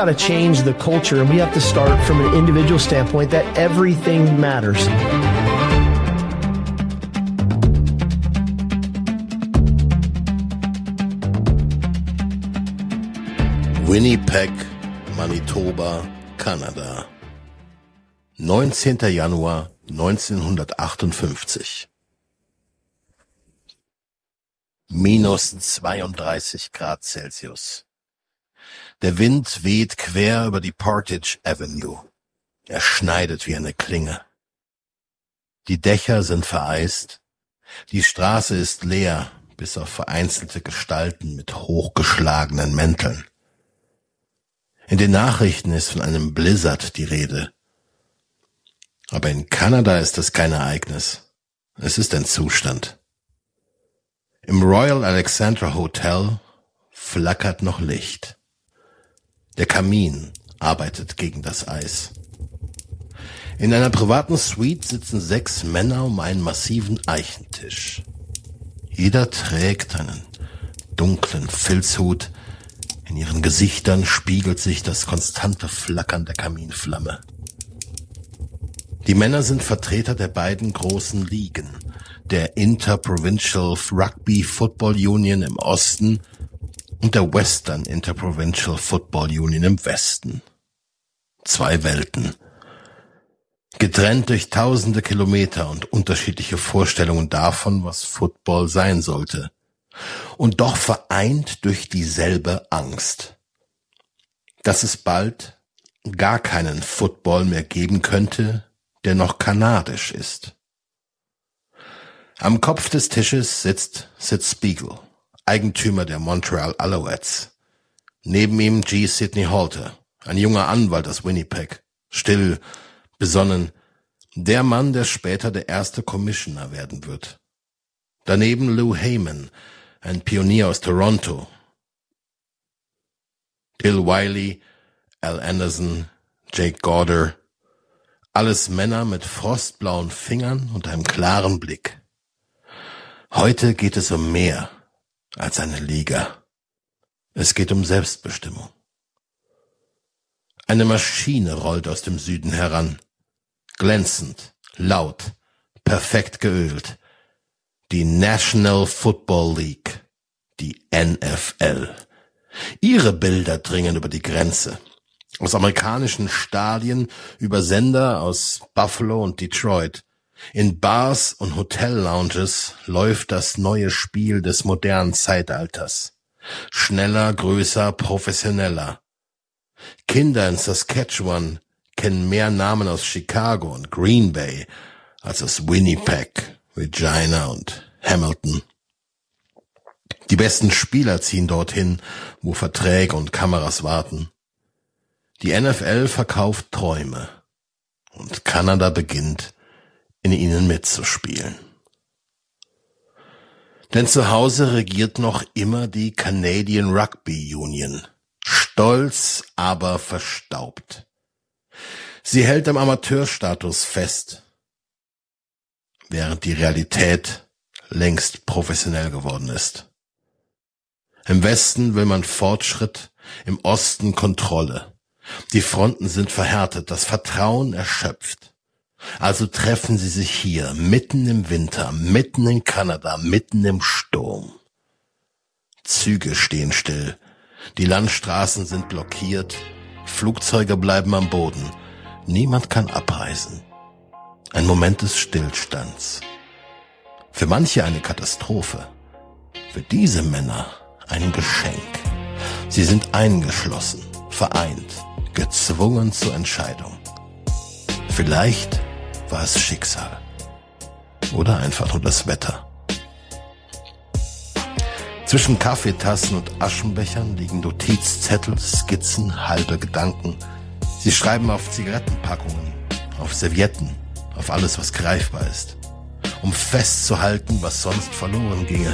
got to change the culture, and we have to start from an individual standpoint that everything matters. Winnipeg, Manitoba, Kanada. 19. Januar 1958. Minus 32 Grad Celsius. Der Wind weht quer über die Portage Avenue. Er schneidet wie eine Klinge. Die Dächer sind vereist. Die Straße ist leer, bis auf vereinzelte Gestalten mit hochgeschlagenen Mänteln. In den Nachrichten ist von einem Blizzard die Rede. Aber in Kanada ist das kein Ereignis. Es ist ein Zustand. Im Royal Alexandra Hotel flackert noch Licht. Der Kamin arbeitet gegen das Eis. In einer privaten Suite sitzen 6 Männer um einen massiven Eichentisch. Jeder trägt einen dunklen Filzhut. In ihren Gesichtern spiegelt sich das konstante Flackern der Kaminflamme. Die Männer sind Vertreter der beiden großen Ligen, der Interprovincial Rugby Football Union im Osten und der Western Interprovincial Football Union im Westen. 2 Welten. Getrennt durch tausende Kilometer und unterschiedliche Vorstellungen davon, was Football sein sollte. Und doch vereint durch dieselbe Angst, dass es bald gar keinen Football mehr geben könnte, der noch kanadisch ist. Am Kopf des Tisches sitzt Sid Spiegel, Eigentümer der Montreal Alouettes. Neben ihm G. Sidney Halter, ein junger Anwalt aus Winnipeg, still, besonnen, der Mann, der später der erste Commissioner werden wird. Daneben Lou Heyman, ein Pionier aus Toronto. Bill Wiley, Al Anderson, Jake Gauder, alles Männer mit frostblauen Fingern und einem klaren Blick. Heute geht es um mehr als eine Liga. Es geht um Selbstbestimmung. Eine Maschine rollt aus dem Süden heran. Glänzend, laut, perfekt geölt. Die National Football League, die NFL. Ihre Bilder dringen über die Grenze. Aus amerikanischen Stadien über Sender aus Buffalo und Detroit. In Bars und Hotel-Lounges läuft das neue Spiel des modernen Zeitalters. Schneller, größer, professioneller. Kinder in Saskatchewan kennen mehr Namen aus Chicago und Green Bay als aus Winnipeg, Regina und Hamilton. Die besten Spieler ziehen dorthin, wo Verträge und Kameras warten. Die NFL verkauft Träume und Kanada beginnt, in ihnen mitzuspielen. Denn zu Hause regiert noch immer die Canadian Rugby Union, stolz, aber verstaubt. Sie hält am Amateurstatus fest, während die Realität längst professionell geworden ist. Im Westen will man Fortschritt, im Osten Kontrolle. Die Fronten sind verhärtet, das Vertrauen erschöpft. Also treffen sie sich hier, mitten im Winter, mitten in Kanada, mitten im Sturm. Züge stehen still, die Landstraßen sind blockiert, Flugzeuge bleiben am Boden, niemand kann abreisen. Ein Moment des Stillstands. Für manche eine Katastrophe, für diese Männer ein Geschenk. Sie sind eingeschlossen, vereint, gezwungen zur Entscheidung. Vielleicht war es Schicksal oder einfach nur das Wetter. Zwischen Kaffeetassen und Aschenbechern liegen Notizzettel, Skizzen, halbe Gedanken. Sie schreiben auf Zigarettenpackungen, auf Servietten, auf alles, was greifbar ist, um festzuhalten, was sonst verloren ginge.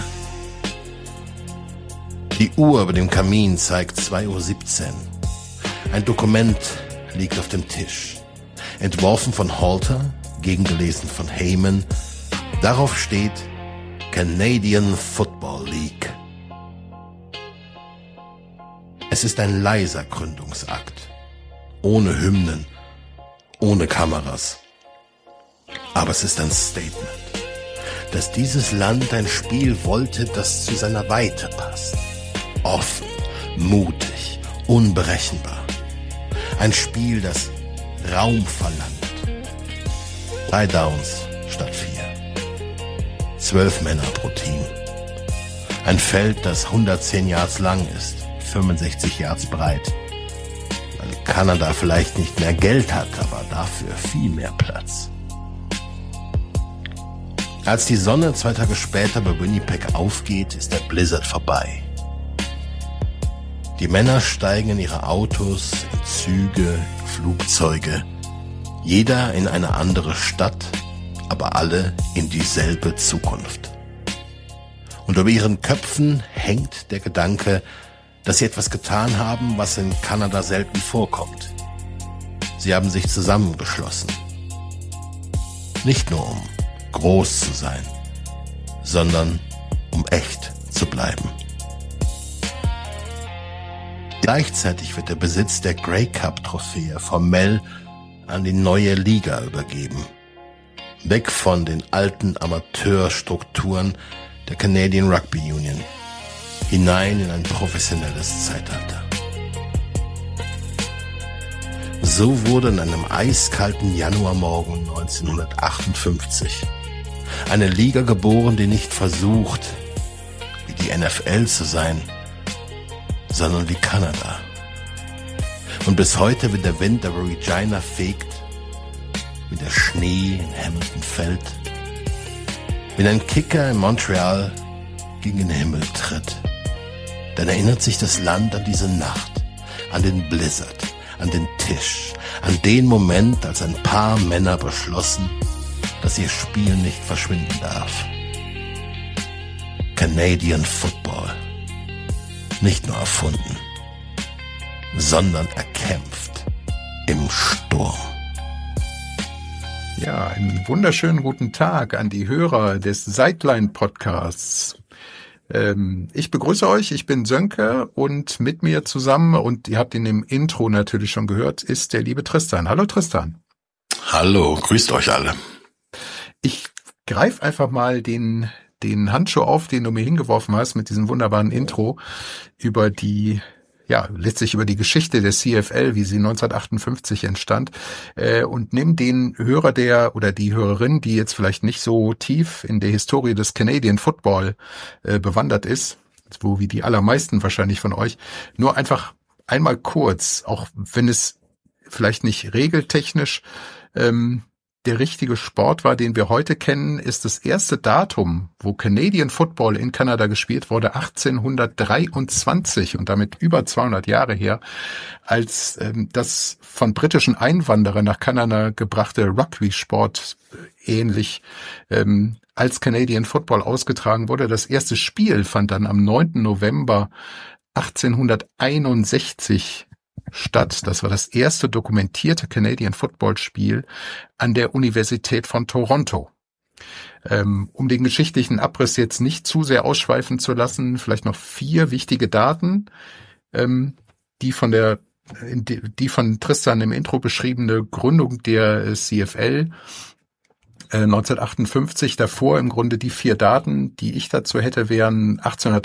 Die Uhr über dem Kamin zeigt 2:17 Uhr. Ein Dokument liegt auf dem Tisch. Entworfen von Halter, gegengelesen von Heyman. Darauf steht Canadian Football League. Es ist ein leiser Gründungsakt. Ohne Hymnen, ohne Kameras. Aber es ist ein Statement, dass dieses Land ein Spiel wollte, das zu seiner Weite passt. Offen, mutig, unberechenbar. Ein Spiel, das Raum verlangt. 3 Downs statt 4. 12 Männer pro Team. Ein Feld, das 110 Yards lang ist, 65 Yards breit. Weil Kanada vielleicht nicht mehr Geld hat, aber dafür viel mehr Platz. Als die Sonne 2 Tage später bei Winnipeg aufgeht, ist der Blizzard vorbei. Die Männer steigen in ihre Autos, in Züge, in Flugzeuge. Jeder in eine andere Stadt, aber alle in dieselbe Zukunft. Und über ihren Köpfen hängt der Gedanke, dass sie etwas getan haben, was in Kanada selten vorkommt. Sie haben sich zusammengeschlossen. Nicht nur um groß zu sein, sondern um echt zu bleiben. Gleichzeitig wird der Besitz der Grey Cup-Trophäe formell an die neue Liga übergeben. Weg von den alten Amateurstrukturen der Canadian Rugby Union, hinein in ein professionelles Zeitalter. So wurde in einem eiskalten Januarmorgen 1958 eine Liga geboren, die nicht versucht, wie die NFL zu sein, sondern wie Kanada. Und bis heute, wenn der Wind über Regina fegt, wie der Schnee in Hamilton fällt, wenn ein Kicker in Montreal gegen den Himmel tritt, dann erinnert sich das Land an diese Nacht, an den Blizzard, an den Tisch, an den Moment, als ein paar Männer beschlossen, dass ihr Spiel nicht verschwinden darf. Canadian Football. Nicht nur erfunden, sondern erkämpft im Sturm. Ja, einen wunderschönen guten Tag an die Hörer des Sideline-Podcasts. Ich begrüße euch, ich bin Sönke und mit mir zusammen, und ihr habt ihn im Intro natürlich schon gehört, ist der liebe Tristan. Hallo Tristan. Hallo, grüßt euch alle. Ich greife einfach mal den Handschuh auf, den du mir hingeworfen hast mit diesem wunderbaren Intro letztlich über die Geschichte der CFL, wie sie 1958 entstand, und nimm den Hörer oder die Hörerin, die jetzt vielleicht nicht so tief in der Historie des Canadian Football bewandert ist, wo wie die allermeisten wahrscheinlich von euch, nur einfach einmal kurz, auch wenn es vielleicht nicht regeltechnisch der richtige Sport war, den wir heute kennen, ist das erste Datum, wo Canadian Football in Kanada gespielt wurde, 1823 und damit über 200 Jahre her, als das von britischen Einwanderern nach Kanada gebrachte Rugby-Sport ähnlich als Canadian Football ausgetragen wurde. Das erste Spiel fand dann am 9. November 1861 statt. Das war das erste dokumentierte Canadian Football Spiel an der Universität von Toronto. Um den geschichtlichen Abriss jetzt nicht zu sehr ausschweifen zu lassen, vielleicht noch 4 wichtige Daten, die von Tristan im Intro beschriebene Gründung der CFL 1958, davor im Grunde die 4 Daten, die ich dazu hätte, wären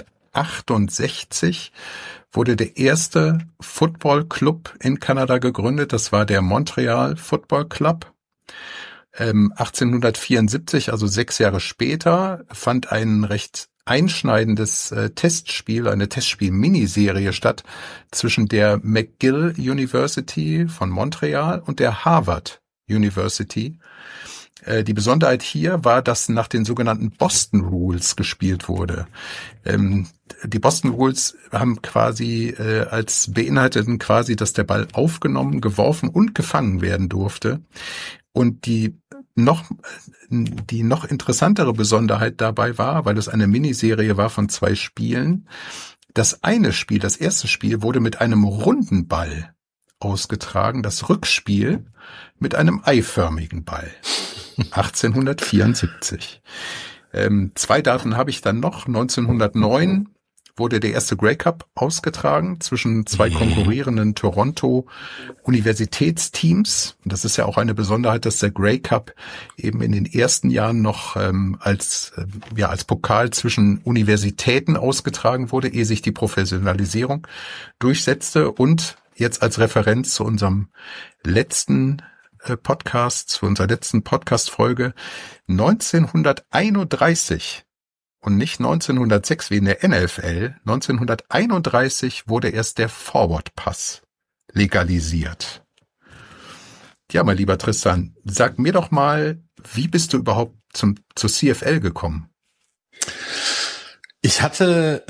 1868 wurde der erste Football Club in Kanada gegründet. Das war der Montreal Football Club. 1874, also 6 Jahre später, fand ein recht einschneidendes Testspiel, eine Testspiel-Miniserie statt zwischen der McGill University von Montreal und der Harvard University. Die Besonderheit hier war, dass nach den sogenannten Boston Rules gespielt wurde. Die Boston Rules haben beinhalteten quasi, dass der Ball aufgenommen, geworfen und gefangen werden durfte. Und die noch interessantere Besonderheit dabei war, weil es eine Miniserie war von 2 Spielen, das erste Spiel wurde mit einem runden Ball ausgetragen, das Rückspiel mit einem eiförmigen Ball. 1874. 2 Daten habe ich dann noch. 1909 wurde der erste Grey Cup ausgetragen zwischen zwei konkurrierenden Toronto Universitätsteams. Und das ist ja auch eine Besonderheit, dass der Grey Cup eben in den ersten Jahren noch als Pokal zwischen Universitäten ausgetragen wurde, ehe sich die Professionalisierung durchsetzte. Und jetzt als Referenz zu unserem letzten Podcast, zu unserer letzten Podcast-Folge 1931 und nicht 1906 wie in der NFL. 1931 wurde erst der Forward Pass legalisiert. Ja, mein lieber Tristan, sag mir doch mal, wie bist du überhaupt zur CFL gekommen? Ich hatte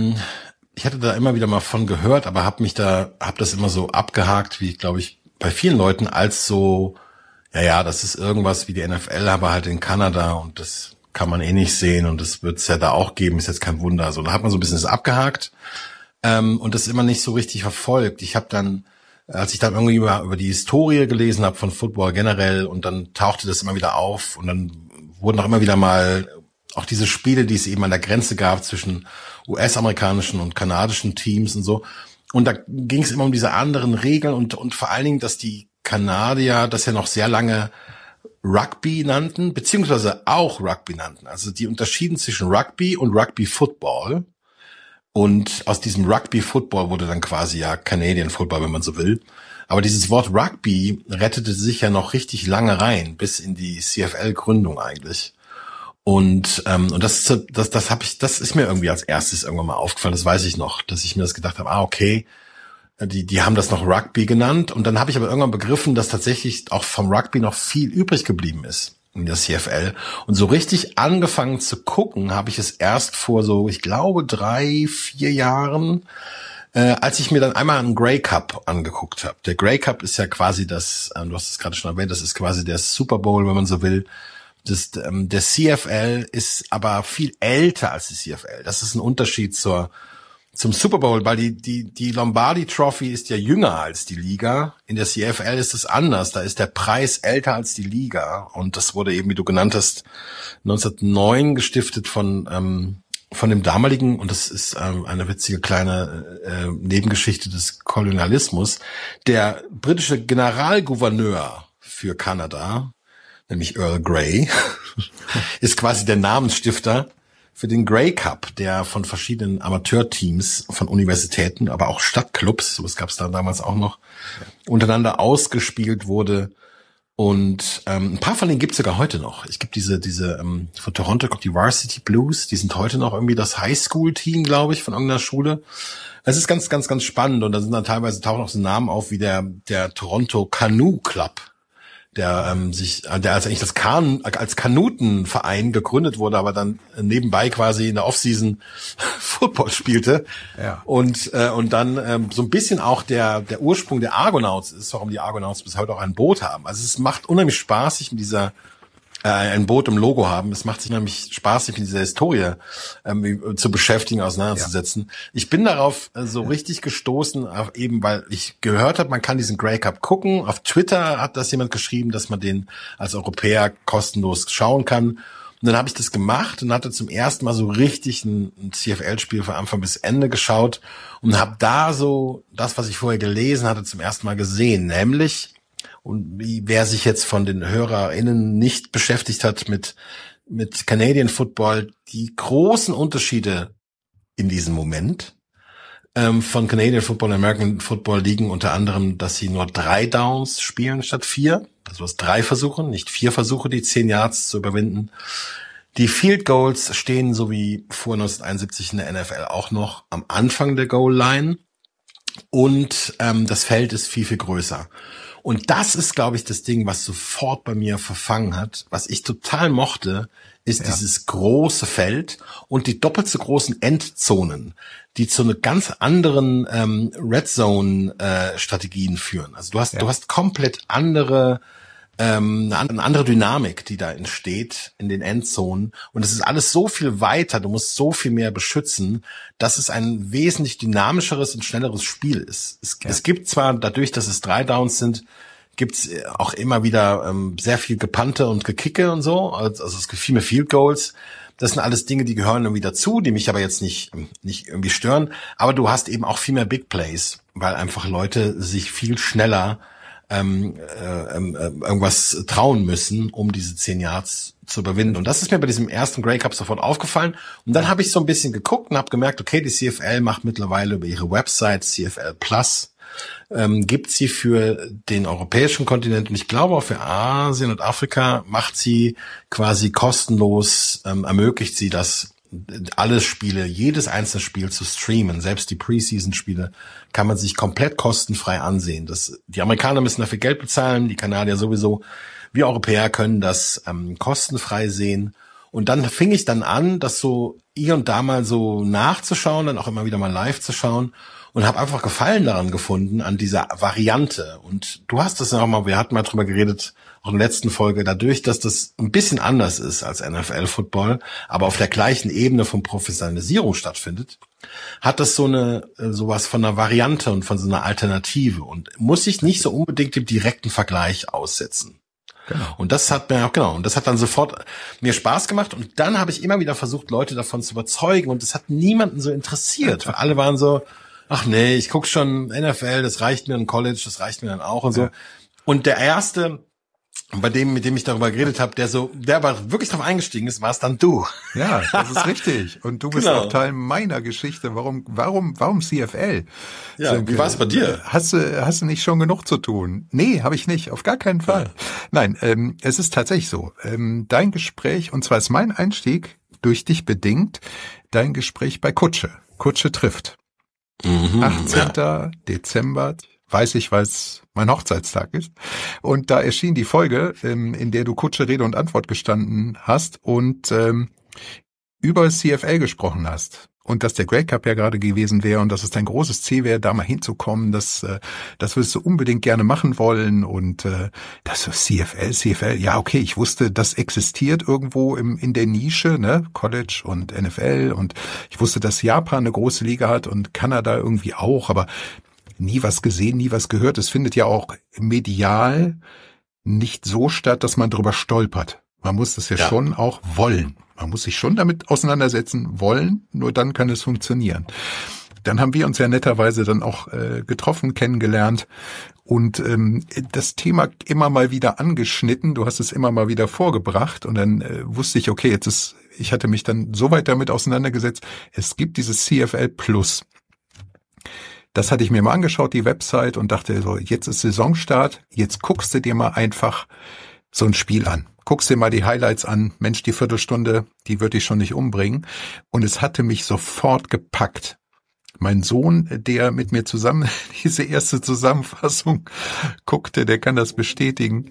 da immer wieder mal von gehört, aber hab das immer so abgehakt, wie glaube ich bei vielen Leuten, als so, das ist irgendwas wie die NFL, aber halt in Kanada und das kann man eh nicht sehen und das wird es ja da auch geben, ist jetzt kein Wunder. Also da hat man so ein bisschen das abgehakt und das immer nicht so richtig verfolgt. Ich habe dann, als ich dann irgendwie über die Historie gelesen habe von Football generell und dann tauchte das immer wieder auf und dann wurden auch immer wieder mal auch diese Spiele, die es eben an der Grenze gab zwischen US-amerikanischen und kanadischen Teams und so. Und da ging es immer um diese anderen Regeln und vor allen Dingen, dass die Kanadier das ja noch sehr lange Rugby nannten, beziehungsweise auch Rugby nannten. Also die unterschieden zwischen Rugby und Rugby Football. Und aus diesem Rugby Football wurde dann quasi Canadian Football, wenn man so will. Aber dieses Wort Rugby rettete sich ja noch richtig lange rein, bis in die CFL-Gründung eigentlich. Und das ist mir irgendwie als erstes irgendwann mal aufgefallen, das weiß ich noch, dass ich mir das gedacht habe, okay, die haben das noch Rugby genannt und dann habe ich aber irgendwann begriffen, dass tatsächlich auch vom Rugby noch viel übrig geblieben ist in der CFL und so richtig angefangen zu gucken habe ich es erst vor so, ich glaube 3-4 Jahren, als ich mir dann einmal einen Grey Cup angeguckt habe. Der Grey Cup ist ja quasi das, du hast es gerade schon erwähnt, das ist quasi der Super Bowl, wenn man so will. Der CFL ist aber viel älter als die CFL. Das ist ein Unterschied zum Super Bowl, weil die Lombardi Trophy ist ja jünger als die Liga. In der CFL ist es anders. Da ist der Preis älter als die Liga. Und das wurde eben, wie du genannt hast, 1909 gestiftet von dem damaligen, und das ist eine witzige kleine Nebengeschichte des Kolonialismus, der britische Generalgouverneur für Kanada, nämlich Earl Grey, ist quasi der Namensstifter für den Grey Cup, der von verschiedenen Amateurteams, von Universitäten, aber auch Stadtclubs, sowas gab es da damals auch noch, untereinander ausgespielt wurde. Und ein paar von denen gibt's sogar heute noch. Es gibt diese von Toronto kommt die Varsity Blues, die sind heute noch irgendwie das Highschool-Team, glaube ich, von irgendeiner Schule. Es ist ganz, ganz, ganz spannend und da sind dann teilweise tauchen auch so Namen auf wie der Toronto Canoe Club, der als eigentlich als Kanutenverein gegründet wurde, aber dann nebenbei quasi in der Offseason Football spielte. Ja. Und dann so ein bisschen auch der Ursprung der Argonauts ist, warum die Argonauts bis heute auch ein Boot haben. Also es macht unheimlich Spaß, sich mit dieser ein Boot im Logo haben. Es macht sich nämlich Spaß, sich mit dieser Historie zu beschäftigen, auseinanderzusetzen. Ja. Ich bin darauf so richtig gestoßen, eben weil ich gehört habe, man kann diesen Grey Cup gucken. Auf Twitter hat das jemand geschrieben, dass man den als Europäer kostenlos schauen kann. Und dann habe ich das gemacht und hatte zum ersten Mal so richtig ein CFL-Spiel von Anfang bis Ende geschaut und habe da so das, was ich vorher gelesen hatte, zum ersten Mal gesehen, nämlich, und wer sich jetzt von den HörerInnen nicht beschäftigt hat mit Canadian Football, die großen Unterschiede in diesem Moment von Canadian Football und American Football liegen unter anderem, dass sie nur 3 Downs spielen statt 4. Also du hast 3 Versuche, nicht 4 Versuche, die 10 Yards zu überwinden. Die Field Goals stehen, so wie vor 1971 in der NFL, auch noch am Anfang der Goal Line. Und das Feld ist viel, viel größer. Und das ist, glaube ich, das Ding, was sofort bei mir verfangen hat. Was ich total mochte, ist dieses große Feld und die doppelt so großen Endzonen, die zu einer ganz anderen Red Zone Strategien führen. Also du hast komplett eine andere Dynamik, die da entsteht in den Endzonen. Und es ist alles so viel weiter, du musst so viel mehr beschützen, dass es ein wesentlich dynamischeres und schnelleres Spiel ist. Es gibt zwar, dadurch, dass es 3 Downs sind, gibt's auch immer wieder sehr viel Gepannte und Gekicke und so. Also es gibt viel mehr Field Goals. Das sind alles Dinge, die gehören irgendwie dazu, die mich aber jetzt nicht irgendwie stören. Aber du hast eben auch viel mehr Big Plays, weil einfach Leute sich viel schneller irgendwas trauen müssen, um diese 10 Yards zu überwinden. Und das ist mir bei diesem ersten Grey Cup sofort aufgefallen. Und dann habe ich so ein bisschen geguckt und habe gemerkt, okay, die CFL macht mittlerweile über ihre Website CFL Plus, gibt sie für den europäischen Kontinent und ich glaube auch für Asien und Afrika macht sie quasi kostenlos, ermöglicht sie das, alle Spiele, jedes einzelne Spiel zu streamen. Selbst die Preseason-Spiele kann man sich komplett kostenfrei ansehen. Die Amerikaner müssen dafür Geld bezahlen, die Kanadier sowieso. Wir Europäer können das kostenfrei sehen. Und dann fing ich dann an, das so hier und da mal so nachzuschauen, dann auch immer wieder mal live zu schauen und habe einfach Gefallen daran gefunden, an dieser Variante. Und du hast das ja auch mal, wir hatten mal drüber geredet, auch in der letzten Folge, dadurch, dass das ein bisschen anders ist als NFL-Football, aber auf der gleichen Ebene von Professionalisierung stattfindet, hat das sowas von einer Variante und von so einer Alternative und muss sich nicht so unbedingt dem direkten Vergleich aussetzen. Genau. Und das hat dann sofort mir Spaß gemacht und dann habe ich immer wieder versucht, Leute davon zu überzeugen und es hat niemanden so interessiert, weil alle waren so, ach nee, ich guck schon NFL, das reicht mir, in College, das reicht mir dann auch und so. Und der erste, mit dem ich darüber geredet habe, der aber wirklich drauf eingestiegen ist, war es dann du. Ja, das ist richtig. Und du bist auch Teil meiner Geschichte. Warum CFL? Ja, wie war es bei dir? Hast du nicht schon genug zu tun? Nee, habe ich nicht. Auf gar keinen Fall. Ja. Nein, es ist tatsächlich so. Dein Gespräch, und zwar ist mein Einstieg durch dich bedingt, dein Gespräch bei Kutsche. Kutsche trifft. 18. Dezember, weiß ich, weil es mein Hochzeitstag ist. Und da erschien die Folge, in der du Kutsche Rede und Antwort gestanden hast und über CFL gesprochen hast. Und dass der Grey Cup ja gerade gewesen wäre und dass es dein großes Ziel wäre, da mal hinzukommen, das würdest du unbedingt gerne machen wollen. Und das CFL, ja okay, ich wusste, das existiert irgendwo in der Nische, ne, College und NFL. Und ich wusste, dass Japan eine große Liga hat und Kanada irgendwie auch, aber nie was gesehen, nie was gehört. Es findet ja auch medial nicht so statt, dass man drüber stolpert. Man muss das ja schon auch wollen. Man muss sich schon damit auseinandersetzen wollen, nur dann kann es funktionieren. Dann haben wir uns ja netterweise dann auch getroffen, kennengelernt und das Thema immer mal wieder angeschnitten. Du hast es immer mal wieder vorgebracht und dann wusste ich, okay, ich hatte mich dann so weit damit auseinandergesetzt, es gibt dieses CFL Plus. Das hatte ich mir mal angeschaut, die Website, und dachte so, jetzt ist Saisonstart, jetzt guckst du dir mal einfach so ein Spiel an. Guckst dir mal die Highlights an. Mensch, die Viertelstunde, die wird dich schon nicht umbringen. Und es hatte mich sofort gepackt. Mein Sohn, der mit mir zusammen diese erste Zusammenfassung guckte, der kann das bestätigen.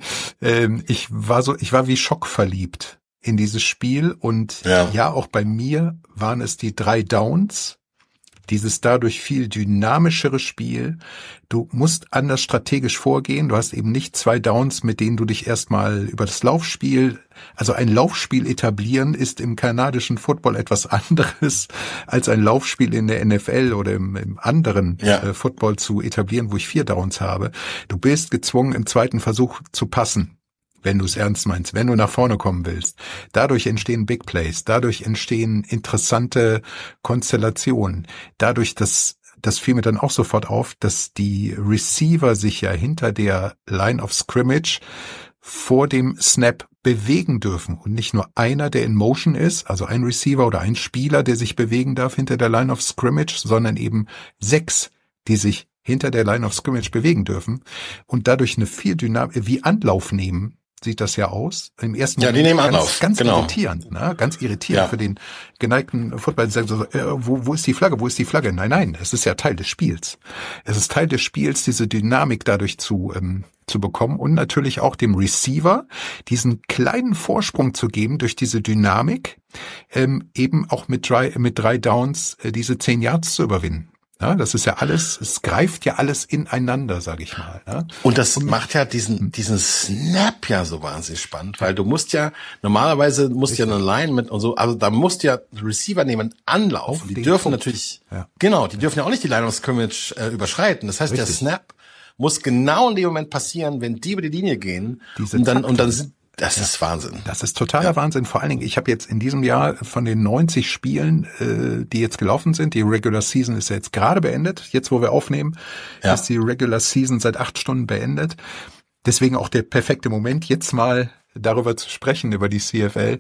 Ich war wie schockverliebt in dieses Spiel. Und ja, auch bei mir waren es die 3 Downs. Dieses dadurch viel dynamischere Spiel. Du musst anders strategisch vorgehen. Du hast eben nicht 2 Downs, mit denen du dich erstmal über das Laufspiel, also ein Laufspiel etablieren ist im kanadischen Football etwas anderes als ein Laufspiel in der NFL oder im anderen Football zu etablieren, wo ich 4 Downs habe. Du bist gezwungen, im zweiten Versuch zu passen, wenn du es ernst meinst, wenn du nach vorne kommen willst. Dadurch entstehen Big Plays, dadurch entstehen interessante Konstellationen. Dadurch, das fiel mir dann auch sofort auf, dass die Receiver sich ja hinter der Line of Scrimmage vor dem Snap bewegen dürfen. Und nicht nur einer, der in Motion ist, also ein Receiver oder ein Spieler, der sich bewegen darf hinter der Line of Scrimmage, sondern eben 6, die sich hinter der Line of Scrimmage bewegen dürfen und dadurch eine viel Dynamik, wie Anlauf nehmen, sieht das ja aus. Im ersten Moment die nehmen Anlauf. Ganz irritierend, ne? Ganz irritierend für den geneigten Football. Wo ist die Flagge? Wo ist die Flagge? Nein, es ist ja Teil des Spiels. Es ist Teil des Spiels, diese Dynamik dadurch zu bekommen und natürlich auch dem Receiver diesen kleinen Vorsprung zu geben durch diese Dynamik, eben auch mit 3 Downs diese 10 Yards zu überwinden. Ja, das ist ja alles, es greift ja alles ineinander, sage ich mal. Ne? Und das macht ja diesen Snap ja so wahnsinnig spannend, weil du musst ja, normalerweise musst ja eine Line mit und so, also da musst ja Receiver nehmen Anlauf. Und die dürfen natürlich, die dürfen ja auch nicht die Line of Scrimmage überschreiten. Das heißt, der Snap muss genau in dem Moment passieren, wenn die über die Linie gehen. Und dann sind Das ist Wahnsinn. Das ist totaler Wahnsinn. Vor allen Dingen, ich habe jetzt in diesem Jahr von den 90 Spielen, die jetzt gelaufen sind, die Regular Season ist ja jetzt gerade beendet. Jetzt, wo wir aufnehmen, ist die Regular Season seit 8 Stunden beendet. Deswegen auch der perfekte Moment, jetzt mal darüber zu sprechen, über die CFL.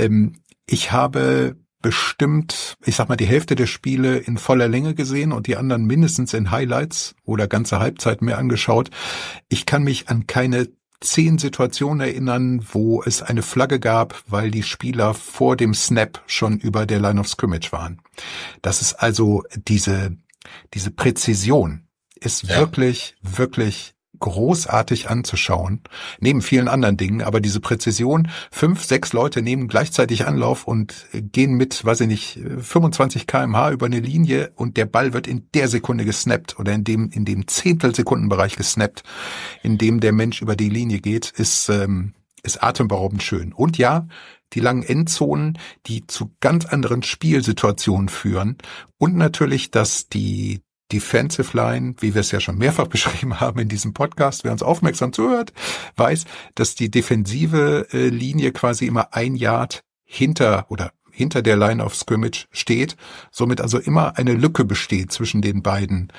Ich habe bestimmt, ich sag mal, die Hälfte der Spiele in voller Länge gesehen und die anderen mindestens in Highlights oder ganze Halbzeit mehr angeschaut. Ich kann mich an keine 10 Situationen erinnern, wo es eine Flagge gab, weil die Spieler vor dem Snap schon über der Line of Scrimmage waren. Das ist also diese Präzision ist wirklich, wirklich großartig anzuschauen, neben vielen anderen Dingen, aber diese Präzision, 5, 6 Leute nehmen gleichzeitig Anlauf und gehen mit, weiß ich nicht, 25 km/h über eine Linie und der Ball wird in der Sekunde gesnappt oder in dem Zehntelsekundenbereich gesnappt, in dem der Mensch über die Linie geht, ist atemberaubend schön. Und ja, die langen Endzonen, die zu ganz anderen Spielsituationen führen und natürlich, dass die Defensive Line, wie wir es ja schon mehrfach beschrieben haben in diesem Podcast, wer uns aufmerksam zuhört, weiß, dass die defensive Linie quasi immer 1 Yard hinter der Line of Scrimmage steht, somit also immer eine Lücke besteht zwischen den beiden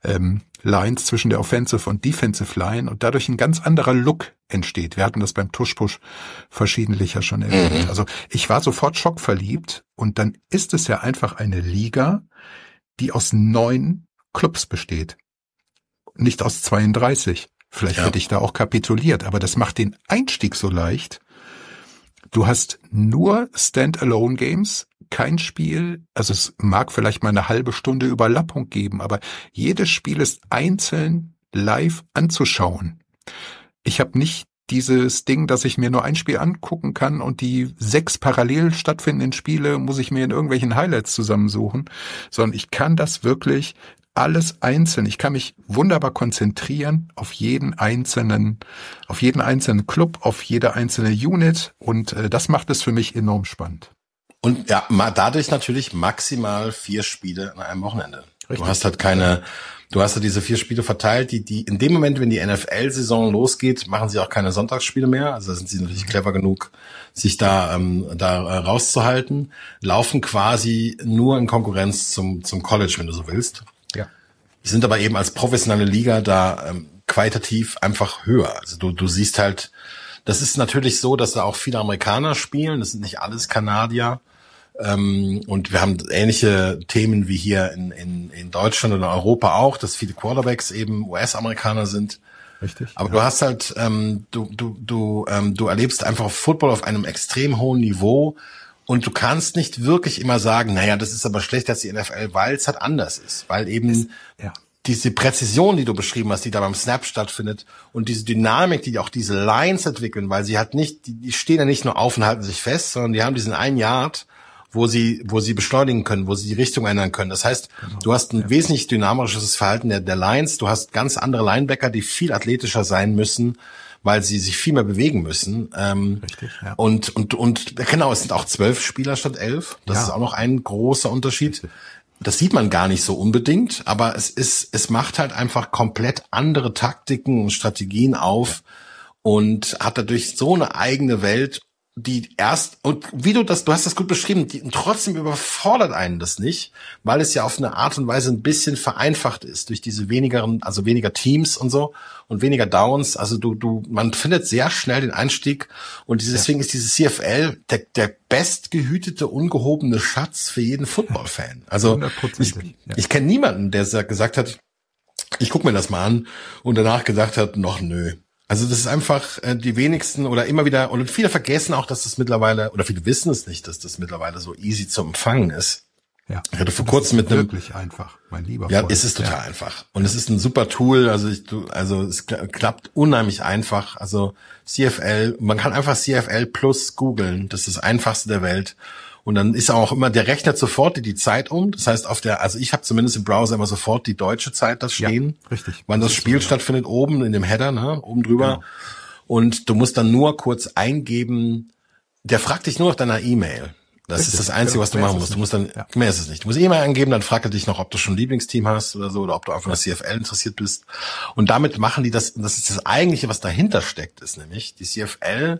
Lines, zwischen der Offensive und Defensive Line und dadurch ein ganz anderer Look entsteht. Wir hatten das beim Tuschpush verschiedentlich ja schon erwähnt. Also ich war sofort schockverliebt und dann ist es ja einfach eine Liga, die aus 9 Clubs besteht, nicht aus 32. Vielleicht hätte ich da auch kapituliert, aber das macht den Einstieg so leicht. Du hast nur Standalone-Games, kein Spiel, also es mag vielleicht mal eine halbe Stunde Überlappung geben, aber jedes Spiel ist einzeln live anzuschauen. Ich habe nicht dieses Ding, dass ich mir nur ein Spiel angucken kann und die 6 parallel stattfindenden Spiele muss ich mir in irgendwelchen Highlights zusammensuchen, sondern ich kann das wirklich alles einzeln. Ich kann mich wunderbar konzentrieren auf jeden einzelnen Club, auf jede einzelne Unit und das macht es für mich enorm spannend. Und ja, dadurch natürlich maximal 4 Spiele an einem Wochenende. Richtig. Du hast halt diese 4 Spiele verteilt, die in dem Moment, wenn die NFL-Saison losgeht, machen sie auch keine Sonntagsspiele mehr. Also da sind sie natürlich clever genug, sich da rauszuhalten, laufen quasi nur in Konkurrenz zum College, wenn du so willst. Ja. Die sind aber eben als professionelle Liga da qualitativ einfach höher. Also du siehst halt, das ist natürlich so, dass da auch viele Amerikaner spielen, das sind nicht alles Kanadier. Und wir haben ähnliche Themen wie hier in Deutschland und in Europa auch, dass viele Quarterbacks eben US-Amerikaner sind. Richtig. Aber du hast halt, du erlebst einfach Football auf einem extrem hohen Niveau und du kannst nicht wirklich immer sagen, naja, das ist aber schlechter als die NFL, weil es halt anders ist, weil eben diese Präzision, die du beschrieben hast, die da beim Snap stattfindet und diese Dynamik, die auch diese Lines entwickeln, weil sie halt nicht, die stehen ja nicht nur auf und halten sich fest, sondern die haben diesen 1 Yard, wo sie beschleunigen können, wo sie die Richtung ändern können. Das heißt, du hast ein wesentlich dynamischeres Verhalten der Lines, du hast ganz andere Linebacker, die viel athletischer sein müssen, weil sie sich viel mehr bewegen müssen. Richtig, ja. Und genau, es sind auch 12 Spieler statt 11. Das ist auch noch ein großer Unterschied. Richtig. Das sieht man gar nicht so unbedingt, aber es macht halt einfach komplett andere Taktiken und Strategien auf und hat dadurch so eine eigene Welt, die erst, und du hast das gut beschrieben, trotzdem überfordert einen das nicht, weil es ja auf eine Art und Weise ein bisschen vereinfacht ist durch diese weniger Teams und so und weniger Downs. Also man findet sehr schnell den Einstieg und deswegen ist diese CFL der bestgehütete, ungehobene Schatz für jeden Football-Fan. Also ich kenne niemanden, der gesagt hat, ich gucke mir das mal an und danach gesagt hat, noch nö. Also das ist einfach die wenigsten oder immer wieder, und viele vergessen auch, dass das mittlerweile, oder viele wissen es nicht, dass das mittlerweile so easy zu empfangen ist. Ja. Ich hatte vor kurzem mit einem... Wirklich einfach, mein lieber Ja, Freund. es ist total einfach. Und es ist ein super Tool, also es klappt unheimlich einfach. Also CFL, man kann einfach CFL Plus googeln, das ist das Einfachste der Welt. Und dann ist auch immer, der rechnet sofort die Zeit um. Das heißt, also ich habe zumindest im Browser immer sofort die deutsche Zeit da stehen. Ja, richtig. Wann das Spiel stattfindet, oben in dem Header, ne, oben drüber. Genau. Und du musst dann nur kurz eingeben, der fragt dich nur nach deiner E-Mail. Das ist das Einzige, was du machen musst. Du musst dann, mehr ist es nicht. Du musst E-Mail eingeben, dann fragt er dich noch, ob du schon ein Lieblingsteam hast oder so, oder ob du einfach an der CFL interessiert bist. Und damit machen die das ist das Eigentliche, was dahinter steckt, ist nämlich, die CFL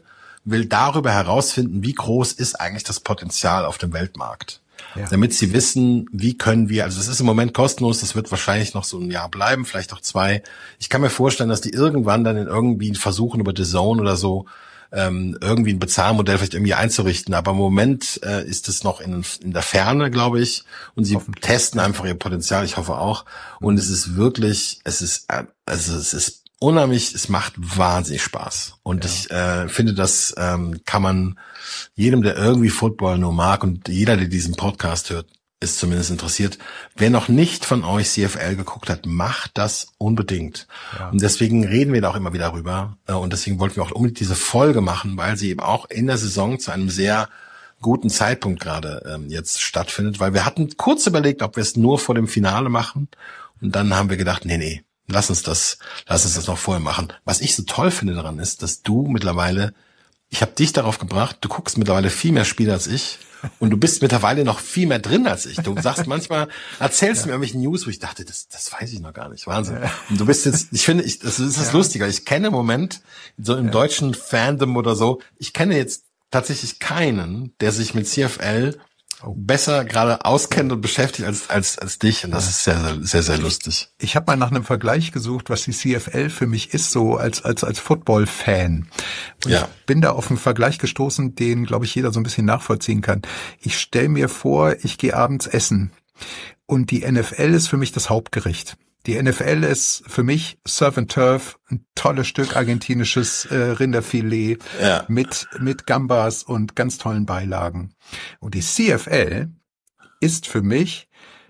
will darüber herausfinden, wie groß ist eigentlich das Potenzial auf dem Weltmarkt. Ja. Damit sie wissen, wie können wir, also es ist im Moment kostenlos, das wird wahrscheinlich noch so ein Jahr bleiben, vielleicht auch 2. Ich kann mir vorstellen, dass die irgendwann dann irgendwie versuchen, über DAZN oder so irgendwie ein Bezahlmodell vielleicht irgendwie einzurichten. Aber im Moment ist es noch in der Ferne, glaube ich. Und sie testen einfach ihr Potenzial, ich hoffe auch. Und es ist wirklich, es ist unheimlich, es macht wahnsinnig Spaß. Und ich finde, das kann man jedem, der irgendwie Football nur mag und jeder, der diesen Podcast hört, ist zumindest interessiert. Wer noch nicht von euch CFL geguckt hat, macht das unbedingt. Ja. Und deswegen reden wir da auch immer wieder drüber. Und deswegen wollten wir auch unbedingt diese Folge machen, weil sie eben auch in der Saison zu einem sehr guten Zeitpunkt gerade jetzt stattfindet. Weil wir hatten kurz überlegt, ob wir es nur vor dem Finale machen. Und dann haben wir gedacht, nee, lass uns das noch vorher machen. Was ich so toll finde daran ist, dass du mittlerweile, ich habe dich darauf gebracht, du guckst mittlerweile viel mehr Spiele als ich und du bist mittlerweile noch viel mehr drin als ich. Du sagst manchmal, erzählst mir irgendwelche News, wo ich dachte, das weiß ich noch gar nicht. Wahnsinn. Und du bist jetzt, ich finde, das ist das Lustige. Ich kenne im Moment, so im deutschen Fandom oder so, ich kenne jetzt tatsächlich keinen, der sich mit CFL besser gerade auskennt und beschäftigt als dich. Und das ist sehr, sehr, sehr lustig. Ich habe mal nach einem Vergleich gesucht, was die CFL für mich ist, so als Football-Fan. Und ich bin da auf einen Vergleich gestoßen, den, glaube ich, jeder so ein bisschen nachvollziehen kann. Ich stelle mir vor, ich gehe abends essen und die NFL ist für mich das Hauptgericht. Die NFL ist für mich Surf and Turf, ein tolles Stück argentinisches Rinderfilet mit Gambas und ganz tollen Beilagen. Und die CFL ist für mich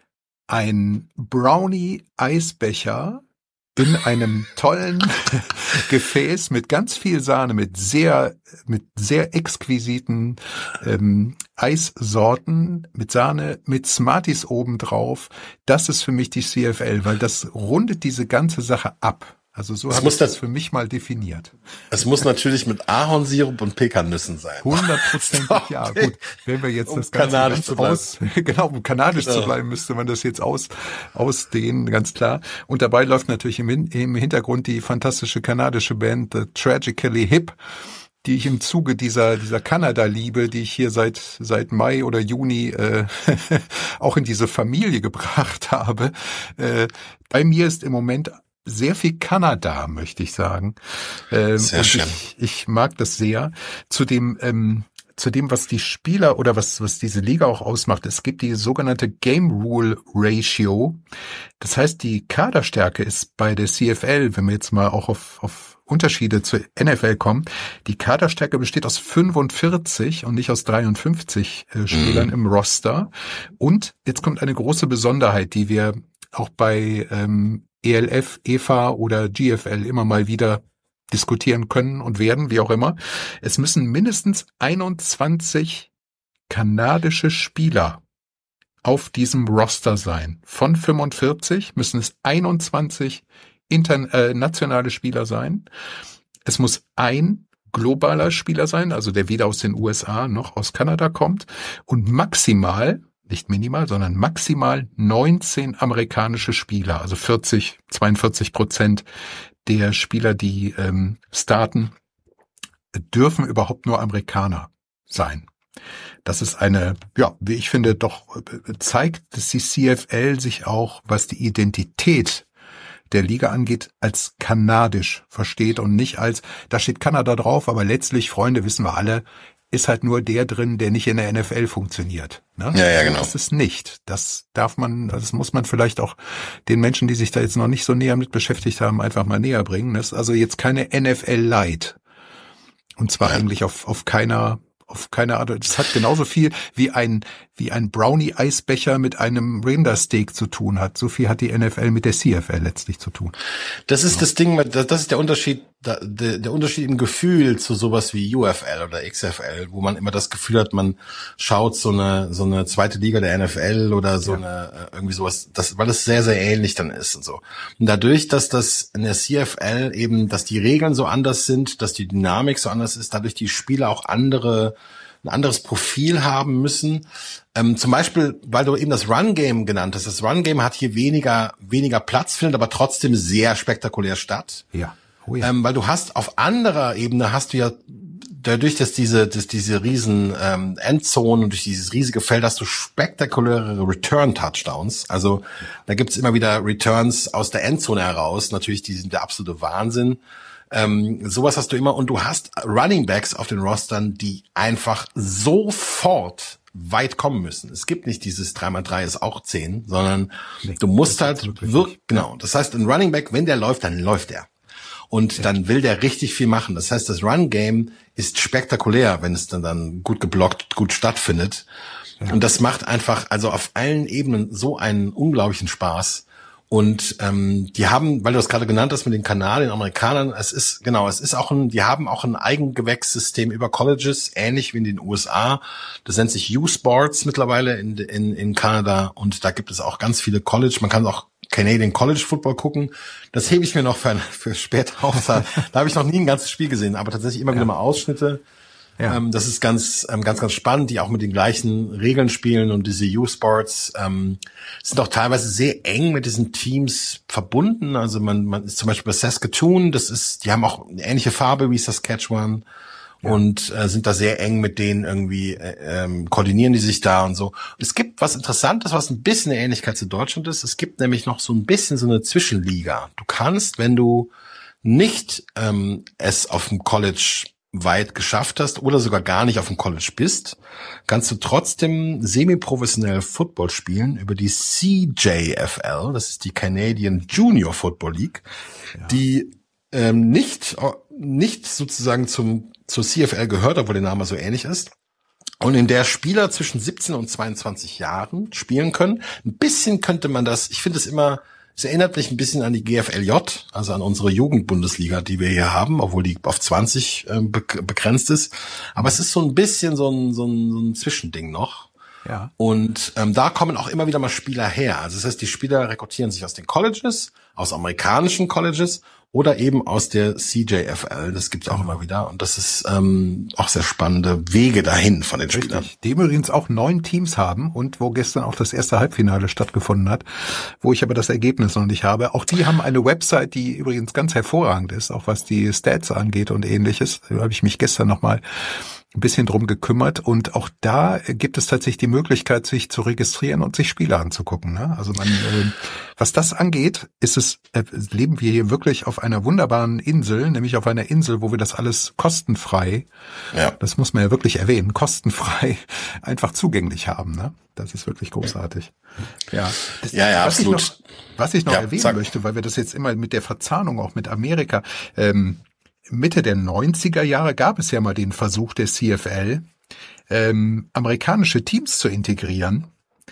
ein Brownie-Eisbecher in einem tollen Gefäß mit ganz viel Sahne, mit sehr exquisiten Eissorten, mit Sahne, mit Smarties obendrauf. Das ist für mich die CFL, weil das rundet diese ganze Sache ab. Also so habe ich das für mich mal definiert. Es muss natürlich mit Ahornsirup und Pekannüssen sein. 100%, ja, gut. Wenn wir jetzt das Ganze um kanadisch zu bleiben, müsste man das jetzt ausdehnen, ganz klar. Und dabei läuft natürlich im Hintergrund die fantastische kanadische Band The Tragically Hip, die ich im Zuge dieser Kanada-Liebe, die ich hier seit Mai oder Juni auch in diese Familie gebracht habe. Bei mir ist im Moment sehr viel Kanada, möchte ich sagen. Sehr schön. Ich mag das sehr. Zu dem, was die Spieler oder was diese Liga auch ausmacht, es gibt die sogenannte Game Rule Ratio. Das heißt, die Kaderstärke ist bei der CFL, wenn wir jetzt mal auch auf Unterschiede zur NFL kommen, die Kaderstärke besteht aus 45 und nicht aus 53 Spielern im Roster. Und jetzt kommt eine große Besonderheit, die wir auch bei ELF, EFA oder GFL immer mal wieder diskutieren können und werden, wie auch immer. Es müssen mindestens 21 kanadische Spieler auf diesem Roster sein. Von 45 müssen es 21 nationale Spieler sein. Es muss ein globaler Spieler sein, also der weder aus den USA noch aus Kanada kommt. Und maximal, nicht minimal, sondern maximal 19 amerikanische Spieler, also 42% der Spieler, die starten, dürfen überhaupt nur Amerikaner sein. Das ist wie ich finde, doch zeigt, dass die CFL sich auch, was die Identität der Liga angeht, als kanadisch versteht und nicht als, da steht Kanada drauf, aber letztlich, Freunde, wissen wir alle, ist halt nur der drin, der nicht in der NFL funktioniert. Ne? Ja, genau. Das ist nicht. Das muss man vielleicht auch den Menschen, die sich da jetzt noch nicht so näher mit beschäftigt haben, einfach mal näher bringen. Das ist also jetzt keine NFL Light. Und zwar eigentlich auf keiner Art. Das hat genauso viel wie ein Brownie-Eisbecher mit einem Rindersteak zu tun hat. So viel hat die NFL mit der CFL letztlich zu tun. Das ist das Ding, das ist der Unterschied, der Unterschied im Gefühl zu sowas wie UFL oder XFL, wo man immer das Gefühl hat, man schaut so eine zweite Liga der NFL oder so eine irgendwie sowas, weil es sehr, sehr ähnlich dann ist und so. Und dadurch, dass das in der CFL eben, dass die Regeln so anders sind, dass die Dynamik so anders ist, dadurch die Spieler auch ein anderes Profil haben müssen. Zum Beispiel, weil du eben das Run-Game genannt hast. Das Run-Game hat hier weniger Platz, findet aber trotzdem sehr spektakulär statt. Ja. Oh ja. Weil du hast auf anderer Ebene dadurch, dass diese riesen Endzonen und durch dieses riesige Feld hast du spektakuläre Return-Touchdowns. Also da gibt's immer wieder Returns aus der Endzone heraus. Natürlich, die sind der absolute Wahnsinn. Sowas hast du immer und du hast Running Backs auf den Rostern, die einfach sofort weit kommen müssen. Es gibt nicht dieses 3x3 ist auch 10, sondern du musst halt wirklich, genau. Das heißt, ein Running Back, wenn der läuft, dann läuft er. Und dann will der richtig viel machen. Das heißt, das Run-Game ist spektakulär, wenn es dann gut geblockt, gut stattfindet. Ja. Und das macht einfach, also auf allen Ebenen so einen unglaublichen Spaß. Und die haben, weil du das gerade genannt hast mit den Kanadiern, Amerikanern, die haben auch ein Eigengewächssystem über Colleges, ähnlich wie in den USA. Das nennt sich U-Sports mittlerweile in Kanada. Und da gibt es auch ganz viele College. Man kann auch Canadian College Football gucken. Das hebe ich mir noch für später auf. Da habe ich noch nie ein ganzes Spiel gesehen, aber tatsächlich immer wieder mal Ausschnitte. Ja. Das ist ganz spannend, die auch mit den gleichen Regeln spielen und diese U-Sports sind auch teilweise sehr eng mit diesen Teams verbunden. Also man ist zum Beispiel bei Saskatoon, die haben auch eine ähnliche Farbe wie Saskatchewan. Ja. Und sind da sehr eng mit denen irgendwie, koordinieren die sich da und so. Es gibt was Interessantes, was ein bisschen eine Ähnlichkeit zu Deutschland ist. Es gibt nämlich noch so ein bisschen so eine Zwischenliga. Du kannst, wenn du nicht es auf dem College weit geschafft hast oder sogar gar nicht auf dem College bist, kannst du trotzdem semi-professionell Football spielen über die CJFL, das ist die Canadian Junior Football League, die nicht sozusagen zur CFL gehört, obwohl der Name so ähnlich ist. Und in der Spieler zwischen 17 und 22 Jahren spielen können. Ein bisschen könnte man das, ich finde es immer, es erinnert mich ein bisschen an die GFLJ, also an unsere Jugendbundesliga, die wir hier haben, obwohl die auf 20 begrenzt ist. Aber es ist so ein bisschen so ein Zwischending noch. Ja. Und da kommen auch immer wieder mal Spieler her. Also das heißt, die Spieler rekrutieren sich aus den Colleges, aus amerikanischen Colleges oder eben aus der CJFL. Das gibt's auch immer wieder. Und das ist auch sehr spannende Wege dahin von den Spielern. Richtig. Die übrigens auch 9 Teams haben und wo gestern auch das erste Halbfinale stattgefunden hat, wo ich aber das Ergebnis noch nicht habe. Auch die haben eine Website, die übrigens ganz hervorragend ist, auch was die Stats angeht und ähnliches. Da habe ich mich gestern nochmal ein bisschen drum gekümmert und auch da gibt es tatsächlich die Möglichkeit, sich zu registrieren und sich Spiele anzugucken. Ne? Also was das angeht, leben wir hier wirklich auf einer wunderbaren Insel, nämlich auf einer Insel, wo wir das alles kostenfrei, das muss man ja wirklich erwähnen, kostenfrei einfach zugänglich haben. Ne? Das ist wirklich großartig. Ja, absolut. Was ich noch erwähnen möchte, weil wir das jetzt immer mit der Verzahnung auch mit Amerika, Mitte der 90er Jahre gab es ja mal den Versuch der CFL, amerikanische Teams zu integrieren,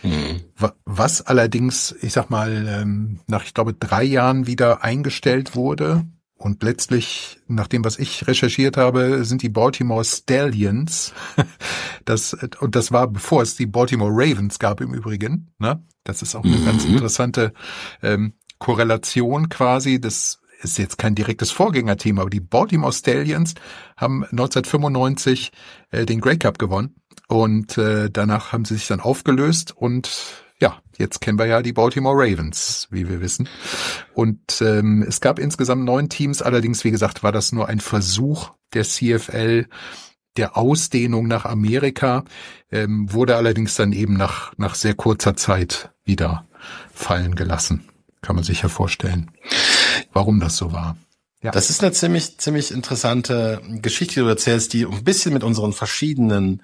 was allerdings, ich sag mal, nach, ich glaube, 3 Jahren wieder eingestellt wurde. Und letztlich, nach dem, was ich recherchiert habe, sind die Baltimore Stallions, das war, bevor es die Baltimore Ravens gab im Übrigen, ne? Das ist auch eine ganz interessante Korrelation quasi. Das ist jetzt kein direktes Vorgängerteam, aber die Baltimore Stallions haben 1995 den Grey Cup gewonnen und danach haben sie sich dann aufgelöst und ja, jetzt kennen wir ja die Baltimore Ravens, wie wir wissen. Und es gab insgesamt 9 Teams, allerdings, wie gesagt, war das nur ein Versuch der CFL der Ausdehnung nach Amerika, wurde allerdings dann eben nach sehr kurzer Zeit wieder fallen gelassen. Kann man sich ja vorstellen, warum das so war. Ja. Das ist eine ziemlich interessante Geschichte, die du erzählst, die ein bisschen mit unseren verschiedenen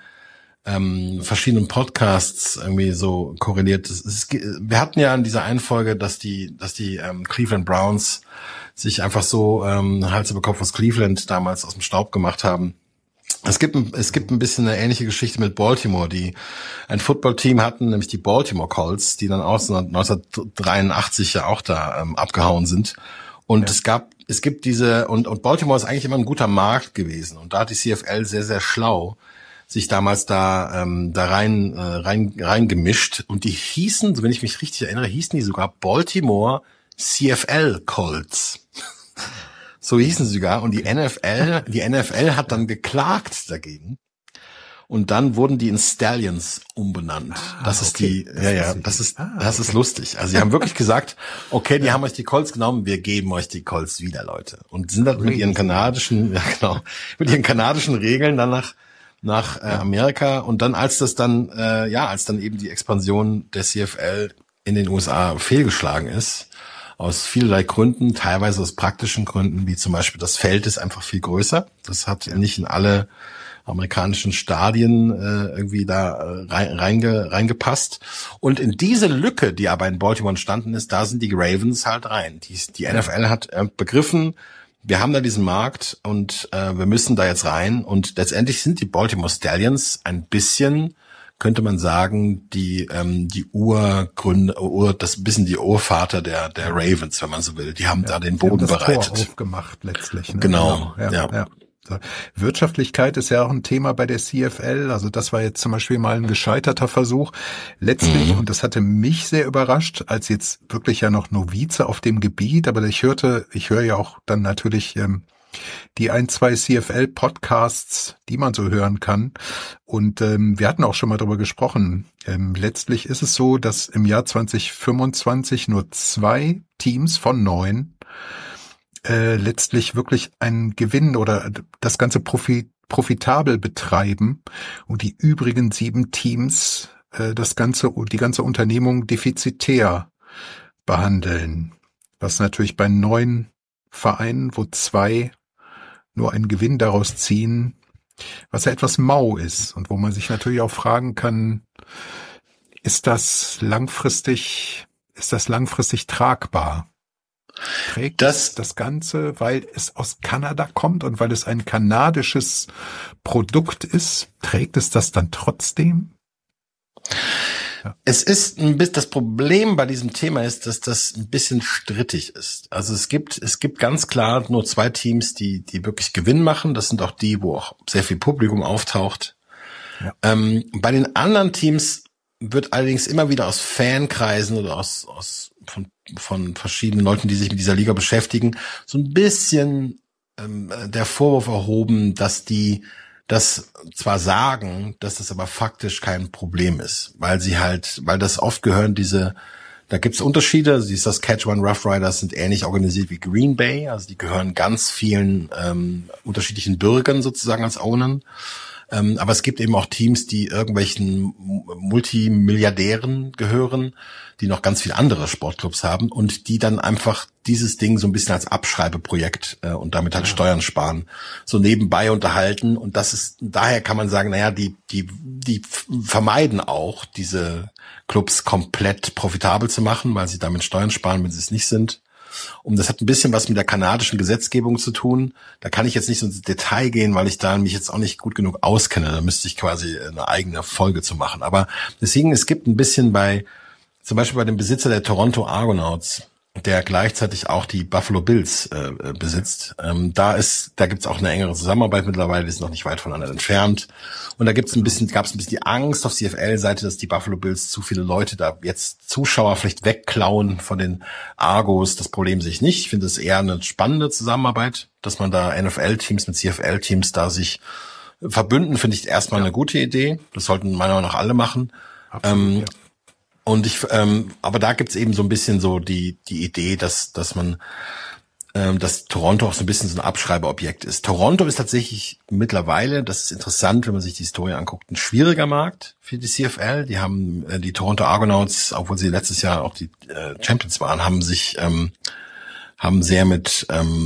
Podcasts irgendwie so korreliert. Wir hatten ja in dieser einen Folge, dass die Cleveland Browns sich einfach so Hals über Kopf aus Cleveland damals aus dem Staub gemacht haben. Es gibt ein bisschen eine ähnliche Geschichte mit Baltimore, die ein Footballteam hatten, nämlich die Baltimore Colts, die dann auch 1983 ja auch da abgehauen sind. Und es gibt diese, und Baltimore ist eigentlich immer ein guter Markt gewesen. Und da hat die CFL sehr, sehr schlau sich damals da rein gemischt. Und die hießen, wenn ich mich richtig erinnere, hießen die sogar Baltimore CFL Colts. So hießen sie sogar. Und die NFL hat dann geklagt dagegen. Und dann wurden die in Stallions umbenannt. Das ist okay. Das ist lustig. Also sie haben wirklich gesagt, okay, die haben euch die Colts genommen, wir geben euch die Colts wieder, Leute. Und sind dann mit ihren kanadischen Regeln dann nach Amerika. Und dann, als dann eben die Expansion der CFL in den USA fehlgeschlagen ist, aus vielerlei Gründen, teilweise aus praktischen Gründen, wie zum Beispiel das Feld ist einfach viel größer. Das hat nicht in alle amerikanischen Stadien irgendwie da reingepasst. Und in diese Lücke, die aber in Baltimore entstanden ist, da sind die Ravens halt rein. Die NFL hat begriffen, wir haben da diesen Markt und wir müssen da jetzt rein. Und letztendlich sind die Baltimore Stallions ein bisschen, könnte man sagen, die Urgründe, das bisschen die Urvater der Ravens, wenn man so will. Die haben da den Boden bereitet. Tor aufgemacht letztlich. Ne? Genau. Ja. Wirtschaftlichkeit ist ja auch ein Thema bei der CFL. Also das war jetzt zum Beispiel mal ein gescheiterter Versuch. Letztlich, und das hatte mich sehr überrascht, als jetzt wirklich ja noch Novize auf dem Gebiet, aber ich höre ja auch dann natürlich die 2 CFL-Podcasts, die man so hören kann. Und wir hatten auch schon mal darüber gesprochen. Letztlich ist es so, dass im Jahr 2025 nur 2 Teams von 9 letztlich wirklich einen Gewinn oder das Ganze profitabel betreiben und die übrigen 7 Teams die ganze Unternehmung defizitär behandeln. Was natürlich bei 9 Vereinen, wo 2 nur einen Gewinn daraus ziehen, was ja etwas mau ist und wo man sich natürlich auch fragen kann, ist das langfristig tragbar? Trägt das Ganze, weil es aus Kanada kommt und weil es ein kanadisches Produkt ist, trägt es das dann trotzdem? Ja. Es ist das Problem bei diesem Thema ist, dass das ein bisschen strittig ist. Also es gibt ganz klar nur 2 Teams, die wirklich Gewinn machen. Das sind auch die, wo auch sehr viel Publikum auftaucht. Ja. Bei den anderen Teams wird allerdings immer wieder aus Fankreisen oder von verschiedenen Leuten, die sich mit dieser Liga beschäftigen, so ein bisschen der Vorwurf erhoben, dass die das zwar sagen, dass das aber faktisch kein Problem ist, weil das oft gehören da gibt's Unterschiede, also die Saskatchewan Rough Riders sind ähnlich organisiert wie Green Bay, also die gehören ganz vielen unterschiedlichen Bürgern sozusagen als Ownern. Aber es gibt eben auch Teams, die irgendwelchen Multimilliardären gehören, die noch ganz viele andere Sportclubs haben und die dann einfach dieses Ding so ein bisschen als Abschreibeprojekt und damit halt Steuern sparen, so nebenbei unterhalten. Und daher kann man sagen, naja, die vermeiden auch, diese Clubs komplett profitabel zu machen, weil sie damit Steuern sparen, wenn sie es nicht sind. Und das hat ein bisschen was mit der kanadischen Gesetzgebung zu tun. Da kann ich jetzt nicht so ins Detail gehen, weil ich da mich jetzt auch nicht gut genug auskenne. Da müsste ich quasi eine eigene Folge zu machen. Aber deswegen, es gibt ein bisschen zum Beispiel bei dem Besitzer der Toronto Argonauts, der gleichzeitig auch die Buffalo Bills besitzt. Da gibt's auch eine engere Zusammenarbeit mittlerweile, die ist noch nicht weit voneinander entfernt. Und da gab's ein bisschen die Angst auf CFL-Seite, dass die Buffalo Bills zu viele Leute da jetzt Zuschauer vielleicht wegklauen von den Argos. Das Problem sehe ich nicht. Ich finde es eher eine spannende Zusammenarbeit, dass man da NFL-Teams mit CFL-Teams da sich verbünden, finde ich erstmal eine gute Idee. Das sollten meiner Meinung nach alle machen. Absolut, aber da gibt's eben so ein bisschen so die Idee, dass Toronto auch so ein bisschen so ein Abschreibeobjekt ist. Toronto ist tatsächlich mittlerweile, das ist interessant, wenn man sich die Historie anguckt, ein schwieriger Markt für die CFL. Die haben die Toronto Argonauts, obwohl sie letztes Jahr auch die Champions waren, haben sehr mit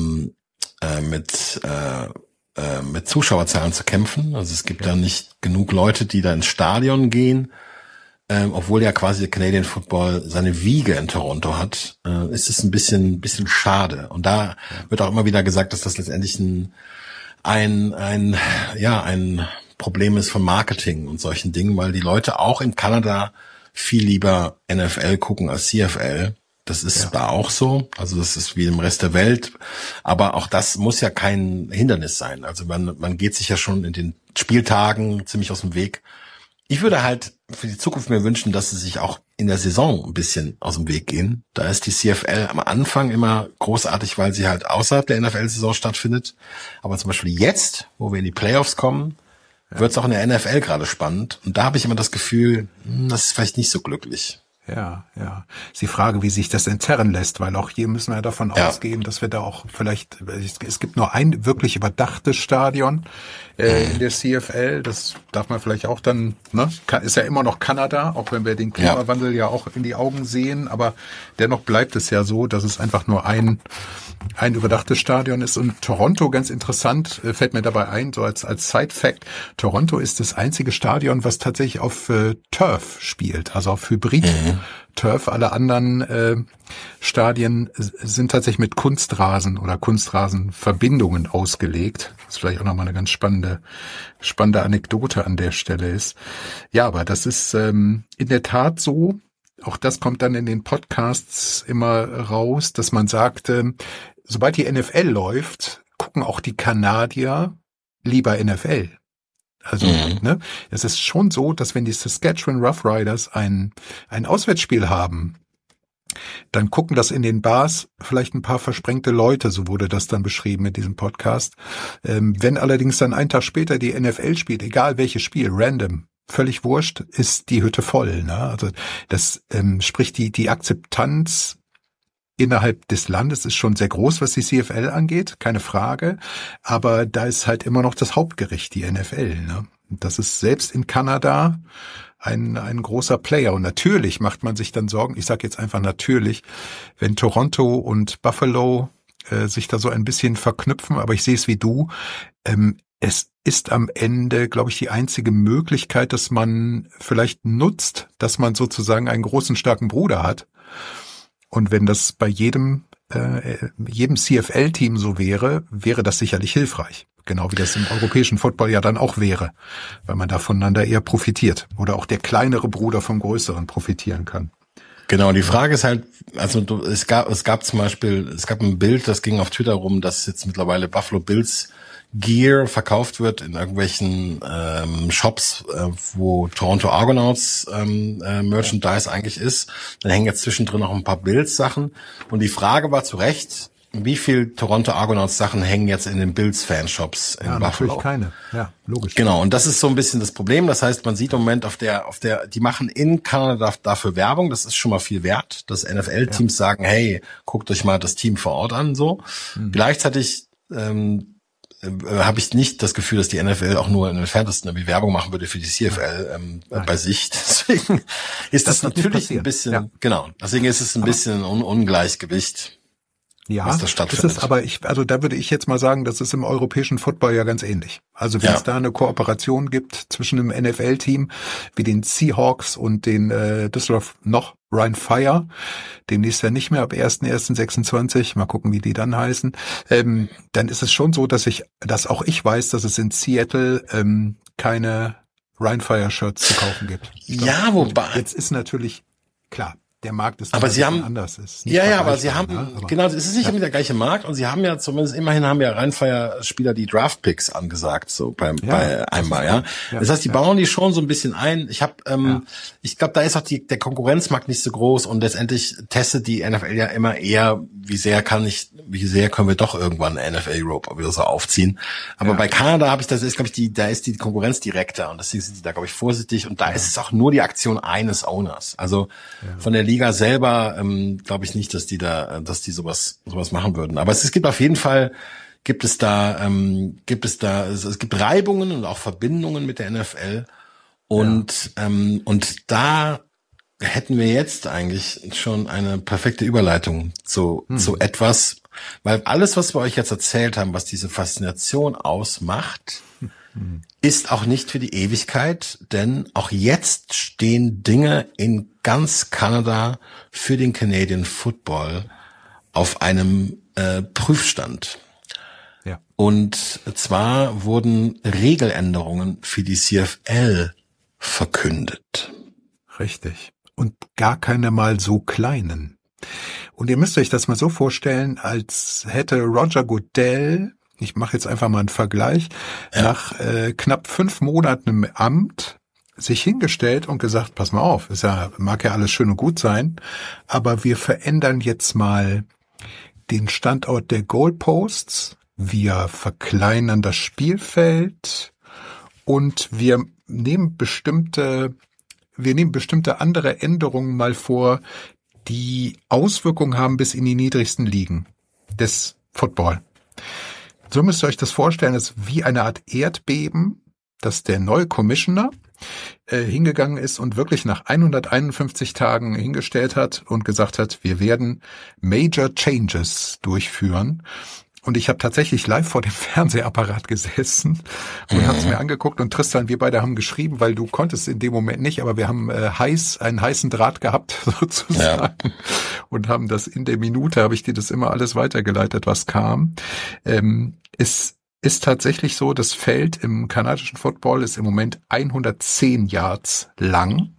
Zuschauerzahlen zu kämpfen. Also es gibt da nicht genug Leute, die da ins Stadion gehen. Obwohl ja quasi der Canadian Football seine Wiege in Toronto hat, ist es ein bisschen schade. Und da wird auch immer wieder gesagt, dass das letztendlich ein Problem ist von Marketing und solchen Dingen, weil die Leute auch in Kanada viel lieber NFL gucken als CFL. Das ist da auch so. Also das ist wie im Rest der Welt. Aber auch das muss ja kein Hindernis sein. Also man geht sich ja schon in den Spieltagen ziemlich aus dem Weg. Ich würde halt für die Zukunft mir wünschen, dass sie sich auch in der Saison ein bisschen aus dem Weg gehen. Da ist die CFL am Anfang immer großartig, weil sie halt außerhalb der NFL-Saison stattfindet. Aber zum Beispiel jetzt, wo wir in die Playoffs kommen, wird's auch in der NFL gerade spannend. Und da habe ich immer das Gefühl, das ist vielleicht nicht so glücklich. Ja. Ist die Frage, wie sich das entzerren lässt, weil auch hier müssen wir davon ausgehen, dass wir da auch vielleicht, es gibt nur ein wirklich überdachtes Stadion in der CFL, das darf man vielleicht auch dann, ne, ist ja immer noch Kanada, auch wenn wir den Klimawandel ja auch in die Augen sehen, aber dennoch bleibt es ja so, dass es einfach nur ein überdachtes Stadion ist. Und Toronto, ganz interessant, fällt mir dabei ein, so als Side-Fact, Toronto ist das einzige Stadion, was tatsächlich auf Turf spielt, also auf Hybrid-Turf. Alle anderen Stadien sind tatsächlich mit Kunstrasen oder Kunstrasenverbindungen ausgelegt. Was vielleicht auch nochmal eine ganz spannende Anekdote an der Stelle ist. Ja, aber das ist in der Tat so. Auch das kommt dann in den Podcasts immer raus, dass man sagt, sobald die NFL läuft, gucken auch die Kanadier lieber NFL. Also, ne, es ist schon so, dass wenn die Saskatchewan Roughriders ein Auswärtsspiel haben, dann gucken das in den Bars vielleicht ein paar versprengte Leute, so wurde das dann beschrieben in diesem Podcast. Wenn allerdings dann einen Tag später die NFL spielt, egal welches Spiel, random, völlig wurscht, ist die Hütte voll. Ne? Also das sprich die Akzeptanz innerhalb des Landes ist schon sehr groß, was die CFL angeht, keine Frage. Aber da ist halt immer noch das Hauptgericht, die NFL. Ne? Das ist selbst in Kanada ein großer Player. Und natürlich macht man sich dann Sorgen, ich sage jetzt einfach natürlich, wenn Toronto und Buffalo sich da so ein bisschen verknüpfen, aber ich sehe es wie du, es ist am Ende, glaube ich, die einzige Möglichkeit, dass man vielleicht nutzt, dass man sozusagen einen großen, starken Bruder hat. Und wenn das bei jedem CFL-Team so wäre das sicherlich hilfreich. Genau wie das im europäischen Football ja dann auch wäre, weil man da voneinander eher profitiert. Oder auch der kleinere Bruder vom größeren profitieren kann. Genau, die Frage ist halt, also es gab ein Bild, das ging auf Twitter rum, dass jetzt mittlerweile Buffalo Bills Gear verkauft wird in irgendwelchen Shops, wo Toronto Argonauts Merchandise eigentlich ist. Dann hängen jetzt zwischendrin noch ein paar Bills-Sachen. Und die Frage war zu Recht, wie viel Toronto Argonauts Sachen hängen jetzt in den Bills-Fanshops in Buffalo? Natürlich keine. Ja, logisch. Genau, und das ist so ein bisschen das Problem. Das heißt, man sieht im Moment die machen in Kanada dafür Werbung. Das ist schon mal viel wert, dass NFL-Teams sagen, hey, guckt euch mal das Team vor Ort an, so. Gleichzeitig habe ich nicht das Gefühl, dass die NFL auch nur in den Entferntesten irgendwie Werbung machen würde für die CFL bei sich. Deswegen ist das natürlich ein bisschen, genau, deswegen ist es ein bisschen Ungleichgewicht. Ja, was das stattfindet. ist es, aber da würde ich jetzt mal sagen, das ist im europäischen Football ja ganz ähnlich. Also wenn es da eine Kooperation gibt zwischen einem NFL-Team wie den Seahawks und den Düsseldorf noch Rhein Fire, demnächst ja nicht mehr ab 1.1.26, mal gucken, wie die dann heißen, dann ist es schon so, dass auch ich weiß, dass es in Seattle keine Rhein Fire Shirts zu kaufen gibt. Ja, wobei. Jetzt ist natürlich klar. Der Markt ist aber sie haben anders ist. Ja, aber sie haben genau, es ist nicht immer der gleiche Markt und sie haben ja zumindest immerhin Rheinfire-Spieler die Draft-Picks angesagt so bei einmal, ja. Das heißt, die bauen die schon so ein bisschen ein. Ich ich glaube, da ist auch der Konkurrenzmarkt nicht so groß und letztendlich testet die NFL ja immer eher, wie sehr können wir doch irgendwann eine NFL-Rope wieder so aufziehen. Aber bei Kanada da ist die Konkurrenz direkter und deswegen sind die da, glaube ich, vorsichtig und da ist es auch nur die Aktion eines Owners. Also von der Liga selber glaube ich nicht, dass die sowas machen würden. Aber es gibt auf jeden Fall es gibt Reibungen und auch Verbindungen mit der NFL und da hätten wir jetzt eigentlich schon eine perfekte Überleitung zu etwas, weil alles, was wir euch jetzt erzählt haben, was diese Faszination ausmacht, ist auch nicht für die Ewigkeit, denn auch jetzt stehen Dinge in ganz Kanada für den Canadian Football auf einem Prüfstand. Ja. Und zwar wurden Regeländerungen für die CFL verkündet. Richtig. Und gar keine mal so kleinen. Und ihr müsst euch das mal so vorstellen, als hätte Roger Goodell, ich mache jetzt einfach mal einen Vergleich, nach knapp 5 Monaten im Amt sich hingestellt und gesagt, pass mal auf, mag ja alles schön und gut sein, aber wir verändern jetzt mal den Standort der Goalposts, wir verkleinern das Spielfeld und wir nehmen bestimmte andere Änderungen mal vor, die Auswirkungen haben bis in die niedrigsten Ligen des Football. So müsst ihr euch das vorstellen, es ist wie eine Art Erdbeben, dass der neue Commissioner hingegangen ist und wirklich nach 151 Tagen hingestellt hat und gesagt hat, wir werden Major Changes durchführen. Und ich habe tatsächlich live vor dem Fernsehapparat gesessen und habe es mir angeguckt, und Tristan, wir beide haben geschrieben, weil du konntest in dem Moment nicht, aber wir haben einen heißen Draht gehabt sozusagen, und haben das in der Minute, habe ich dir das immer alles weitergeleitet, was kam. Es ist tatsächlich so, das Feld im kanadischen Football ist im Moment 110 Yards lang.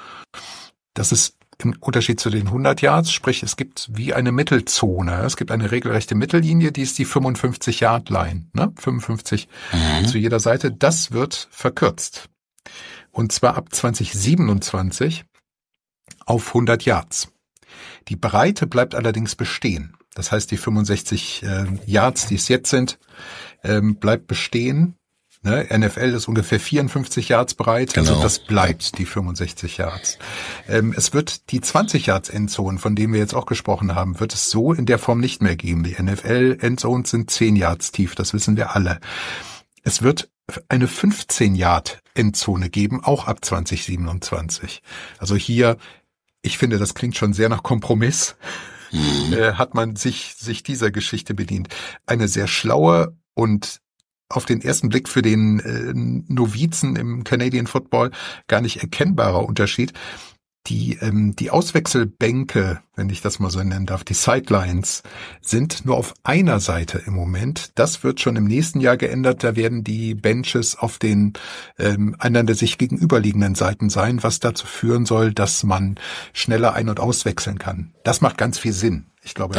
Das ist im Unterschied zu den 100 Yards, sprich es gibt wie eine Mittelzone. Es gibt eine regelrechte Mittellinie, die ist die 55-Yard-Line, ne? 55 zu jeder Seite. Das wird verkürzt. Und zwar ab 2027 auf 100 Yards. Die Breite bleibt allerdings bestehen. Das heißt, die 65 Yards, die es jetzt sind, bleibt bestehen. Ne? NFL ist ungefähr 54 Yards breit, genau. Also das bleibt die 65 Yards. Es wird die 20 Yards Endzone, von denen wir jetzt auch gesprochen haben, wird es so in der Form nicht mehr geben. Die NFL Endzones sind 10 Yards tief, das wissen wir alle. Es wird eine 15 Yard Endzone geben, auch ab 2027. Also hier, ich finde, das klingt schon sehr nach Kompromiss. Hat man sich dieser Geschichte bedient. Eine sehr schlaue und auf den ersten Blick für den Novizen im Canadian Football gar nicht erkennbarer Unterschied. Die Auswechselbänke, wenn ich das mal so nennen darf, die Sidelines, sind nur auf einer Seite im Moment. Das wird schon im nächsten Jahr geändert. Da werden die Benches auf den einander sich gegenüberliegenden Seiten sein, was dazu führen soll, dass man schneller ein- und auswechseln kann. Das macht ganz viel Sinn. Ich glaube,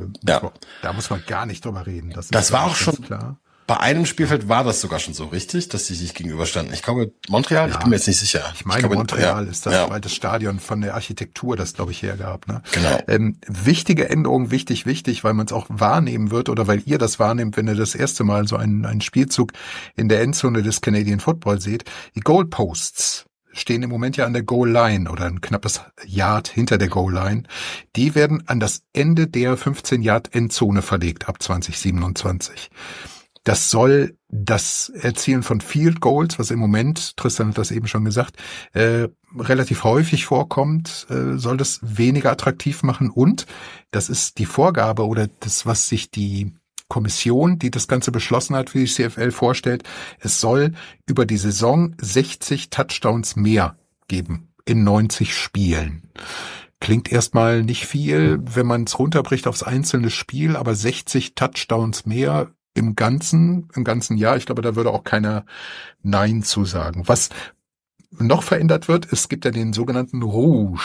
da muss man gar nicht drüber reden. Das war auch schon klar. Bei einem Spielfeld war das sogar schon so richtig, dass sie sich gegenüberstanden. Ich glaube, Montreal, ich bin mir jetzt nicht sicher. Ich meine, Montreal ist das zweite Stadion von der Architektur, das glaube ich hergab. Ne? Genau. Wichtige Änderung, wichtig, weil man es auch wahrnehmen wird oder weil ihr das wahrnehmt, wenn ihr das erste Mal so einen Spielzug in der Endzone des Canadian Football seht. Die Goalposts stehen im Moment ja an der Goal-Line oder ein knappes Yard hinter der Goal-Line. Die werden an das Ende der 15-Yard-Endzone verlegt ab 2027. Das soll das Erzielen von Field Goals, was im Moment, Tristan hat das eben schon gesagt, relativ häufig vorkommt, soll das weniger attraktiv machen. Und das ist die Vorgabe oder das, was sich die Kommission, die das Ganze beschlossen hat, für die CFL vorstellt. Es soll über die Saison 60 Touchdowns mehr geben in 90 Spielen. Klingt erstmal nicht viel, wenn man es runterbricht aufs einzelne Spiel, aber 60 Touchdowns mehr im ganzen Jahr, ich glaube, da würde auch keiner Nein zu sagen. Was noch verändert wird, es gibt ja den sogenannten Rouge.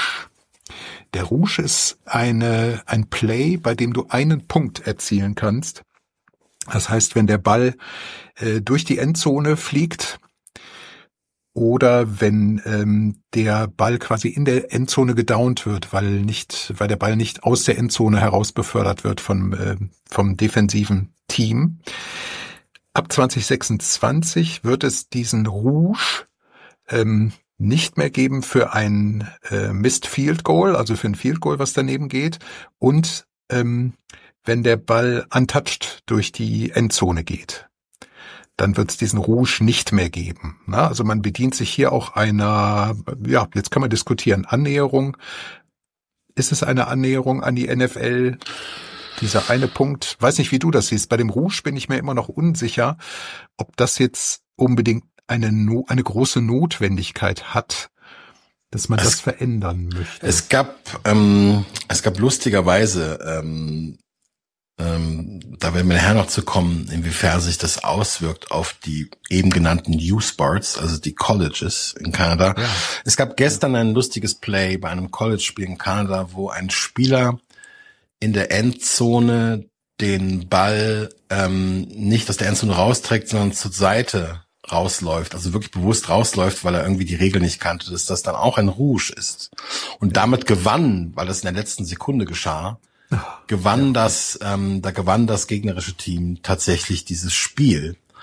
Der Rouge ist ein Play, bei dem du einen Punkt erzielen kannst. Das heißt, wenn der Ball durch die Endzone fliegt oder wenn der Ball quasi in der Endzone gedownt wird, weil der Ball nicht aus der Endzone heraus befördert wird vom defensiven Team. Ab 2026 wird es diesen Rouge nicht mehr geben für ein Missed Field Goal, also für ein Field Goal, was daneben geht, und wenn der Ball untouched durch die Endzone geht. Dann wird es diesen Rouge nicht mehr geben. Na, also man bedient sich hier auch einer, ja, jetzt kann man diskutieren, Annäherung. Ist es eine Annäherung an die NFL? Dieser eine Punkt, weiß nicht, wie du das siehst. Bei dem Rouge bin ich mir immer noch unsicher, ob das jetzt unbedingt eine große Notwendigkeit hat, dass man das verändern möchte. Es gab lustigerweise, da werden wir nachher noch zu kommen, inwiefern sich das auswirkt auf die eben genannten U-Sports, also die Colleges in Kanada. Ja. Es gab gestern ein lustiges Play bei einem College-Spiel in Kanada, wo ein Spieler in der Endzone den Ball nicht aus der Endzone rausträgt, sondern zur Seite rausläuft, also wirklich bewusst rausläuft, weil er irgendwie die Regel nicht kannte, dass das dann auch ein Rouge ist. Und damit gewann, weil das in der letzten Sekunde geschah, gewann das gegnerische Team tatsächlich dieses Spiel.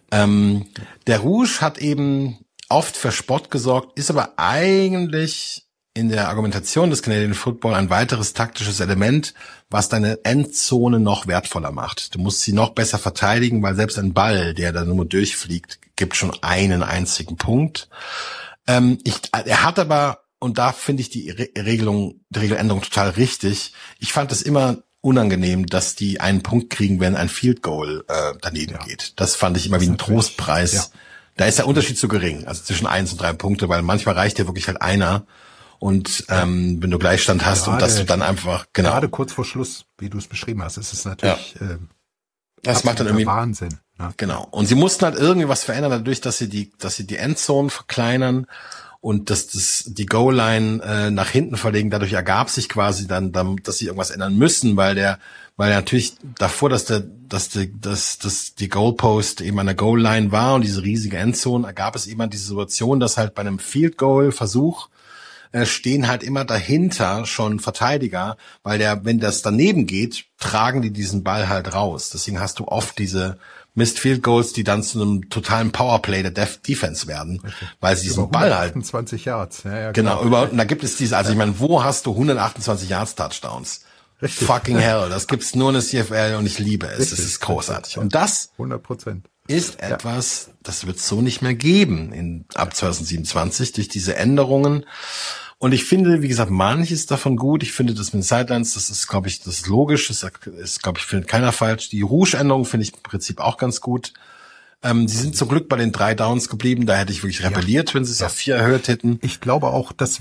Der Rouge hat eben oft für Spott gesorgt, ist aber eigentlich in der Argumentation des Canadian Football ein weiteres taktisches Element, was deine Endzone noch wertvoller macht. Du musst sie noch besser verteidigen, weil selbst ein Ball, der da nur durchfliegt, gibt schon einen einzigen Punkt. Er hat aber, und da finde ich die Regeländerung total richtig, ich fand es immer unangenehm, dass die einen Punkt kriegen, wenn ein Field Goal daneben geht. Das fand ich immer wie ein Trostpreis. Ja. Da ist der Unterschied zu gering, also zwischen 1 und 3 Punkte, weil manchmal reicht dir wirklich halt einer. Und wenn du Gleichstand hast gerade, und dass du dann einfach, genau. Gerade kurz vor Schluss, wie du es beschrieben hast, ist es natürlich das macht dann irgendwie Wahnsinn. Ne? Genau. Und sie mussten halt irgendwie was verändern, dadurch, dass sie die Endzone verkleinern und dass die Goal-Line nach hinten verlegen. Dadurch ergab sich quasi dann, dass sie irgendwas ändern müssen, weil natürlich davor, dass die Goalpost eben an der Goal-Line war und diese riesige Endzone, ergab es eben diese Situation, dass halt bei einem Field-Goal-Versuch stehen halt immer dahinter schon Verteidiger, weil wenn das daneben geht, tragen die diesen Ball halt raus. Deswegen hast du oft diese Missed Field Goals, die dann zu einem totalen Powerplay der Defense werden, weil sie diesen Ball halt 128 Yards. Ja, genau, überhaupt, und da gibt es ich meine, wo hast du 128 Yards Touchdowns? Richtig. Fucking hell, das gibt's nur in der CFL und ich liebe es. Richtig, das ist großartig. Ja. Und das 100%. Ist etwas, das wird es so nicht mehr geben ab 2027 durch diese Änderungen. Und ich finde, wie gesagt, manches davon gut. Ich finde das mit den Sidelines, das ist, glaube ich, das ist logisch. Das ist, glaube ich, findet keiner falsch. Die Rouge-Änderung finde ich im Prinzip auch ganz gut. Sie sind zum Glück bei den 3 Downs geblieben. Da hätte ich wirklich rebelliert, wenn sie es auf 4 erhöht hätten. Ich glaube auch, das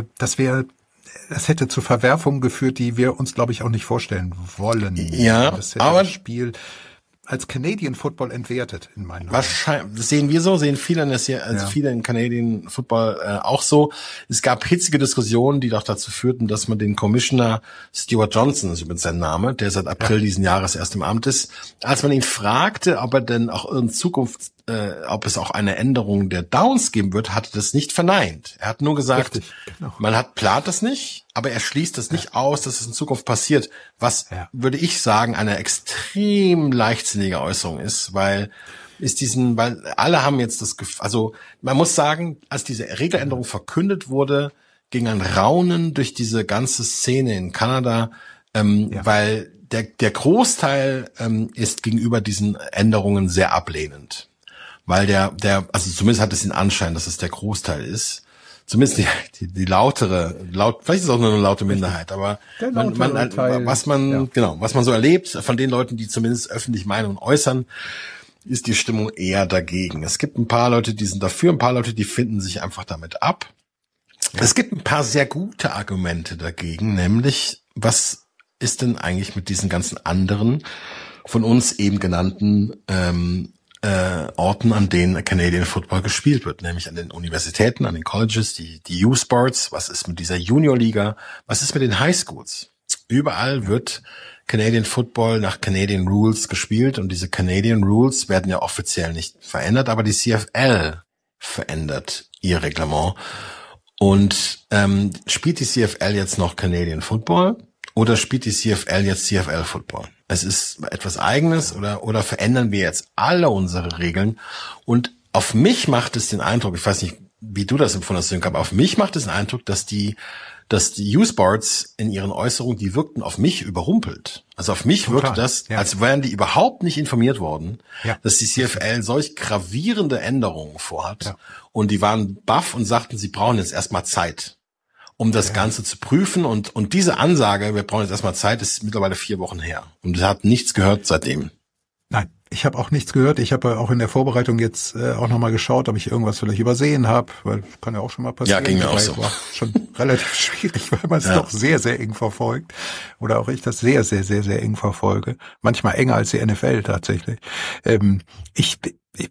hätte zu Verwerfungen geführt, die wir uns, glaube ich, auch nicht vorstellen wollen. Ja, das hätte aber das Spiel als Canadian Football entwertet, in meinen Augen. Wahrscheinlich, das sehen wir so, sehen viele viele in Canadian Football auch so. Es gab hitzige Diskussionen, die doch dazu führten, dass man den Commissioner Stuart Johnson, ist übrigens sein Name, der seit April diesen Jahres erst im Amt ist, als man ihn fragte, ob er denn auch in Zukunft, ob es auch eine Änderung der Downs geben wird, hatte das nicht verneint. Er hat nur gesagt, richtig, genau. plant das nicht, aber er schließt das nicht aus, dass es in Zukunft passiert, was, würde ich sagen, eine extrem leichtsinnige Äußerung ist, weil alle haben jetzt das Gefühl, also man muss sagen, als diese Regeländerung verkündet wurde, ging ein Raunen durch diese ganze Szene in Kanada, weil der Großteil ist gegenüber diesen Änderungen sehr ablehnend. Weil also zumindest hat es den Anschein, dass es der Großteil ist. Zumindest die lautere, vielleicht ist es auch nur eine laute Minderheit, aber was man so erlebt von den Leuten, die zumindest öffentlich Meinungen äußern, ist die Stimmung eher dagegen. Es gibt ein paar Leute, die sind dafür, ein paar Leute, die finden sich einfach damit ab. Ja. Es gibt ein paar sehr gute Argumente dagegen, nämlich, was ist denn eigentlich mit diesen ganzen anderen von uns eben genannten Orten, an denen Canadian Football gespielt wird, nämlich an den Universitäten, an den Colleges, die U-Sports, was ist mit dieser Junior-Liga, was ist mit den Highschools? Überall wird Canadian Football nach Canadian Rules gespielt und diese Canadian Rules werden ja offiziell nicht verändert, aber die CFL verändert ihr Reglement. Und spielt die CFL jetzt noch Canadian Football oder spielt die CFL jetzt CFL Football? Es ist etwas Eigenes oder verändern wir jetzt alle unsere Regeln? Und auf mich macht es den Eindruck, ich weiß nicht, wie du das empfunden hast, aber auf mich macht es den Eindruck, dass die U-Sports in ihren Äußerungen, die wirkten auf mich überrumpelt. Also auf mich wirkte das, als wären die überhaupt nicht informiert worden, dass die CFL solch gravierende Änderungen vorhat. Ja. Und die waren baff und sagten, sie brauchen jetzt erstmal Zeit, um das Ganze zu prüfen. Und diese Ansage, wir brauchen jetzt erstmal Zeit, ist mittlerweile 4 Wochen her. Und es hat nichts gehört seitdem. Nein, ich habe auch nichts gehört. Ich habe auch in der Vorbereitung jetzt auch nochmal geschaut, ob ich irgendwas vielleicht übersehen habe, weil kann ja auch schon mal passieren. Ja, ging mir auch so. War schon relativ schwierig, weil man es doch sehr, sehr eng verfolgt. Oder auch ich das sehr, sehr, sehr, sehr eng verfolge. Manchmal enger als die NFL tatsächlich. Ich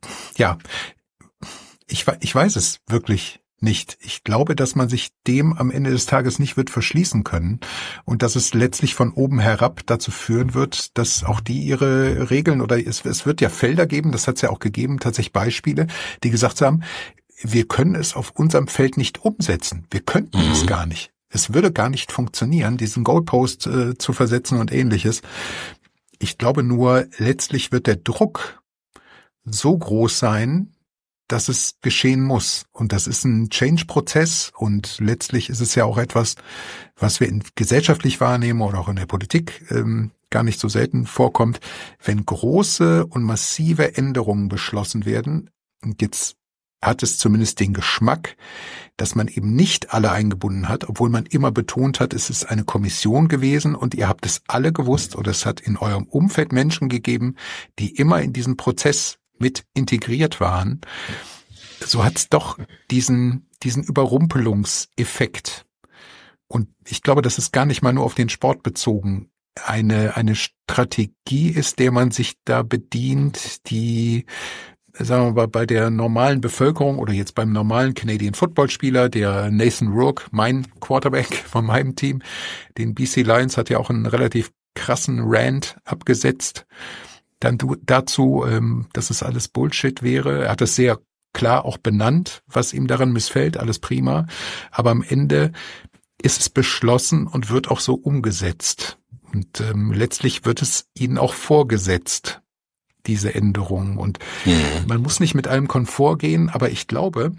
weiß es wirklich nicht. Ich glaube, dass man sich dem am Ende des Tages nicht wird verschließen können und dass es letztlich von oben herab dazu führen wird, dass auch die ihre Regeln oder es wird ja Felder geben, das hat es ja auch gegeben, tatsächlich Beispiele, die gesagt haben, wir können es auf unserem Feld nicht umsetzen. Wir könnten es gar nicht. Es würde gar nicht funktionieren, diesen Goalpost zu versetzen und ähnliches. Ich glaube nur, letztlich wird der Druck so groß sein, dass es geschehen muss. Und das ist ein Change-Prozess und letztlich ist es ja auch etwas, was wir gesellschaftlich wahrnehmen oder auch in der Politik gar nicht so selten vorkommt, wenn große und massive Änderungen beschlossen werden. Und jetzt hat es zumindest den Geschmack, dass man eben nicht alle eingebunden hat, obwohl man immer betont hat, es ist eine Kommission gewesen und ihr habt es alle gewusst oder es hat in eurem Umfeld Menschen gegeben, die immer in diesen Prozess mit integriert waren. So hat es doch diesen Überrumpelungseffekt. Und ich glaube, das ist gar nicht mal nur auf den Sport bezogen. Eine Strategie ist, der man sich da bedient, die, sagen wir mal, bei der normalen Bevölkerung oder jetzt beim normalen Canadian Football-Spieler, der Nathan Rourke, mein Quarterback von meinem Team, den BC Lions, hat ja auch einen relativ krassen Rant abgesetzt. Dann dazu, dass es alles Bullshit wäre. Er hat es sehr klar auch benannt, was ihm daran missfällt, alles prima. Aber am Ende ist es beschlossen und wird auch so umgesetzt. Und letztlich wird es ihnen auch vorgesetzt, diese Änderungen. Und man muss nicht mit allem Komfort gehen, aber ich glaube,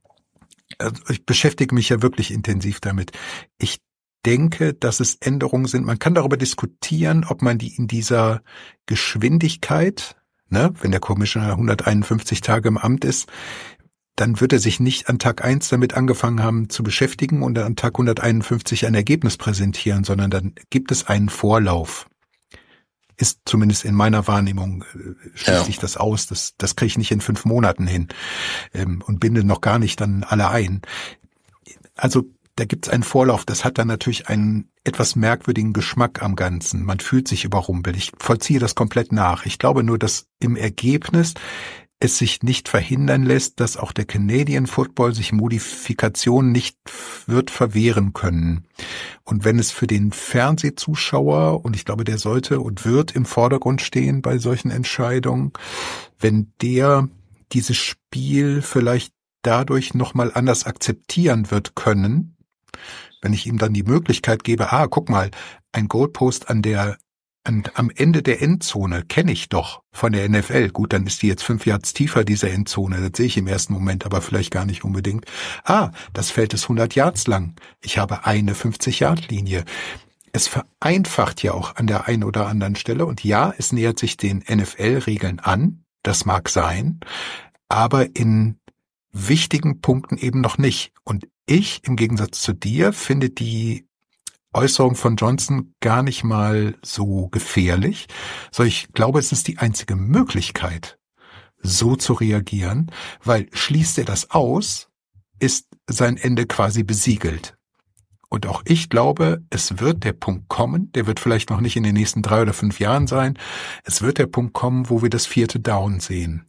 ich beschäftige mich ja wirklich intensiv damit. Ich denke, dass es Änderungen sind. Man kann darüber diskutieren, ob man die in dieser Geschwindigkeit, wenn der Commissioner 151 Tage im Amt ist, dann wird er sich nicht an Tag 1 damit angefangen haben zu beschäftigen und an Tag 151 ein Ergebnis präsentieren, sondern dann gibt es einen Vorlauf. Ist zumindest in meiner Wahrnehmung, schließt sich das aus. Das kriege ich nicht in 5 Monaten hin und binde noch gar nicht dann alle ein. Also da gibt es einen Vorlauf. Das hat dann natürlich einen etwas merkwürdigen Geschmack am Ganzen. Man fühlt sich überrumpelt. Ich vollziehe das komplett nach. Ich glaube nur, dass im Ergebnis es sich nicht verhindern lässt, dass auch der Canadian Football sich Modifikationen nicht wird verwehren können. Und wenn es für den Fernsehzuschauer, und ich glaube, der sollte und wird im Vordergrund stehen bei solchen Entscheidungen, wenn der dieses Spiel vielleicht dadurch nochmal anders akzeptieren wird können, wenn ich ihm dann die Möglichkeit gebe, guck mal, ein Goalpost am Ende der Endzone kenne ich doch von der NFL. Gut, dann ist die jetzt 5 Yards tiefer, diese Endzone. Das sehe ich im ersten Moment, aber vielleicht gar nicht unbedingt. Das Feld ist 100 Yards lang. Ich habe eine 50-Yard-Linie. Es vereinfacht ja auch an der einen oder anderen Stelle. Und ja, es nähert sich den NFL-Regeln an. Das mag sein. Aber in wichtigen Punkten eben noch nicht. Und ich, im Gegensatz zu dir, finde die Äußerung von Johnson gar nicht mal so gefährlich, sondern ich glaube, es ist die einzige Möglichkeit, so zu reagieren, weil schließt er das aus, ist sein Ende quasi besiegelt. Und auch ich glaube, es wird der Punkt kommen, der wird vielleicht noch nicht in den nächsten 3 oder 5 Jahren sein, es wird der Punkt kommen, wo wir das 4. Down sehen.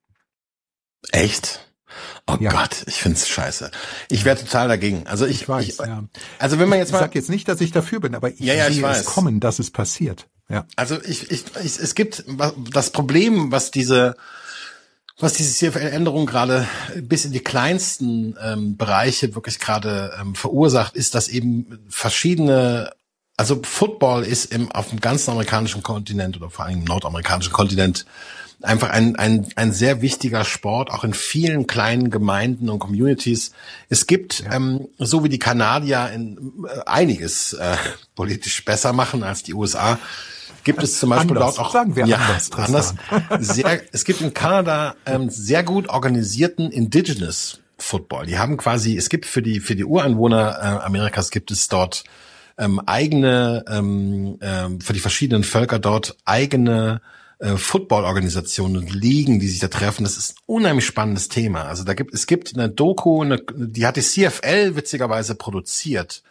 Echt? Oh ja. Gott, ich find's scheiße. Ich wäre total dagegen. Also ich weiß. Also wenn man jetzt mal, ich sag jetzt nicht, dass ich dafür bin, aber ich sehe es kommen, dass es passiert. Ja. Also es gibt das Problem, was diese CFL-Änderung gerade bis in die kleinsten Bereiche wirklich gerade verursacht, ist, dass eben verschiedene, also Football ist auf dem ganzen amerikanischen Kontinent oder vor allem im nordamerikanischen Kontinent einfach ein sehr wichtiger Sport, auch in vielen kleinen Gemeinden und Communities. Es gibt, so wie die Kanadier einiges politisch besser machen als die USA, gibt es zum Beispiel dort auch, sagen wir anders. Es gibt in Kanada sehr gut organisierten Indigenous Football. Die haben quasi, es gibt für die Ureinwohner Amerikas gibt es dort eigene, für die verschiedenen Völker dort eigene Football-Organisationen und Ligen, die sich da treffen. Das ist ein unheimlich spannendes Thema. Also es gibt eine Doku, die hat die CFL witzigerweise produziert.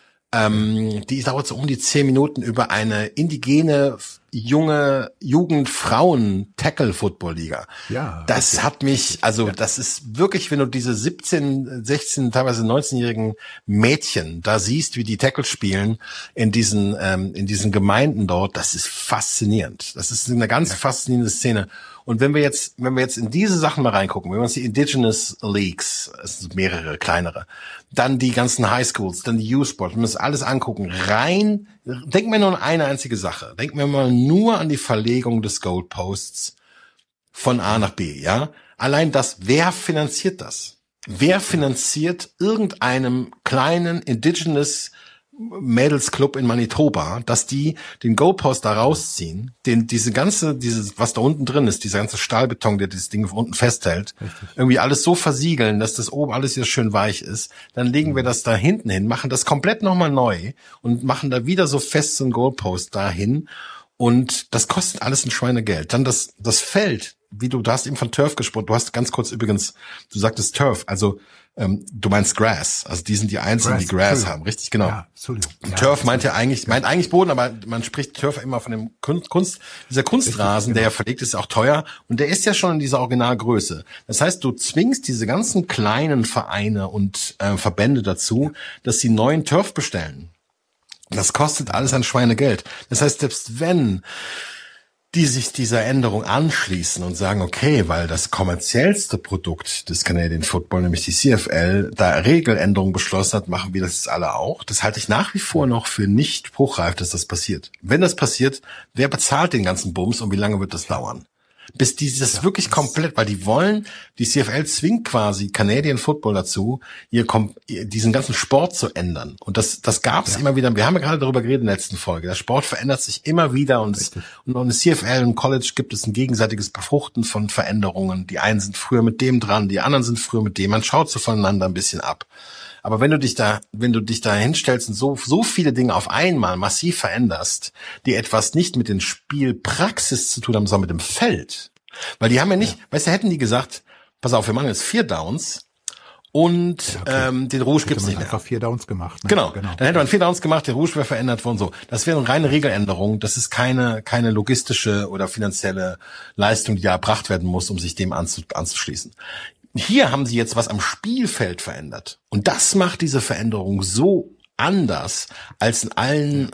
Die dauert so um die 10 Minuten über eine indigene junge Jugend-Frauen-Tackle-Football-Liga. Ja. Das hat mich, das ist wirklich, wenn du diese 17, 16, teilweise 19-jährigen Mädchen da siehst, wie die Tackle spielen in diesen Gemeinden dort, das ist faszinierend. Das ist eine ganz faszinierende Szene. Und wenn wir jetzt in diese Sachen mal reingucken, wenn wir uns die Indigenous Leagues, es sind mehrere kleinere, dann die ganzen Highschools, dann die U-Sport, wenn wir uns alles angucken, denken wir nur an eine einzige Sache. Denken wir mal nur an die Verlegung des Goalposts von A nach B, ja. Allein das, wer finanziert das? Wer finanziert irgendeinem kleinen Indigenous Mädels Club in Manitoba, dass die den Goalpost da rausziehen, dieses, was da unten drin ist, dieser ganze Stahlbeton, der dieses Ding unten festhält, irgendwie alles so versiegeln, dass das oben alles hier schön weich ist, dann legen wir das da hinten hin, machen das komplett nochmal neu und machen da wieder so fest so einen Goalpost dahin und das kostet alles ein Schweinegeld. Dann das Feld, du hast eben von Turf gesprochen, du hast ganz kurz übrigens, du sagtest Turf, also du meinst Grass, also die sind die Einzigen, die Grass haben, richtig, genau. Ja, Turf meint eigentlich Boden, aber man spricht Turf immer von dem dieser Kunstrasen, der ja verlegt ist, auch teuer und der ist ja schon in dieser Originalgröße. Das heißt, du zwingst diese ganzen kleinen Vereine und Verbände dazu, dass sie neuen Turf bestellen. Das kostet alles ein Schweinegeld. Das heißt, selbst wenn die sich dieser Änderung anschließen und sagen, okay, weil das kommerziellste Produkt des Canadian Football, nämlich die CFL, da Regeländerungen beschlossen hat, machen wir das jetzt alle auch. Das halte ich nach wie vor noch für nicht spruchreif, dass das passiert. Wenn das passiert, wer bezahlt den ganzen Bums und wie lange wird das dauern? Bis die das wirklich komplett, weil die CFL zwingt quasi Canadian Football dazu, diesen ganzen Sport zu ändern. Und das gab es immer wieder. Wir haben ja gerade darüber geredet in der letzten Folge. Der Sport verändert sich immer wieder und in CFL und College gibt es ein gegenseitiges Befruchten von Veränderungen. Die einen sind früher mit dem dran, die anderen sind früher mit dem. Man schaut so voneinander ein bisschen ab. Aber wenn du dich da hinstellst und so viele Dinge auf einmal massiv veränderst, die etwas nicht mit den Spielpraxis zu tun haben, sondern mit dem Feld. Weil die haben ja nicht, weißt du, hätten die gesagt, pass auf, wir machen jetzt 4 Downs und den Rouge gibt's nicht mehr. Einfach 4 Downs gemacht. Ne? Genau. Dann hätte man 4 Downs gemacht, der Rouge wäre verändert worden, so. Das wäre eine reine Regeländerung. Das ist keine logistische oder finanzielle Leistung, die da erbracht werden muss, um sich dem anzuschließen. Hier haben sie jetzt was am Spielfeld verändert. Und das macht diese Veränderung so anders als in allen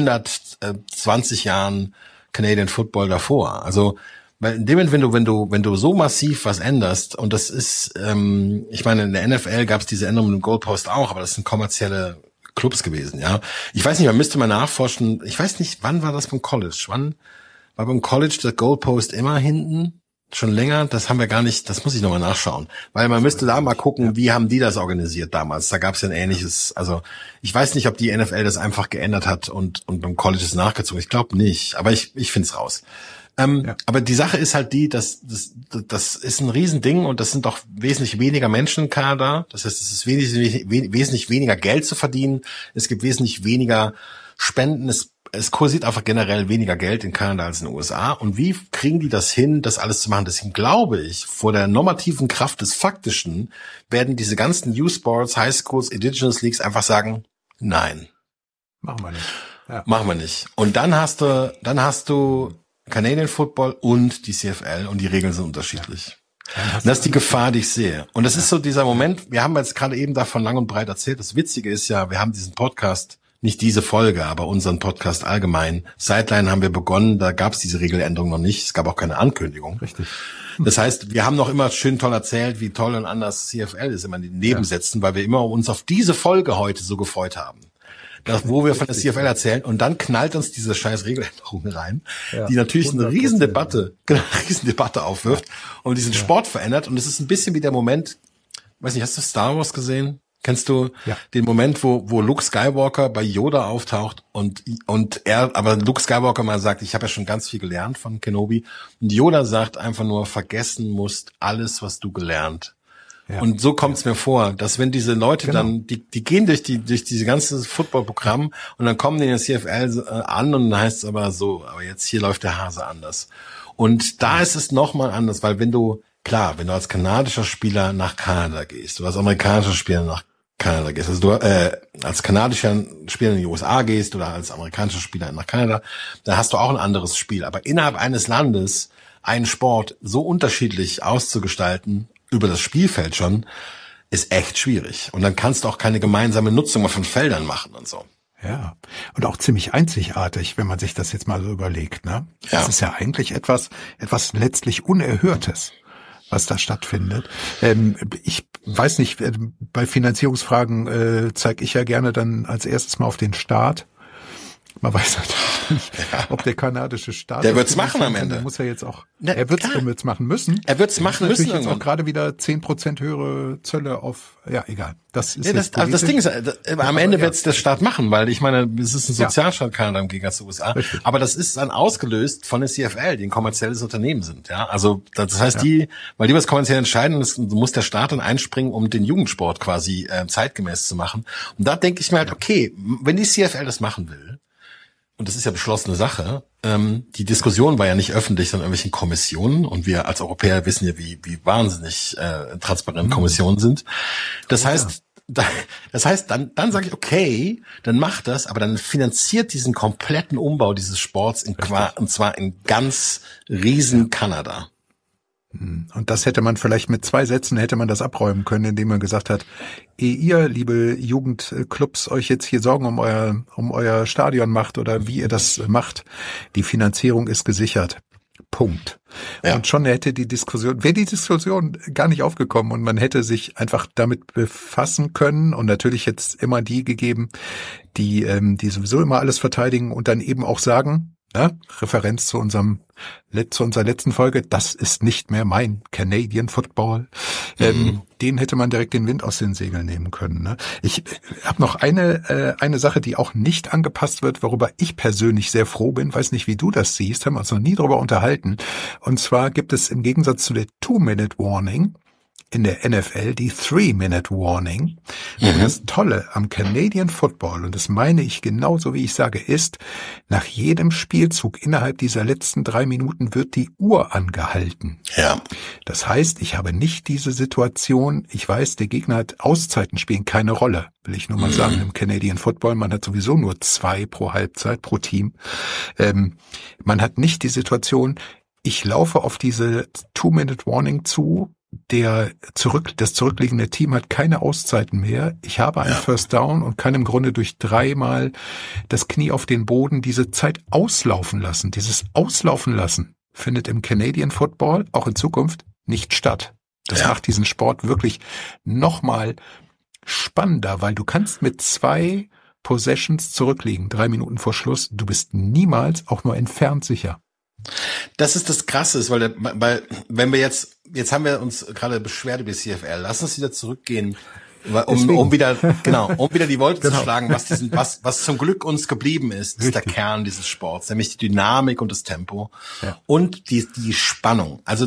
120 Jahren Canadian Football davor. Also, weil in dem Moment, wenn du so massiv was änderst, und das ist, ich meine, in der NFL gab es diese Änderung mit dem Goalpost auch, aber das sind kommerzielle Clubs gewesen, ja. Ich weiß nicht, man müsste mal nachforschen. Ich weiß nicht, wann war das beim College? Wann war beim College der Goalpost immer hinten? Schon länger, das haben wir gar nicht, das muss ich nochmal nachschauen. Weil man müsste da mal gucken, wie haben die das organisiert damals. Da gab es ja ein ähnliches, also ich weiß nicht, ob die NFL das einfach geändert hat und beim College ist nachgezogen. Ich glaube nicht, aber ich find's raus. Aber die Sache ist halt die, das ist ein Riesending und das sind doch wesentlich weniger Menschen im Kader. Das heißt, es ist wesentlich weniger Geld zu verdienen. Es gibt wesentlich weniger Spenden. Es kursiert einfach generell weniger Geld in Kanada als in den USA. Und wie kriegen die das hin, das alles zu machen? Deswegen glaube ich, vor der normativen Kraft des Faktischen werden diese ganzen U-Sports, High Schools, Indigenous Leagues einfach sagen, nein. Machen wir nicht. Ja. Machen wir nicht. Und dann hast du Canadian Football und die CFL und die Regeln sind unterschiedlich. Ja, und das ist die Gefahr, die ich sehe. Und das ist so dieser Moment, wir haben jetzt gerade eben davon lang und breit erzählt. Das Witzige ist ja, wir haben diesen Podcast, nicht diese Folge, aber unseren Podcast allgemein. Sideline haben wir begonnen, da gab es diese Regeländerung noch nicht. Es gab auch keine Ankündigung. Richtig. Das heißt, wir haben noch immer schön toll erzählt, wie toll und anders CFL ist, immer in den Nebensätzen, weil wir immer uns auf diese Folge heute so gefreut haben. Wo wir von der CFL erzählen und dann knallt uns diese scheiß Regeländerung rein, die natürlich eine Riesendebatte aufwirft und diesen Sport verändert. Und es ist ein bisschen wie der Moment, weiß nicht, hast du Star Wars gesehen? Kennst du den Moment, wo Luke Skywalker bei Yoda auftaucht und aber Luke Skywalker mal sagt, ich habe ja schon ganz viel gelernt von Kenobi und Yoda sagt einfach nur, vergessen musst alles, was du gelernt. Ja. Und so kommt es mir vor, dass wenn diese Leute dann, die gehen durch diese ganze Football-Programm und dann kommen die in der CFL an und dann heißt es aber so, aber jetzt hier läuft der Hase anders. Und da ist es nochmal anders, weil wenn du als kanadischer Spieler nach Kanada gehst, oder als amerikanischer Spieler nach Kanada gehst, also du als kanadischer Spieler in die USA gehst oder als amerikanischer Spieler nach Kanada, dann hast du auch ein anderes Spiel. Aber innerhalb eines Landes einen Sport so unterschiedlich auszugestalten, über das Spielfeld schon, ist echt schwierig. Und dann kannst du auch keine gemeinsame Nutzung von Feldern machen und so. Ja, und auch ziemlich einzigartig, wenn man sich das jetzt mal so überlegt, ne? Ja. Das ist ja eigentlich etwas letztlich Unerhörtes, was da stattfindet. Ich weiß nicht, bei Finanzierungsfragen zeige ich ja gerne dann als erstes mal auf den Staat. Man weiß natürlich nicht, ob der kanadische Staat... Der wird's machen am Ende. Der muss ja jetzt auch... Er wird's machen müssen. Er wird's machen müssen jetzt auch gerade wieder 10% höhere Zölle auf... Ja, egal. Das ist das Ding ist, am Ende wird's der Staat machen, weil ich meine, es ist ein Sozialstaat Kanada im Gegensatz zu USA. Richtig. Aber das ist dann ausgelöst von der CFL, die ein kommerzielles Unternehmen sind. Ja, also das heißt, weil die was kommerziell entscheiden, muss der Staat dann einspringen, um den Jugendsport quasi zeitgemäß zu machen. Und da denke ich mir halt, okay, wenn die CFL das machen will, und das ist ja beschlossene Sache, die Diskussion war ja nicht öffentlich, sondern irgendwelchen Kommissionen, und wir als Europäer wissen ja, wie wahnsinnig transparent Kommissionen sind. Das heißt, dann sage ich, okay, dann macht das, aber dann finanziert diesen kompletten Umbau dieses Sports und zwar in ganz riesen Kanada. Und das hätte man vielleicht mit 2 Sätzen hätte man das abräumen können, indem man gesagt hat, ehe ihr, liebe Jugendclubs, euch jetzt hier Sorgen um euer Stadion macht oder wie ihr das macht, die Finanzierung ist gesichert. Punkt. Ja. Und schon wäre die Diskussion gar nicht aufgekommen und man hätte sich einfach damit befassen können und natürlich jetzt immer die gegeben, die sowieso immer alles verteidigen und dann eben auch sagen, Referenz zu unserer letzten Folge, das ist nicht mehr mein Canadian Football. Den hätte man direkt den Wind aus den Segeln nehmen können. Ne? Ich habe noch eine Sache, die auch nicht angepasst wird, worüber ich persönlich sehr froh bin. Weiß nicht, wie du das siehst, haben wir uns noch nie drüber unterhalten. Und zwar gibt es im Gegensatz zu der 2-Minute-Warning in der NFL die 3-Minute-Warning. Und das Tolle am Canadian Football, und das meine ich genauso, wie ich sage, ist, nach jedem Spielzug innerhalb dieser letzten 3 Minuten wird die Uhr angehalten. Ja. Das heißt, ich habe nicht diese Situation, ich weiß, der Gegner hat Auszeiten, spielen keine Rolle, will ich nur mal sagen, im Canadian Football, man hat sowieso nur 2 pro Halbzeit, pro Team. Man hat nicht die Situation, ich laufe auf diese 2-Minute-Warning zu, das zurückliegende Team hat keine Auszeiten mehr. Ich habe einen First Down und kann im Grunde durch 3-mal das Knie auf den Boden diese Zeit auslaufen lassen. Dieses Auslaufen lassen findet im Canadian Football auch in Zukunft nicht statt. Das macht diesen Sport wirklich nochmal spannender, weil du kannst mit 2 Possessions zurückliegen, 3 Minuten vor Schluss. Du bist niemals auch nur entfernt sicher. Das ist das Krasse, weil wenn wir jetzt haben wir uns gerade beschwert über die CFL, lass uns wieder zurückgehen, um wieder die Wolte zu schlagen, was zum Glück uns geblieben ist der Kern dieses Sports, nämlich die Dynamik und das Tempo und die Spannung. Also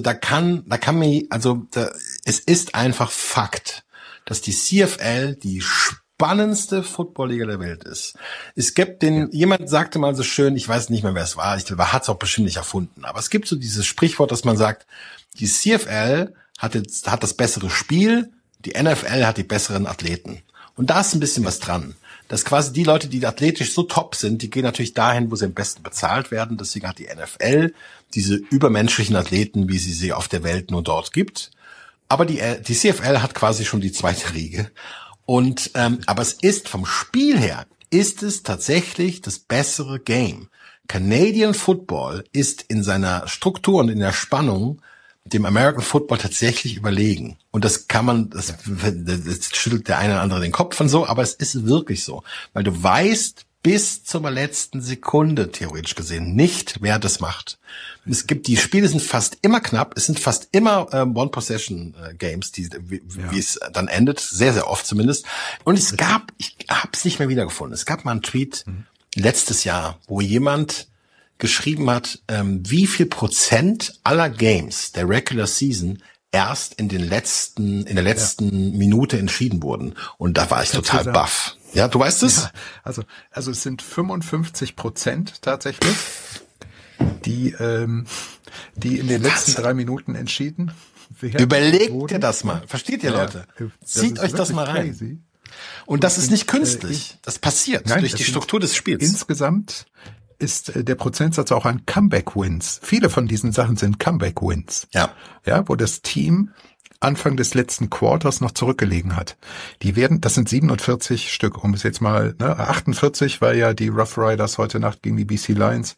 es ist einfach Fakt, dass die CFL die spannendste Football-Liga der Welt ist. Es gibt jemand sagte mal so schön, ich weiß nicht mehr, wer es war, hat es auch bestimmt nicht erfunden, aber es gibt so dieses Sprichwort, dass man sagt, die CFL hat das bessere Spiel, die NFL hat die besseren Athleten. Und da ist ein bisschen was dran. Dass quasi die Leute, die athletisch so top sind, die gehen natürlich dahin, wo sie am besten bezahlt werden. Deswegen hat die NFL diese übermenschlichen Athleten, wie sie auf der Welt nur dort gibt. Aber die CFL hat quasi schon die zweite Riege. Und aber es ist vom Spiel her, ist es tatsächlich das bessere Game. Canadian Football ist in seiner Struktur und in der Spannung dem American Football tatsächlich überlegen. Und das das schüttelt der eine oder andere den Kopf und so, aber es ist wirklich so. Weil du weißt bis zur letzten Sekunde, theoretisch gesehen, nicht, wer das macht. Die Spiele sind fast immer knapp, es sind fast immer One-Possession-Games, wie es dann endet, sehr, sehr oft zumindest. Und ich habe es nicht mehr wiedergefunden. Es gab mal einen Tweet letztes Jahr, wo jemand geschrieben hat, wie viel Prozent aller Games der Regular Season erst in der letzten Minute entschieden wurden. Und da war ich total baff. Ja, du weißt es? Ja, also es sind 55% tatsächlich, die in den letzten 3 Minuten entschieden werden. Überlegt ihr das mal. Versteht ihr, Leute? Zieht euch das mal rein. Crazy. Und das ist nicht künstlich. Das passiert durch die Struktur des Spiels. Insgesamt ist der Prozentsatz auch an Comeback-Wins. Viele von diesen Sachen sind Comeback-Wins. Ja, wo das Team Anfang des letzten Quarters noch zurückgelegen hat. Das sind 47 Stück, um es jetzt mal, 48, weil ja die Rough Riders heute Nacht gegen die BC Lions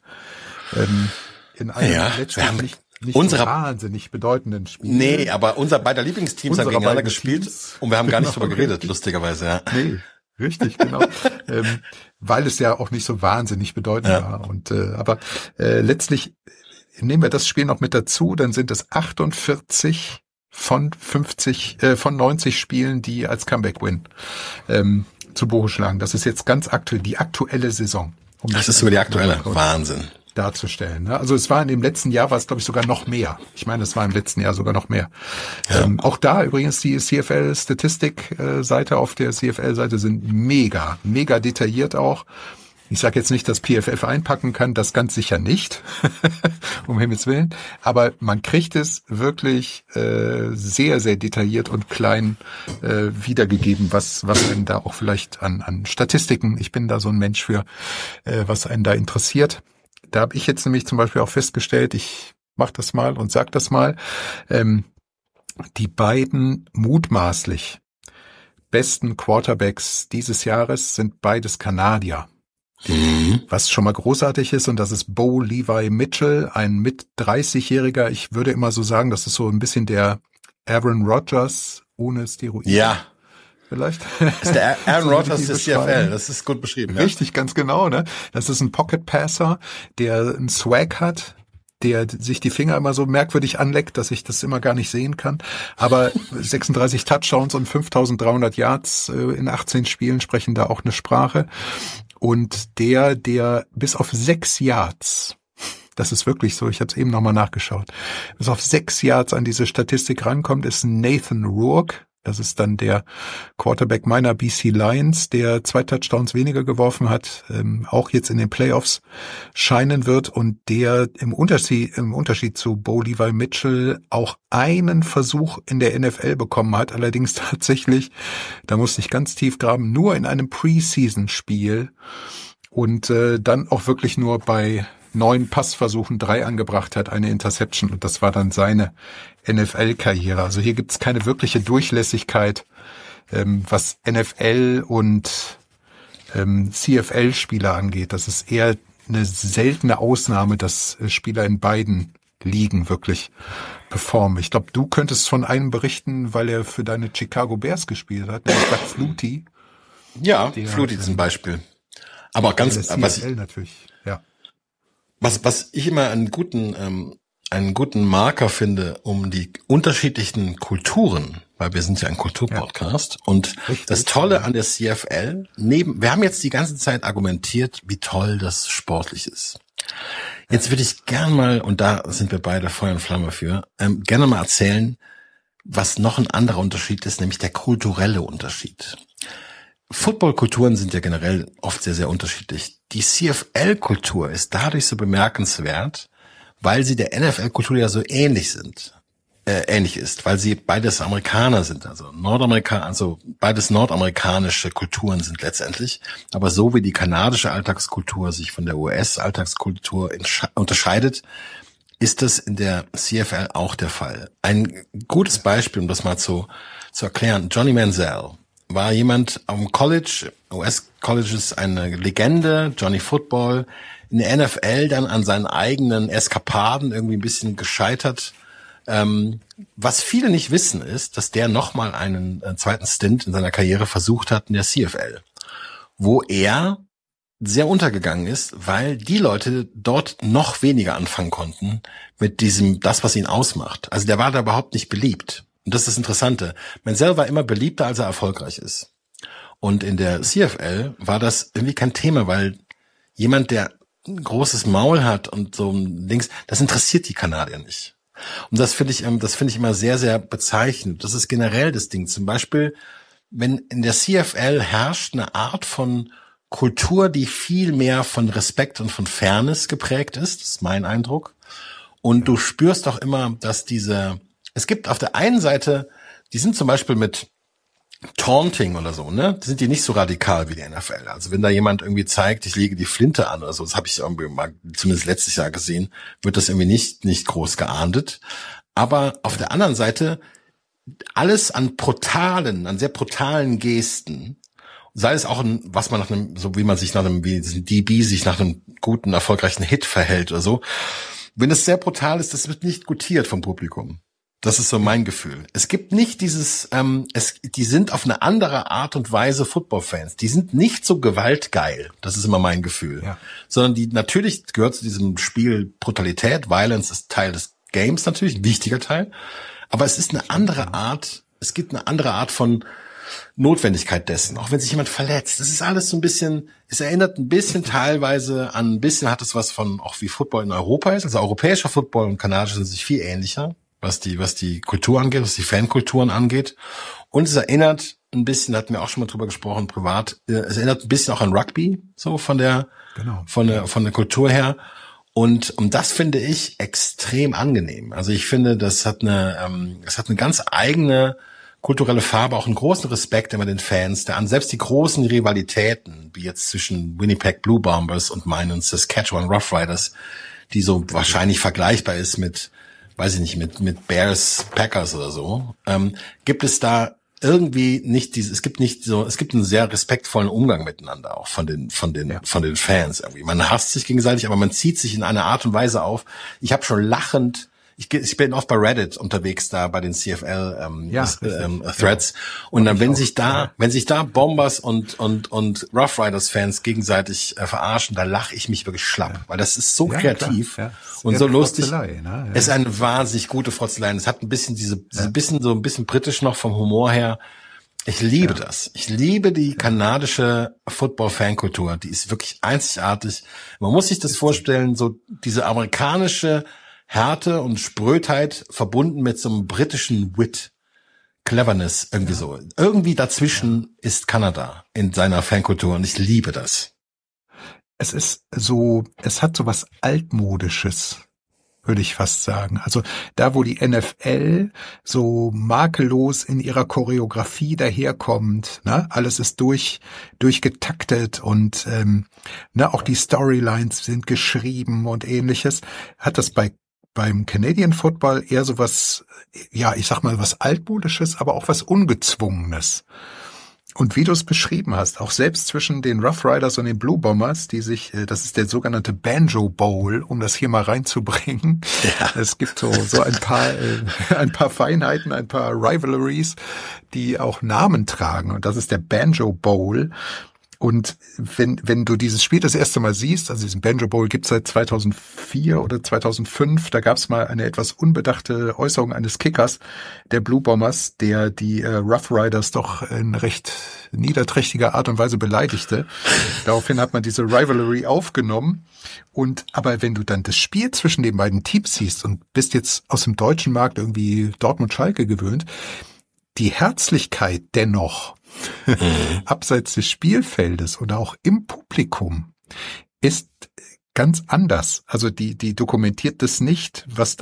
in einem letzten nicht wahnsinnig bedeutenden Spiel. Nee, aber unser beider Lieblingsteams haben gegeneinander gespielt und wir haben gar nicht drüber geredet, lustigerweise, ja. Nee. Richtig, genau. Weil es ja auch nicht so wahnsinnig bedeutend war. Und aber letztlich nehmen wir das Spiel noch mit dazu, dann sind es 48 von 90 Spielen, die als Comeback-Win zu Buche schlagen. Das ist jetzt ganz aktuell, die aktuelle Saison. Das ist sogar die aktuelle. Wahnsinn. Darzustellen. Ne? Also es war in dem letzten Jahr, war es glaube ich sogar noch mehr. Ich meine, es war im letzten Jahr sogar noch mehr. Ja. Auch da übrigens die CFL-Statistik-Seite auf der CFL-Seite sind mega detailliert auch. Ich sage jetzt nicht, dass PFF einpacken kann, das ganz sicher nicht, um Himmels Willen. Aber man kriegt es wirklich sehr, sehr detailliert und klein wiedergegeben, was einen da auch vielleicht an Statistiken, ich bin da so ein Mensch für, was einen da interessiert. Da habe ich jetzt nämlich zum Beispiel auch festgestellt, ich mache das mal und sag das mal, die beiden mutmaßlich besten Quarterbacks dieses Jahres sind beides Kanadier. Was schon mal großartig ist, und das ist Bo Levi Mitchell, ein mit 30-Jähriger, ich würde immer so sagen, das ist so ein bisschen der Aaron Rodgers ohne Steroide. Ja. Vielleicht. Das ist der Aaron Rodgers des CFL, das ist gut beschrieben. Richtig, ja? Ganz genau, ne? Das ist ein Pocket Passer, der einen Swag hat, der sich die Finger immer so merkwürdig anleckt, dass ich das immer gar nicht sehen kann. Aber 36 Touchdowns und 5.300 Yards in 18 Spielen sprechen da auch eine Sprache. Und der bis auf 6 Yards, das ist wirklich so, ich habe es eben nochmal nachgeschaut, bis auf 6 Yards an diese Statistik rankommt, ist Nathan Rourke. Das ist dann der Quarterback meiner BC Lions, der 2 Touchdowns weniger geworfen hat, auch jetzt in den Playoffs scheinen wird und der im Unterschied zu Bo Levi Mitchell auch einen Versuch in der NFL bekommen hat, allerdings tatsächlich, da musste ich ganz tief graben, nur in einem Preseason-Spiel und dann auch wirklich nur bei 9 Passversuchen 3 angebracht hat, eine Interception, und das war dann seine NFL-Karriere. Also hier gibt's keine wirkliche Durchlässigkeit, was NFL und CFL-Spieler angeht. Das ist eher eine seltene Ausnahme, dass Spieler in beiden Ligen wirklich performen. Ich glaube, du könntest von einem berichten, weil er für deine Chicago Bears gespielt hat, nämlich Doug Flutie. Ja, Flutie ist ein Beispiel. Aber ganz, was ich, natürlich, ja. Was ich immer einen guten Marker finde, um die unterschiedlichen Kulturen, weil wir sind ja ein Kulturpodcast, und richtig, das Tolle an der CFL, wir haben jetzt die ganze Zeit argumentiert, wie toll das sportlich ist. Jetzt würde ich gern mal, und da sind wir beide Feuer und Flamme für, gerne mal erzählen, was noch ein anderer Unterschied ist, nämlich der kulturelle Unterschied. Footballkulturen sind ja generell oft sehr, sehr unterschiedlich. Die CFL-Kultur ist dadurch so bemerkenswert, weil sie der NFL-Kultur ja so ähnlich ist, weil sie beides Amerikaner sind, also beides nordamerikanische Kulturen sind letztendlich, aber so wie die kanadische Alltagskultur sich von der US-Alltagskultur unterscheidet, ist das in der CFL auch der Fall. Ein gutes Beispiel, um das mal zu erklären: Johnny Manziel war jemand am College, US-Colleges, eine Legende, Johnny Football, in der NFL dann an seinen eigenen Eskapaden irgendwie ein bisschen gescheitert. Was viele nicht wissen, ist, dass der nochmal einen zweiten Stint in seiner Karriere versucht hat in der CFL, wo er sehr untergegangen ist, weil die Leute dort noch weniger anfangen konnten mit das, was ihn ausmacht. Also der war da überhaupt nicht beliebt. Und das ist das Interessante. Manziel war immer beliebter, als er erfolgreich ist. Und in der CFL war das irgendwie kein Thema, weil jemand, der ein großes Maul hat und so ein Dings, das interessiert die Kanadier nicht. Und das finde ich immer sehr, sehr bezeichnend. Das ist generell das Ding. Zum Beispiel, wenn in der CFL herrscht eine Art von Kultur, die viel mehr von Respekt und von Fairness geprägt ist, das ist mein Eindruck. Und du spürst auch immer, dass es gibt auf der einen Seite, die sind zum Beispiel mit Taunting oder so, ne? Sind die nicht so radikal wie die NFL. Also wenn da jemand irgendwie zeigt, ich lege die Flinte an oder so, das habe ich irgendwie mal zumindest letztes Jahr gesehen, wird das irgendwie nicht groß geahndet. Aber auf der anderen Seite alles an sehr brutalen Gesten, sei es auch was man wie ein DB sich nach einem guten, erfolgreichen Hit verhält oder so. Wenn es sehr brutal ist, das wird nicht gutiert vom Publikum. Das ist so mein Gefühl. Es gibt nicht dieses, die sind auf eine andere Art und Weise Football-Fans. Die sind nicht so gewaltgeil. Das ist immer mein Gefühl. Ja. Sondern die, natürlich gehört zu diesem Spiel Brutalität. Violence ist Teil des Games natürlich, ein wichtiger Teil. Aber es ist eine andere Art, es gibt eine andere Art von Notwendigkeit dessen. Auch wenn sich jemand verletzt. Das ist alles so ein bisschen, es erinnert ein bisschen teilweise an, ein bisschen hat es was von, auch wie Football in Europa ist. Also europäischer Football und kanadischer sind sich viel ähnlicher. Was die Kultur angeht, was die Fankulturen angeht. Und es erinnert ein bisschen, da hatten wir auch schon mal drüber gesprochen, privat, es erinnert ein bisschen auch an Rugby, so von der Kultur her. Und das finde ich extrem angenehm. Also ich finde, das hat eine ganz eigene kulturelle Farbe, auch einen großen Respekt immer den Fans, der an selbst die großen Rivalitäten, wie jetzt zwischen Winnipeg Blue Bombers und meinen Saskatchewan Roughriders, die so wahrscheinlich vergleichbar ist mit, weiß ich nicht, mit Bears, Packers oder so, gibt es da irgendwie nicht es gibt einen sehr respektvollen Umgang miteinander auch von den Fans irgendwie. Man hasst sich gegenseitig, aber man zieht sich in einer Art und Weise auf. Ich habe schon lachend, ich bin oft bei Reddit unterwegs da bei den CFL Threads und dann wenn sich da Bombers und Rough Riders Fans gegenseitig verarschen, da lache ich mich wirklich schlapp, weil das ist so kreativ und so lustig. Ne? Es ist eine wahnsinnig gute Frotzelei. Es hat ein bisschen ein bisschen britisch noch vom Humor her. Ich liebe das. Ich liebe die kanadische Football-Fankultur. Die ist wirklich einzigartig. Man muss sich das vorstellen, so diese amerikanische Härte und Sprödheit verbunden mit so einem britischen Wit, Cleverness, irgendwie so. Irgendwie dazwischen ist Kanada in seiner Fankultur und ich liebe das. Es hat so was Altmodisches, würde ich fast sagen. Also da, wo die NFL so makellos in ihrer Choreografie daherkommt, ne, alles ist durchgetaktet und auch die Storylines sind geschrieben und ähnliches, hat das beim Canadian Football eher so was, ja, ich sag mal, was Altmodisches, aber auch was Ungezwungenes. Und wie du es beschrieben hast, auch selbst zwischen den Rough Riders und den Blue Bombers, die sich, das ist der sogenannte Banjo Bowl, um das hier mal reinzubringen. Ja. Es gibt so ein paar Feinheiten, ein paar Rivalries, die auch Namen tragen. Und das ist der Banjo Bowl. Und wenn du dieses Spiel das erste Mal siehst, also diesen Banjo Bowl gibt's seit 2004 oder 2005, da gab's mal eine etwas unbedachte Äußerung eines Kickers der Blue Bombers, der die Rough Riders doch in recht niederträchtiger Art und Weise beleidigte. Daraufhin hat man diese Rivalry aufgenommen. Aber wenn du dann das Spiel zwischen den beiden Teams siehst und bist jetzt aus dem deutschen Markt irgendwie Dortmund-Schalke gewöhnt, die Herzlichkeit dennoch abseits des Spielfeldes oder auch im Publikum ist ganz anders. Also die dokumentiert das nicht, was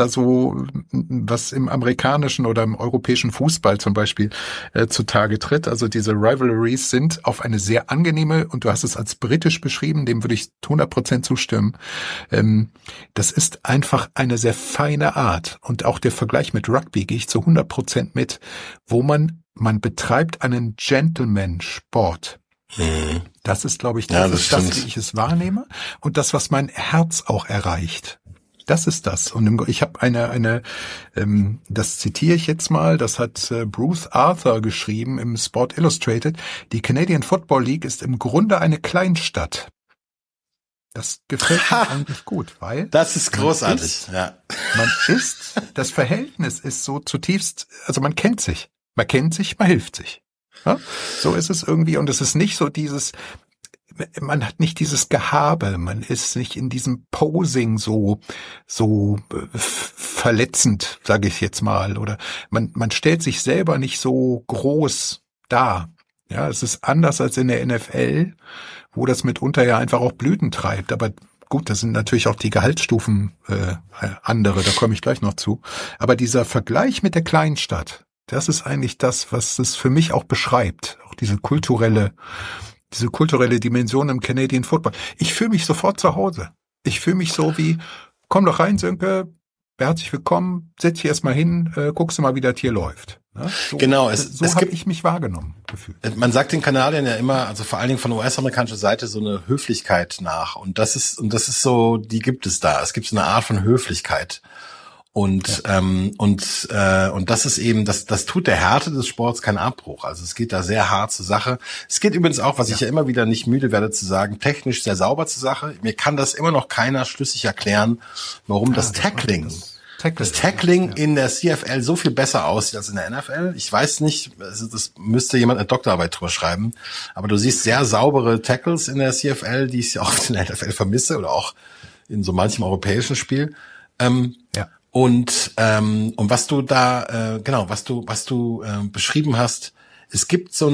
im amerikanischen oder im europäischen Fußball zum Beispiel zutage tritt. Also diese Rivalries sind auf eine sehr angenehme, und du hast es als britisch beschrieben, dem würde ich 100% zustimmen. Das ist einfach eine sehr feine Art. Und auch der Vergleich mit Rugby gehe ich zu 100% mit, wo man betreibt einen Gentleman-Sport. Das ist, glaube ich, das, wie ich es wahrnehme und das, was mein Herz auch erreicht. Das ist das. Und ich habe das zitiere ich jetzt mal, das hat Bruce Arthur geschrieben im Sport Illustrated. Die Canadian Football League ist im Grunde eine Kleinstadt. Das gefällt mir eigentlich gut, weil das ist großartig. Das Verhältnis ist so zutiefst, also man kennt sich, man hilft sich. Ja, so ist es irgendwie, und es ist nicht so man hat nicht dieses Gehabe, man ist nicht in diesem Posing so verletzend, sage ich jetzt mal, oder man stellt sich selber nicht so groß dar. Ja, es ist anders als in der NFL, wo das mitunter ja einfach auch Blüten treibt, aber gut, das sind natürlich auch die Gehaltsstufen andere, da komme ich gleich noch zu, aber dieser Vergleich mit der Kleinstadt, das ist eigentlich das, was es für mich auch beschreibt. Auch diese kulturelle Dimension im Canadian Football. Ich fühle mich sofort zu Hause. Ich fühle mich so wie, komm doch rein, Sönke, herzlich willkommen, setz dich erstmal hin, guckst du mal, wie das hier läuft. Ja, genau, so habe ich mich wahrgenommen, gefühlt. Man sagt den Kanadiern ja immer, also vor allen Dingen von US-amerikanischer Seite, so eine Höflichkeit nach. Und das ist so, die gibt es da. Es gibt so eine Art von Höflichkeit. Und das ist eben, das tut der Härte des Sports keinen Abbruch. Also es geht da sehr hart zur Sache. Es geht übrigens auch, was ich ja immer wieder nicht müde werde zu sagen, technisch sehr sauber zur Sache. Mir kann das immer noch keiner schlüssig erklären, warum das Tackling in der CFL so viel besser aussieht als in der NFL. Ich weiß nicht, also das müsste jemand eine Doktorarbeit drüber schreiben, aber du siehst sehr saubere Tackles in der CFL, die ich auch in der NFL vermisse oder auch in so manchem europäischen Spiel. Und was du da was du beschrieben hast, es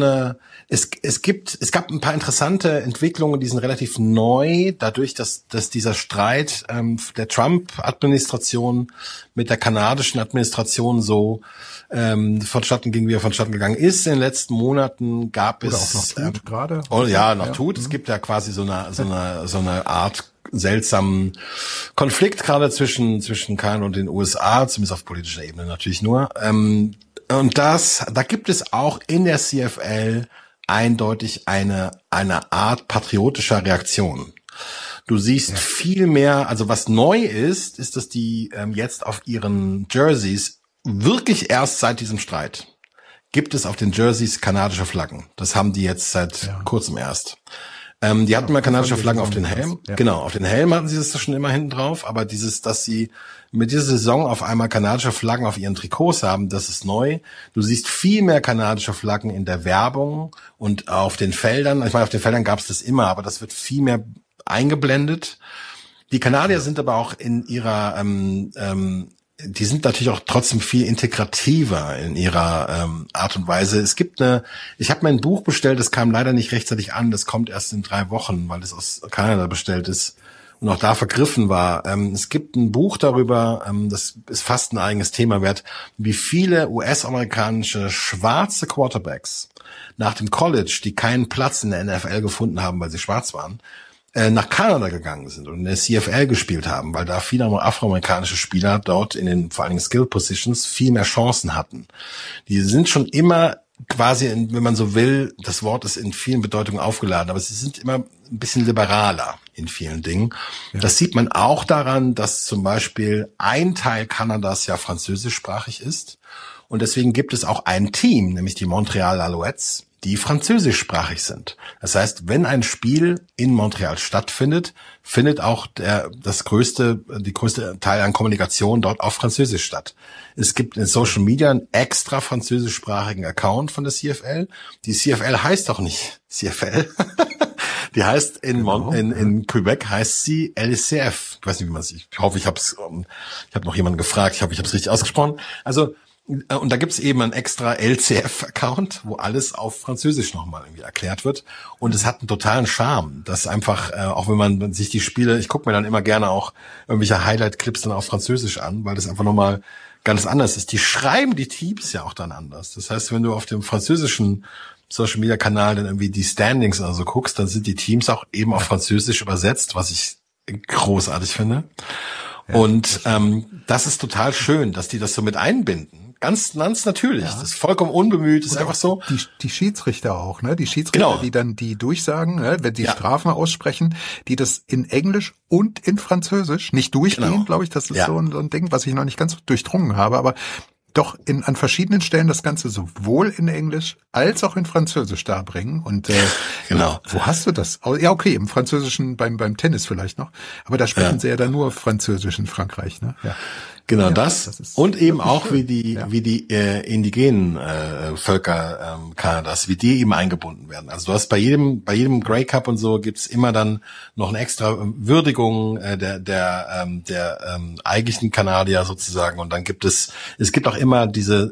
gab ein paar interessante Entwicklungen, die sind relativ neu, dadurch, dass dieser Streit der Trump-Administration mit der kanadischen Administration so vonstatten ging, wie er vonstatten gegangen ist. In den letzten Monaten gab es auch noch tut gerade. Oh ja, noch tut. Es gibt ja quasi so eine Art seltsamen Konflikt gerade zwischen Kanada und den USA, zumindest auf politischer Ebene natürlich nur. Und da gibt es auch in der CFL eindeutig eine Art patriotischer Reaktion. Du siehst viel mehr, also was neu ist, dass die jetzt auf ihren Jerseys wirklich erst seit diesem Streit gibt es auf den Jerseys kanadische Flaggen. Das haben die jetzt seit kurzem erst. Die hatten mal kanadische Flaggen auf den Helm. Ja. Genau, auf den Helm hatten sie das schon immer hinten drauf. Aber dass sie mit dieser Saison auf einmal kanadische Flaggen auf ihren Trikots haben, das ist neu. Du siehst viel mehr kanadische Flaggen in der Werbung und auf den Feldern. Ich meine, auf den Feldern gab es das immer, aber das wird viel mehr eingeblendet. Die Kanadier sind aber auch in ihrer die sind natürlich auch trotzdem viel integrativer in ihrer Art und Weise. Ich habe mein Buch bestellt, das kam leider nicht rechtzeitig an, das kommt erst in 3 Wochen, weil es aus Kanada bestellt ist und auch da vergriffen war. Es gibt ein Buch darüber, das ist fast ein eigenes Thema wert, wie viele US-amerikanische schwarze Quarterbacks nach dem College, die keinen Platz in der NFL gefunden haben, weil sie schwarz waren, nach Kanada gegangen sind und in der CFL gespielt haben, weil da viele afroamerikanische Spieler dort in den vor allen Dingen Skill Positions viel mehr Chancen hatten. Die sind schon immer quasi, wenn man so will, das Wort ist in vielen Bedeutungen aufgeladen, aber sie sind immer ein bisschen liberaler in vielen Dingen. Ja. Das sieht man auch daran, dass zum Beispiel ein Teil Kanadas ja französischsprachig ist und deswegen gibt es auch ein Team, nämlich die Montreal Alouettes, die französischsprachig sind. Das heißt, wenn ein Spiel in Montreal stattfindet, findet auch die größte Teil an Kommunikation dort auf Französisch statt. Es gibt in Social Media einen extra französischsprachigen Account von der CFL. Die CFL heißt doch nicht CFL. Die heißt in Quebec heißt sie LCF. Ich weiß nicht, wie man es, ich hoffe, ich habe noch jemanden gefragt, ich hoffe, ich habe es richtig ausgesprochen. Also, und da gibt's eben einen extra LCF-Account, wo alles auf Französisch nochmal irgendwie erklärt wird. Und es hat einen totalen Charme, dass einfach, auch wenn man sich die Spiele, ich gucke mir dann immer gerne auch irgendwelche Highlight-Clips dann auf Französisch an, weil das einfach nochmal ganz anders ist. Die schreiben die Teams ja auch dann anders. Das heißt, wenn du auf dem französischen Social-Media-Kanal dann irgendwie die Standings oder so guckst, dann sind die Teams auch eben auf Französisch übersetzt, was ich großartig finde. Ja, und das ist total schön, dass die das so mit einbinden. Ganz natürlich. Ja. Das ist vollkommen unbemüht. Das ist einfach so. Die Schiedsrichter auch, ne? Die Schiedsrichter, genau, die dann die durchsagen, ne? Wenn die Strafen aussprechen, die das in Englisch und in Französisch nicht durchgehen, glaube ich. Das ist so ein Ding, was ich noch nicht ganz durchdrungen habe, aber doch an verschiedenen Stellen das Ganze sowohl in Englisch als auch in Französisch darbringen. Und genau. Wo hast du das? Ja, okay, im Französischen beim Tennis vielleicht noch. Aber da sprechen sie ja dann nur Französisch in Frankreich, ne? Ja. Genau, das und eben auch schön, wie die indigenen Völker Kanadas, wie die eben eingebunden werden. Also du hast bei jedem Grey Cup und so gibt's immer dann noch eine extra Würdigung der eigentlichen Kanadier sozusagen, und dann gibt es gibt auch immer diese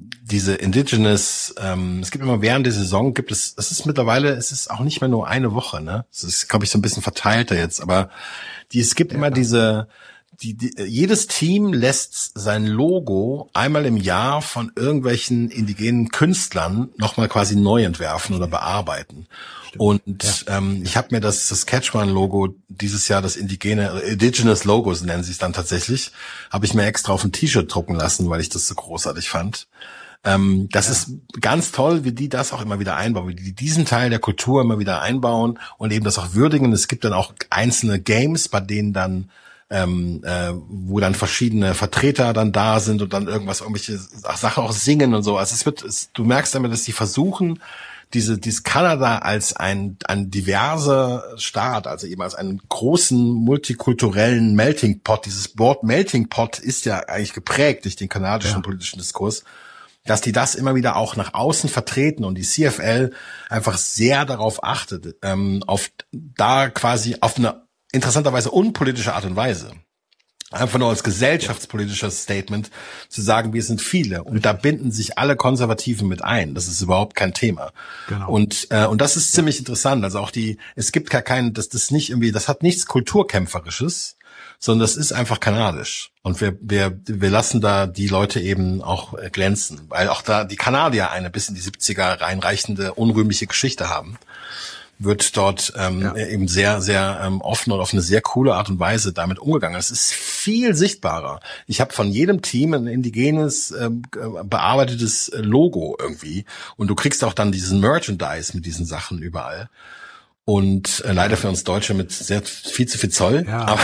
Indigenous, es gibt immer während der Saison es ist mittlerweile, es ist auch nicht mehr nur eine Woche, ne? Es ist, glaube ich, so ein bisschen verteilter jetzt, aber es gibt immer diese jedes Team lässt sein Logo einmal im Jahr von irgendwelchen indigenen Künstlern nochmal quasi neu entwerfen oder bearbeiten. Stimmt. Und ich habe mir das Saskatchewan-Logo dieses Jahr, das Indigenous Logos nennen sie es dann tatsächlich, habe ich mir extra auf ein T-Shirt drucken lassen, weil ich das so großartig fand. Das ist ganz toll, wie die das auch immer wieder einbauen, wie die diesen Teil der Kultur immer wieder einbauen und eben das auch würdigen. Es gibt dann auch einzelne Games, bei denen dann wo dann verschiedene Vertreter dann da sind und dann irgendwelche Sachen auch singen und so. Also du merkst damit, dass die versuchen, dieses Kanada als ein diverser Staat, also eben als einen großen multikulturellen Melting Pot. Dieses Wort Melting Pot ist ja eigentlich geprägt durch den kanadischen politischen Diskurs, dass die das immer wieder auch nach außen vertreten und die CFL einfach sehr darauf achtet, quasi auf eine interessanterweise unpolitische Art und Weise. Einfach nur als gesellschaftspolitisches Statement zu sagen, wir sind viele. Und da binden sich alle Konservativen mit ein. Das ist überhaupt kein Thema. Genau. Und das ist ziemlich interessant. Also auch es gibt gar keinen, das hat nichts Kulturkämpferisches, sondern das ist einfach kanadisch. Und wir lassen da die Leute eben auch glänzen. Weil auch da die Kanadier eine bis in die 70er reinreichende, unrühmliche Geschichte haben. Wird dort eben sehr, sehr offen und auf eine sehr coole Art und Weise damit umgegangen. Es ist viel sichtbarer. Ich habe von jedem Team ein indigenes, bearbeitetes Logo irgendwie. Und du kriegst auch dann diesen Merchandise mit diesen Sachen überall. Und leider für uns Deutsche mit viel zu viel Zoll. Ja, aber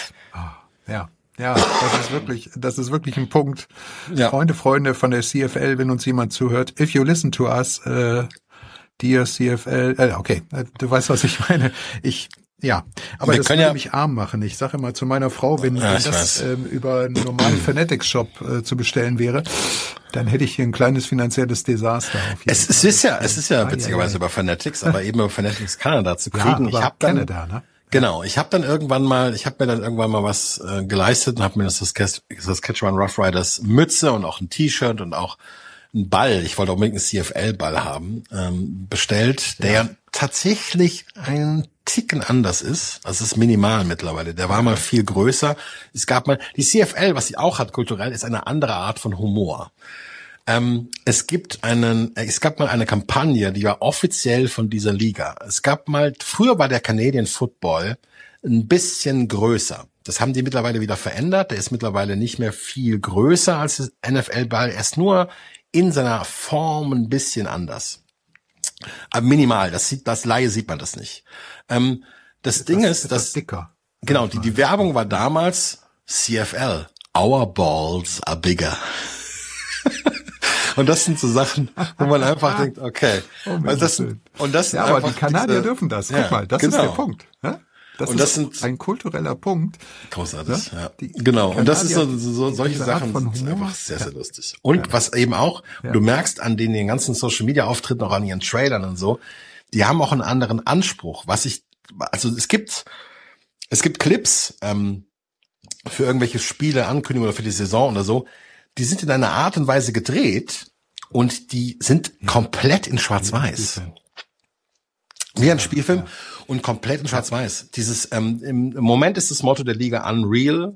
das ist wirklich ein Punkt. Ja. Freunde von der CFL, wenn uns jemand zuhört, if you listen to us, Dear CFL, okay, du weißt, was ich meine. Aber das würde mich arm machen. Ich sage immer zu meiner Frau, wenn das über einen normalen Fanatics-Shop zu bestellen wäre, dann hätte ich hier ein kleines finanzielles Desaster auf jeden Fall. Es ist ja witzigerweise über Fanatics, aber eben über Fanatics Canada zu kriegen. Ja, aber Canada, ne? Genau, ich habe mir dann irgendwann mal was geleistet und habe mir das Saskatchewan Roughriders Mütze und auch ein T-Shirt und auch einen Ball, ich wollte unbedingt einen CFL-Ball haben, bestellt, der tatsächlich einen Ticken anders ist. Das ist minimal mittlerweile. Der war mal viel größer. Die CFL, was sie auch hat kulturell, ist eine andere Art von Humor. Es gab mal eine Kampagne, die war offiziell von dieser Liga. Früher war der Canadian Football ein bisschen größer. Das haben die mittlerweile wieder verändert. Der ist mittlerweile nicht mehr viel größer als der NFL-Ball. Er ist nur in seiner Form ein bisschen anders. Aber minimal, das Laie sieht man das nicht. Das Ding ist, dass dicker. Genau, die Werbung war damals CFL. Our balls are bigger. Und das sind so Sachen, wo man einfach denkt, okay. Aber die Kanadier dürfen das. Guck mal, das ist der Punkt. Ja? Das ist ein kultureller Punkt. Großartig, ja. Genau. Und das ist solche Sachen sind einfach sehr, sehr lustig. Und was eben auch, du merkst an den ganzen Social Media Auftritten, auch an ihren Trailern und so, die haben auch einen anderen Anspruch. Es gibt Clips, für irgendwelche Spiele, Ankündigungen oder für die Saison oder so, die sind in einer Art und Weise gedreht und die sind komplett in Schwarz-Weiß. Wie ein Spielfilm und komplett in Schwarz-Weiß. Im Moment ist das Motto der Liga Unreal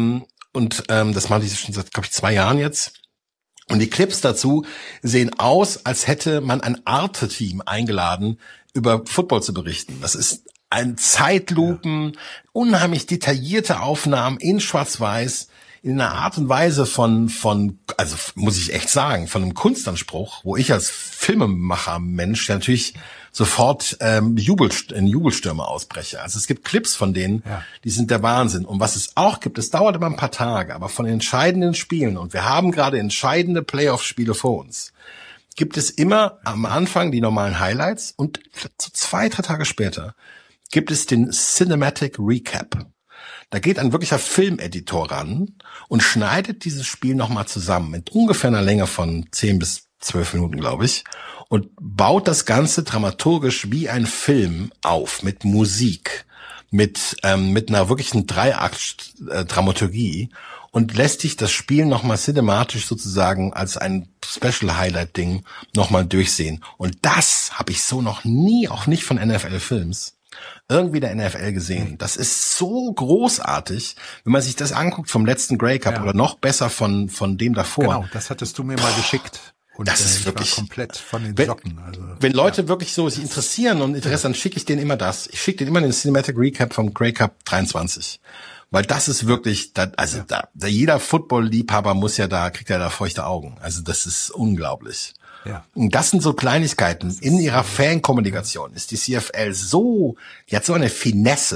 das machen die schon seit, glaube ich, 2 Jahren jetzt. Und die Clips dazu sehen aus, als hätte man ein Arte-Team eingeladen, über Football zu berichten. Das ist ein Zeitlupen, unheimlich detaillierte Aufnahmen in Schwarz-Weiß, in einer Art und Weise also muss ich echt sagen, von einem Kunstanspruch, wo ich als Filmemacher-Mensch natürlich sofort in Jubelstürme ausbreche. Also es gibt Clips von denen, die sind der Wahnsinn. Und was es auch gibt, es dauert immer ein paar Tage, aber von den entscheidenden Spielen, und wir haben gerade entscheidende Playoff-Spiele vor uns, gibt es immer am Anfang die normalen Highlights und so 2-3 Tage später gibt es den Cinematic Recap. Da geht ein wirklicher Filmeditor ran und schneidet dieses Spiel nochmal zusammen mit ungefähr einer Länge von 10 bis 12 Minuten, glaube ich, und baut das Ganze dramaturgisch wie ein Film auf, mit Musik, mit einer wirklichen Dreiakt-Dramaturgie und lässt dich das Spiel nochmal cinematisch sozusagen als ein Special-Highlight-Ding nochmal durchsehen. Und das habe ich so noch nie, auch nicht von NFL-Films, irgendwie der NFL gesehen. Das ist so großartig, wenn man sich das anguckt vom letzten Grey Cup oder noch besser von dem davor. Genau, das hattest du mir mal geschickt. Und das ist wirklich komplett von den Socken. Wenn Leute wirklich so sich interessieren und Interesse, dann schicke ich denen immer das. Ich schicke denen immer den Cinematic Recap vom Grey Cup 23. Weil das ist wirklich, jeder Football-Liebhaber kriegt ja da feuchte Augen. Also das ist unglaublich. Ja. Und das sind so Kleinigkeiten. In ihrer Fankommunikation ist die CFL die hat so eine Finesse.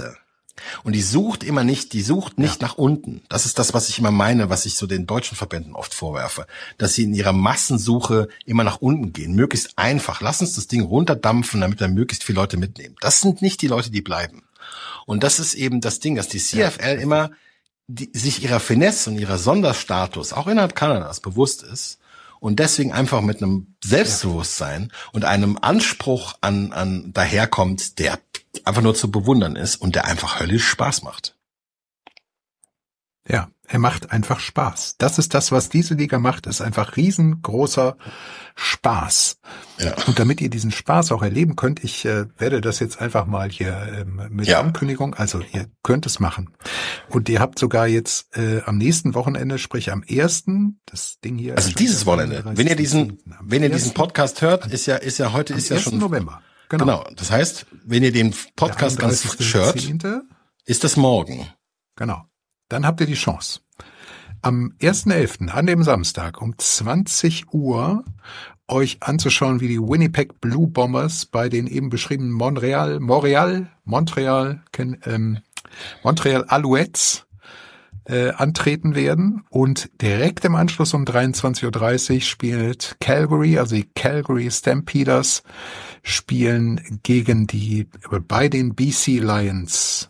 Und die sucht nicht nach unten. Das ist das, was ich immer meine, was ich so den deutschen Verbänden oft vorwerfe, dass sie in ihrer Massensuche immer nach unten gehen. Möglichst einfach. Lass uns das Ding runterdampfen, damit wir möglichst viele Leute mitnehmen. Das sind nicht die Leute, die bleiben. Und das ist eben das Ding, dass die CFL immer sich ihrer Finesse und ihrer Sonderstatus auch innerhalb Kanadas bewusst ist und deswegen einfach mit einem Selbstbewusstsein und einem Anspruch an daherkommt, der einfach nur zu bewundern ist und der einfach höllisch Spaß macht. Ja, er macht einfach Spaß. Das ist das, was diese Liga macht, ist einfach riesengroßer Spaß. Ja. Und damit ihr diesen Spaß auch erleben könnt, ich werde das jetzt einfach mal hier mit Ankündigung, also ihr könnt es machen. Und ihr habt sogar jetzt am nächsten Wochenende, sprich am 1., das Ding hier. Also dieses Wochenende. Wenn ihr diesen Podcast hört, ist ja heute ist ja schon November. Genau. Das heißt, wenn ihr den Podcast ganz frisch hört, ist das morgen. Genau. Dann habt ihr die Chance. Am 1.11., an dem Samstag um 20 Uhr euch anzuschauen, wie die Winnipeg Blue Bombers bei den eben beschriebenen Montreal Alouettes antreten werden. Und direkt im Anschluss um 23.30 Uhr spielt Calgary, also die Calgary Stampeders, spielen bei den BC Lions.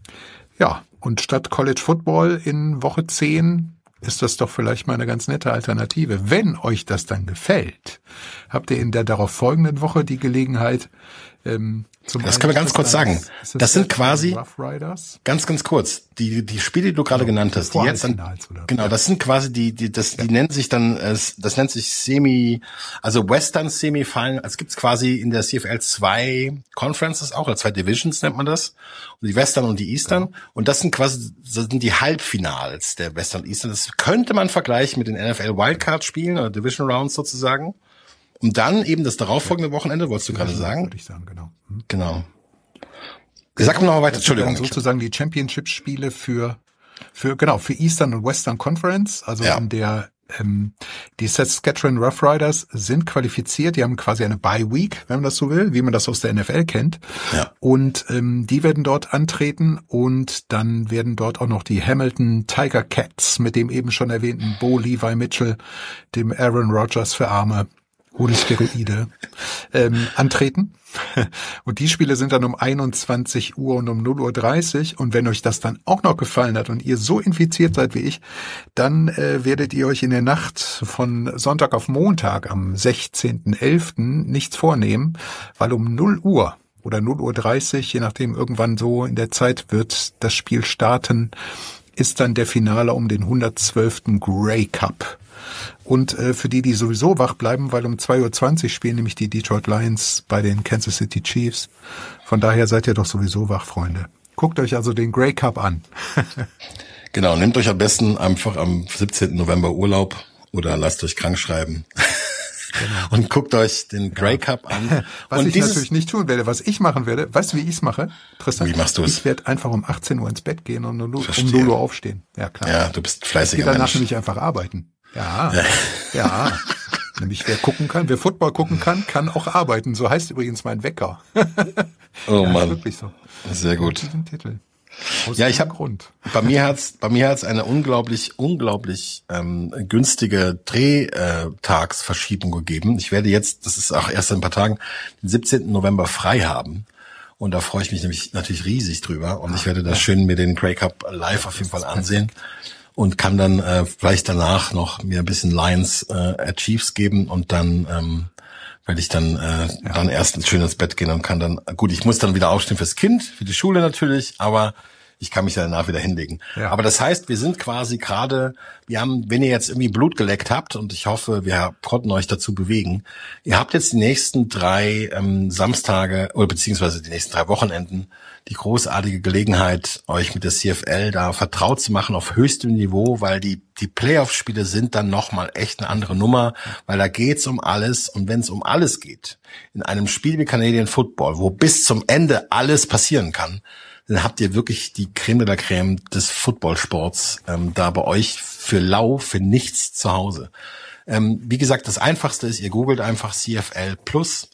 Ja, und statt College Football in Woche 10 ist das doch vielleicht mal eine ganz nette Alternative. Wenn euch das dann gefällt, habt ihr in der darauf folgenden Woche die Gelegenheit, das können wir ganz kurz sagen. Das sind quasi, ganz kurz, die Spiele, die du gerade genannt hast, die jetzt das sind quasi die nennen sich dann, das nennt sich also Western Semifinal, es gibt's quasi in der CFL 2 Conferences auch, oder 2 Divisions nennt man das, und die Western und die Eastern, und das sind die Halbfinals der Western und Eastern. Das könnte man vergleichen mit den NFL Wildcard Spielen oder Division Rounds sozusagen. Und dann eben das darauffolgende Wochenende, wolltest du gerade sagen? Würde ich sagen, genau. Genau. Sag noch mal weiter, Entschuldigung. Dann sozusagen die Championship-Spiele für Eastern und Western Conference, also in der die Saskatchewan Roughriders sind qualifiziert, die haben quasi eine Bye-Week, wenn man das so will, wie man das aus der NFL kennt. Ja. Und die werden dort antreten und dann werden dort auch noch die Hamilton Tiger Cats mit dem eben schon erwähnten Bo Levi Mitchell, dem Aaron Rodgers für Arme ohne Steroide antreten. Und die Spiele sind dann um 21 Uhr und um 0:30 Uhr. Und wenn euch das dann auch noch gefallen hat und ihr so infiziert seid wie ich, dann werdet ihr euch in der Nacht von Sonntag auf Montag am 16.11. nichts vornehmen, weil um 0 Uhr oder 0:30 Uhr, je nachdem irgendwann so in der Zeit wird das Spiel starten, ist dann der Finale um den 112. Grey Cup. Und für die sowieso wach bleiben, weil um 2:20 Uhr spielen nämlich die Detroit Lions bei den Kansas City Chiefs. Von daher seid ihr doch sowieso wach, Freunde. Guckt euch also den Grey Cup an. Genau, nehmt euch am besten einfach am 17. November Urlaub oder lasst euch krank schreiben. Genau. Und guckt euch den Grey Cup an. Was ich natürlich nicht tun werde, was ich machen werde, weißt du, wie ich es mache, Tristan? Wie machst du es? Ich werde einfach um 18 Uhr ins Bett gehen und um 0 Uhr aufstehen. Ja, klar. Ja, du bist fleißiger Mensch. Ich gehe danach nämlich einfach arbeiten. Ja. Nämlich wer Football gucken kann auch arbeiten. So heißt übrigens mein Wecker. Oh Mann. Wirklich so. Sehr gut. Diesen Titel. Bei mir hat's eine unglaublich günstige Drehtagsverschiebung gegeben. Ich werde jetzt, das ist auch erst in ein paar Tagen, den 17. November frei haben. Und da freue ich mich nämlich natürlich riesig drüber. Und ich werde da schön mir den Grey Cup live auf jeden Fall ansehen. Und kann dann vielleicht danach noch mir ein bisschen Lions Chiefs geben und dann werde ich dann erst schön ins Bett gehen und kann dann, gut, ich muss dann wieder aufstehen fürs Kind, für die Schule natürlich, aber ich kann mich danach wieder hinlegen. Ja. Aber das heißt, wir sind quasi wenn ihr jetzt irgendwie Blut geleckt habt, und ich hoffe, wir konnten euch dazu bewegen, ihr habt jetzt die nächsten 3 Samstage oder beziehungsweise die nächsten 3 Wochenenden die großartige Gelegenheit, euch mit der CFL da vertraut zu machen auf höchstem Niveau, weil die Playoff-Spiele sind dann nochmal echt eine andere Nummer, weil da geht's um alles, und wenn es um alles geht, in einem Spiel wie Canadian Football, wo bis zum Ende alles passieren kann, dann habt ihr wirklich die Creme de la Creme des Footballsports da bei euch für nichts zu Hause. Wie gesagt, das Einfachste ist, ihr googelt einfach CFL Plus.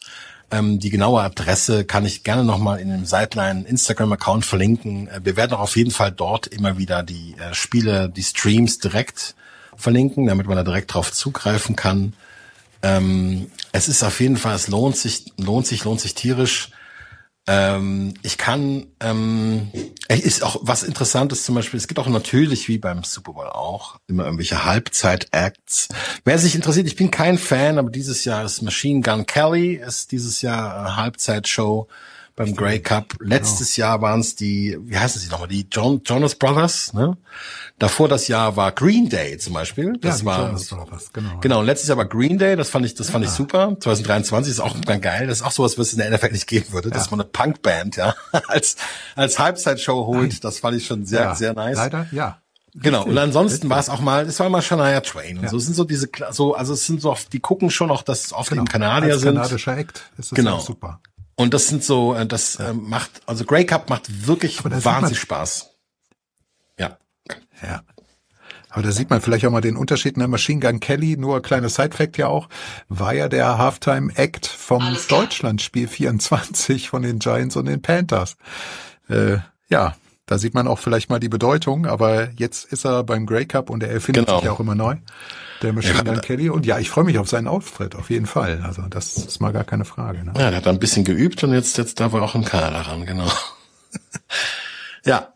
Die genaue Adresse kann ich gerne nochmal in dem Sideline Instagram-Account verlinken. Wir werden auch auf jeden Fall dort immer wieder die Spiele, die Streams direkt verlinken, damit man da direkt drauf zugreifen kann. Es ist auf jeden Fall, es lohnt sich tierisch. Ich kann, ist auch was Interessantes zum Beispiel, es gibt auch natürlich, wie beim Super Bowl auch, immer irgendwelche Halbzeit-Acts. Wer sich interessiert, ich bin kein Fan, aber dieses Jahr ist Machine Gun Kelly, ist dieses Jahr eine Halbzeitshow beim Grey Cup. Letztes Jahr waren es die, wie heißen sie nochmal, die Jonas Brothers, ne? Davor das Jahr war Green Day zum Beispiel. Das war Jonas Brothers, genau. Genau, und letztes Jahr war Green Day, das fand ich super. 2023 ist auch ganz geil. Das ist auch sowas, was es in der NFL nicht geben würde, dass man eine Punkband, als Halbzeitshow holt. Das fand ich schon sehr, sehr nice. Leider, ja. Genau. Und ansonsten war es war mal Shania Twain und so. Es sind so also es sind so oft, die gucken schon auch, dass es oft eben Kanadier sind. Kanadischer Act ist das auch super. Und das sind so, macht, also Grey Cup macht wirklich wahnsinnig Spaß. Ja. Ja. Aber da sieht man vielleicht auch mal den Unterschied. Machine Gun Kelly, nur kleiner Side-Fact ja auch, war ja der Halftime-Act vom Deutschlandspiel 24 von den Giants und den Panthers. Da sieht man auch vielleicht mal die Bedeutung, aber jetzt ist er beim Grey Cup und er erfindet sich ja auch immer neu. Der Machine Gun Kelly. Und ja, ich freue mich auf seinen Auftritt, auf jeden Fall. Also das ist mal gar keine Frage. Ne? Ja, der hat ein bisschen geübt und jetzt darf er auch im Kader ran, genau. Ja,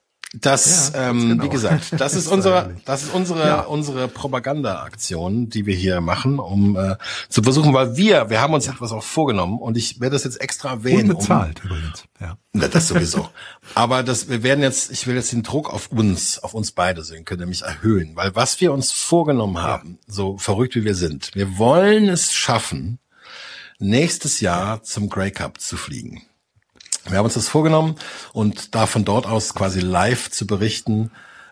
wie gesagt, das ist unsere Propaganda-Aktion, die wir hier machen, um zu versuchen, weil wir haben uns etwas auch vorgenommen und ich werde das jetzt extra erwähnen. Unbezahlt übrigens, ja. Na, das sowieso. Aber ich will jetzt den Druck auf uns beide senken, nämlich erhöhen, weil was wir uns vorgenommen haben, so verrückt wie wir sind, wir wollen es schaffen, nächstes Jahr zum Grey Cup zu fliegen. Wir haben uns das vorgenommen und da von dort aus quasi live zu berichten.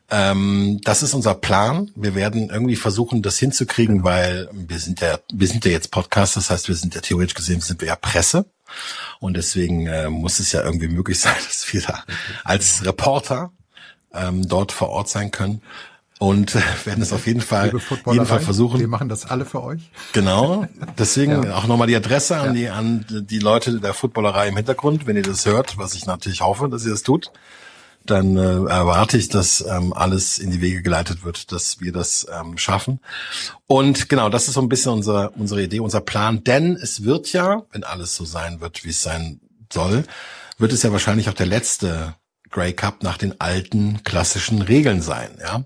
Das ist unser Plan. Wir werden irgendwie versuchen, das hinzukriegen, weil wir sind ja jetzt Podcast, das heißt, wir sind ja theoretisch gesehen, sind wir ja Presse. Und deswegen muss es ja irgendwie möglich sein, dass wir da als Reporter dort vor Ort sein können. Und werden es auf jeden Fall versuchen. Wir machen das alle für euch. Genau. Deswegen auch nochmal die Adresse an die Leute der Footballerei im Hintergrund. Wenn ihr das hört, was ich natürlich hoffe, dass ihr das tut, dann erwarte ich, dass alles in die Wege geleitet wird, dass wir das schaffen. Und genau, das ist so ein bisschen unsere Idee, unser Plan. Denn es wird ja, wenn alles so sein wird, wie es sein soll, wird es ja wahrscheinlich auch der letzte Grey Cup nach den alten klassischen Regeln sein, ja.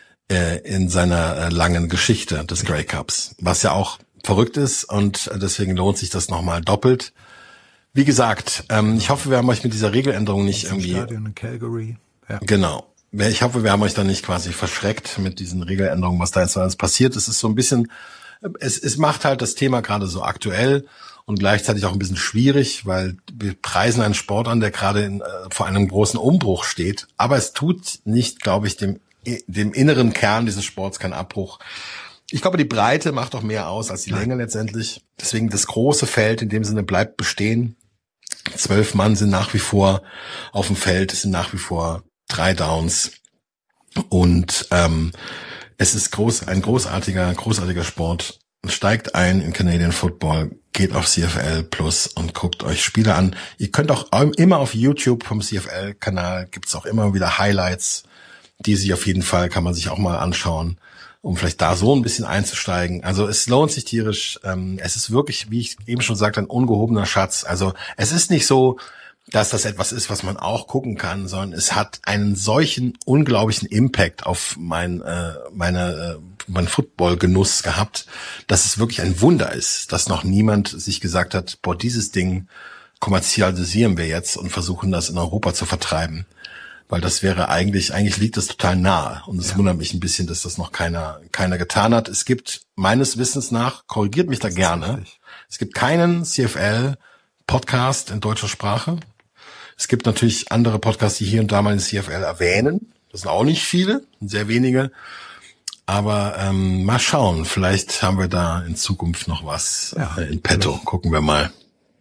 In seiner langen Geschichte des Grey Cups, was ja auch verrückt ist und deswegen lohnt sich das nochmal doppelt. Wie gesagt, ich hoffe, wir haben euch mit dieser Regeländerung nicht irgendwie... Stadion in Calgary. Ja. Genau. Ich hoffe, wir haben euch da nicht quasi verschreckt mit diesen Regeländerungen, was da jetzt alles passiert. Es ist so ein bisschen, es macht halt das Thema gerade so aktuell und gleichzeitig auch ein bisschen schwierig, weil wir preisen einen Sport an, der gerade vor einem großen Umbruch steht. Aber es tut nicht, glaube ich, dem inneren Kern dieses Sports keinen Abbruch. Ich glaube, die Breite macht auch mehr aus als die Länge letztendlich. Deswegen das große Feld in dem Sinne bleibt bestehen. 12 Mann sind nach wie vor auf dem Feld, es sind nach wie vor 3 Downs. Und es ist ein großartiger Sport. Steigt ein in Canadian Football, geht auf CFL Plus und guckt euch Spiele an. Ihr könnt auch immer auf YouTube vom CFL-Kanal, gibt's auch immer wieder Highlights, die sich auf jeden Fall, kann man sich auch mal anschauen, um vielleicht da so ein bisschen einzusteigen. Also es lohnt sich tierisch. Es ist wirklich, wie ich eben schon sagte, ein ungehobener Schatz. Also es ist nicht so, dass das etwas ist, was man auch gucken kann, sondern es hat einen solchen unglaublichen Impact auf mein Football-Genuss gehabt, dass es wirklich ein Wunder ist, dass noch niemand sich gesagt hat, boah, dieses Ding kommerzialisieren wir jetzt und versuchen das in Europa zu vertreiben. Weil das wäre eigentlich liegt das total nahe. Und es wundert mich ein bisschen, dass das noch keiner getan hat. Es gibt meines Wissens nach, korrigiert mich da gerne, es gibt keinen CFL-Podcast in deutscher Sprache. Es gibt natürlich andere Podcasts, die hier und da mal den CFL erwähnen. Das sind auch nicht viele, sehr wenige. Aber mal schauen, vielleicht haben wir da in Zukunft noch was in petto. Gucken wir mal.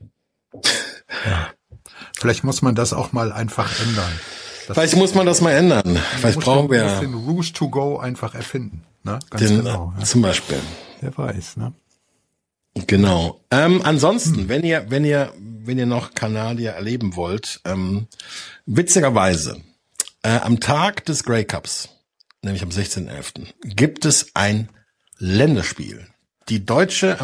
Ja. Vielleicht muss man das auch mal einfach ändern. Vielleicht muss man das mal ändern. Vielleicht brauchen wir den Rouge to go einfach erfinden. Ne? Ganz genau. Ja. Zum Beispiel. Wer weiß, ne? Genau. Ansonsten, wenn ihr noch Kanadier erleben wollt, witzigerweise, am Tag des Grey Cups, nämlich am 16.11., gibt es ein Länderspiel. Die deutsche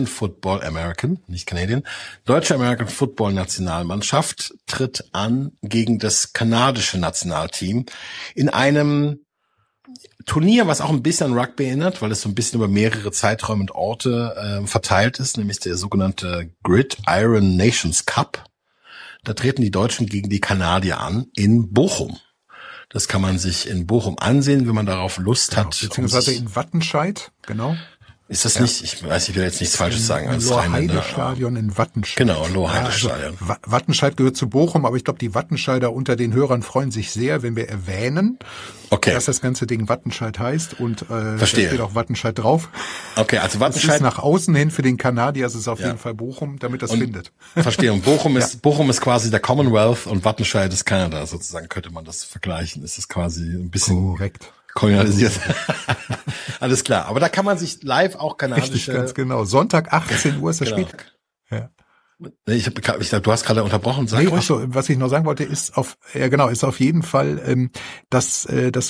deutsche American Football Nationalmannschaft tritt an gegen das kanadische Nationalteam in einem Turnier, was auch ein bisschen an Rugby erinnert, weil es so ein bisschen über mehrere Zeiträume und Orte verteilt ist, nämlich der sogenannte Gridiron Nations Cup. Da treten die Deutschen gegen die Kanadier an in Bochum. Das kann man sich in Bochum ansehen, wenn man darauf Lust hat. Beziehungsweise in Wattenscheid, genau. Ist das nicht, ich weiß, ich will jetzt nichts Falsches sagen als Lohr-Heide-Stadion in Wattenscheid. Genau, Lohr-Heide-Stadion. Also, Wattenscheid gehört zu Bochum, aber ich glaube, die Wattenscheider unter den Hörern freuen sich sehr, wenn wir erwähnen, dass das ganze Ding Wattenscheid heißt und da steht auch Wattenscheid drauf. Okay, also Wattenscheid. Das ist nach außen hin für den Kanadier, ist es auf jeden Fall Bochum, damit das findet. Verstehe. Und Bochum ist quasi der Commonwealth und Wattenscheid ist Kanada, sozusagen könnte man das vergleichen. Ist das quasi ein bisschen korrekt. Kolonialisiert. Alles klar. Aber da kann man sich live auch kanadische... Richtig, ganz genau. Sonntag 18 Uhr ist das Spiel. Ja. Ich glaube, du hast gerade unterbrochen. Sag ruhig. Also, was ich noch sagen wollte, ist auf jeden Fall, dass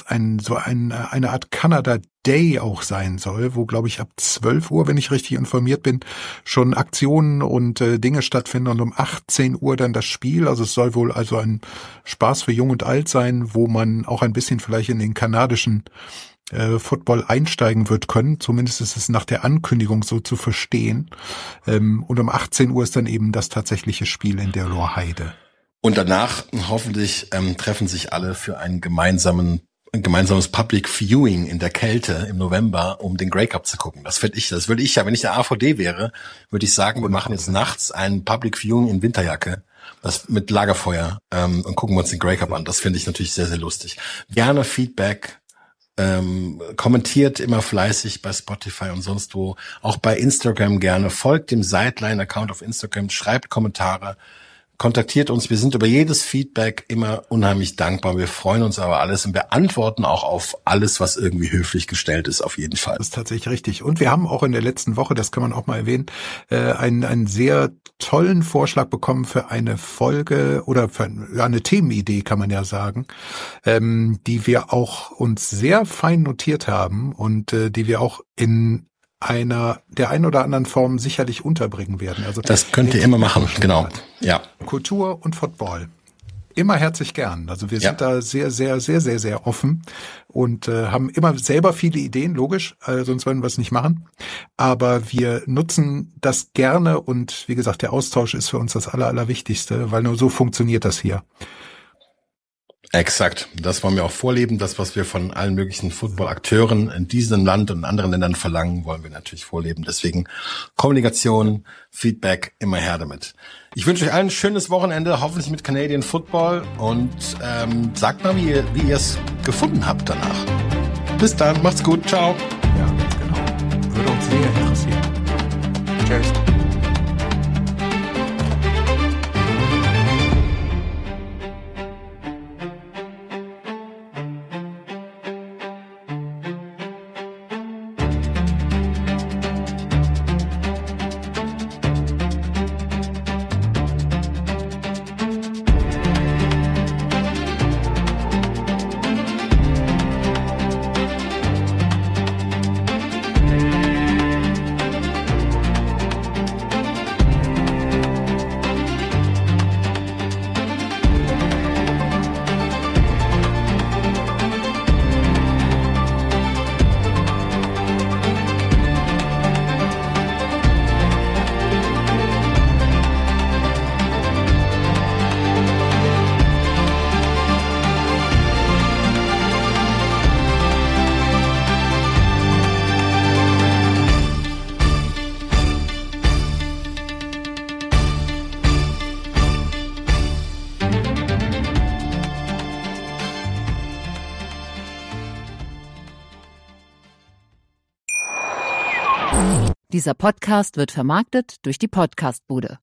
eine Art Canada Day auch sein soll, wo, glaube ich, ab 12 Uhr, wenn ich richtig informiert bin, schon Aktionen und Dinge stattfinden und um 18 Uhr dann das Spiel. Also es soll wohl also ein Spaß für Jung und Alt sein, wo man auch ein bisschen vielleicht in den kanadischen Football einsteigen wird können. Zumindest ist es nach der Ankündigung so zu verstehen. Und um 18 Uhr ist dann eben das tatsächliche Spiel in der Lohr-Heide. Und danach hoffentlich treffen sich alle für ein gemeinsames Public Viewing in der Kälte im November, um den Grey Cup zu gucken. Das würde ich ja, wenn ich der AVD wäre, würde ich sagen, wir machen jetzt nachts ein Public Viewing in Winterjacke. Das mit Lagerfeuer und gucken wir uns den Grey Cup an. Das finde ich natürlich sehr, sehr lustig. Gerne Feedback. Kommentiert immer fleißig bei Spotify und sonst wo, auch bei Instagram gerne, folgt dem Sideline-Account auf Instagram, schreibt Kommentare, kontaktiert uns, wir sind über jedes Feedback immer unheimlich dankbar, wir freuen uns aber alles und wir antworten auch auf alles, was irgendwie höflich gestellt ist, auf jeden Fall. Das ist tatsächlich richtig und wir haben auch in der letzten Woche, das kann man auch mal erwähnen, einen sehr tollen Vorschlag bekommen für eine Folge oder für eine Themenidee, kann man ja sagen, die wir auch uns sehr fein notiert haben und die wir auch in der ein oder anderen Form sicherlich unterbringen werden. Also das könnt ihr immer machen, genau. Ja. Kultur und Football. Immer herzlich gern. Also wir sind da sehr, sehr, sehr, sehr, sehr offen und haben immer selber viele Ideen, logisch, sonst würden wir es nicht machen. Aber wir nutzen das gerne und wie gesagt, der Austausch ist für uns das Allerwichtigste, weil nur so funktioniert das hier. Exakt. Das wollen wir auch vorleben. Das, was wir von allen möglichen Football-Akteuren in diesem Land und in anderen Ländern verlangen, wollen wir natürlich vorleben. Deswegen Kommunikation, Feedback, immer her damit. Ich wünsche euch allen ein schönes Wochenende, hoffentlich mit Canadian Football und sagt mal, wie ihr es gefunden habt danach. Bis dann, macht's gut, ciao. Ja, ganz genau. Würde uns sehr interessieren. Tschüss. Dieser Podcast wird vermarktet durch die Podcastbude.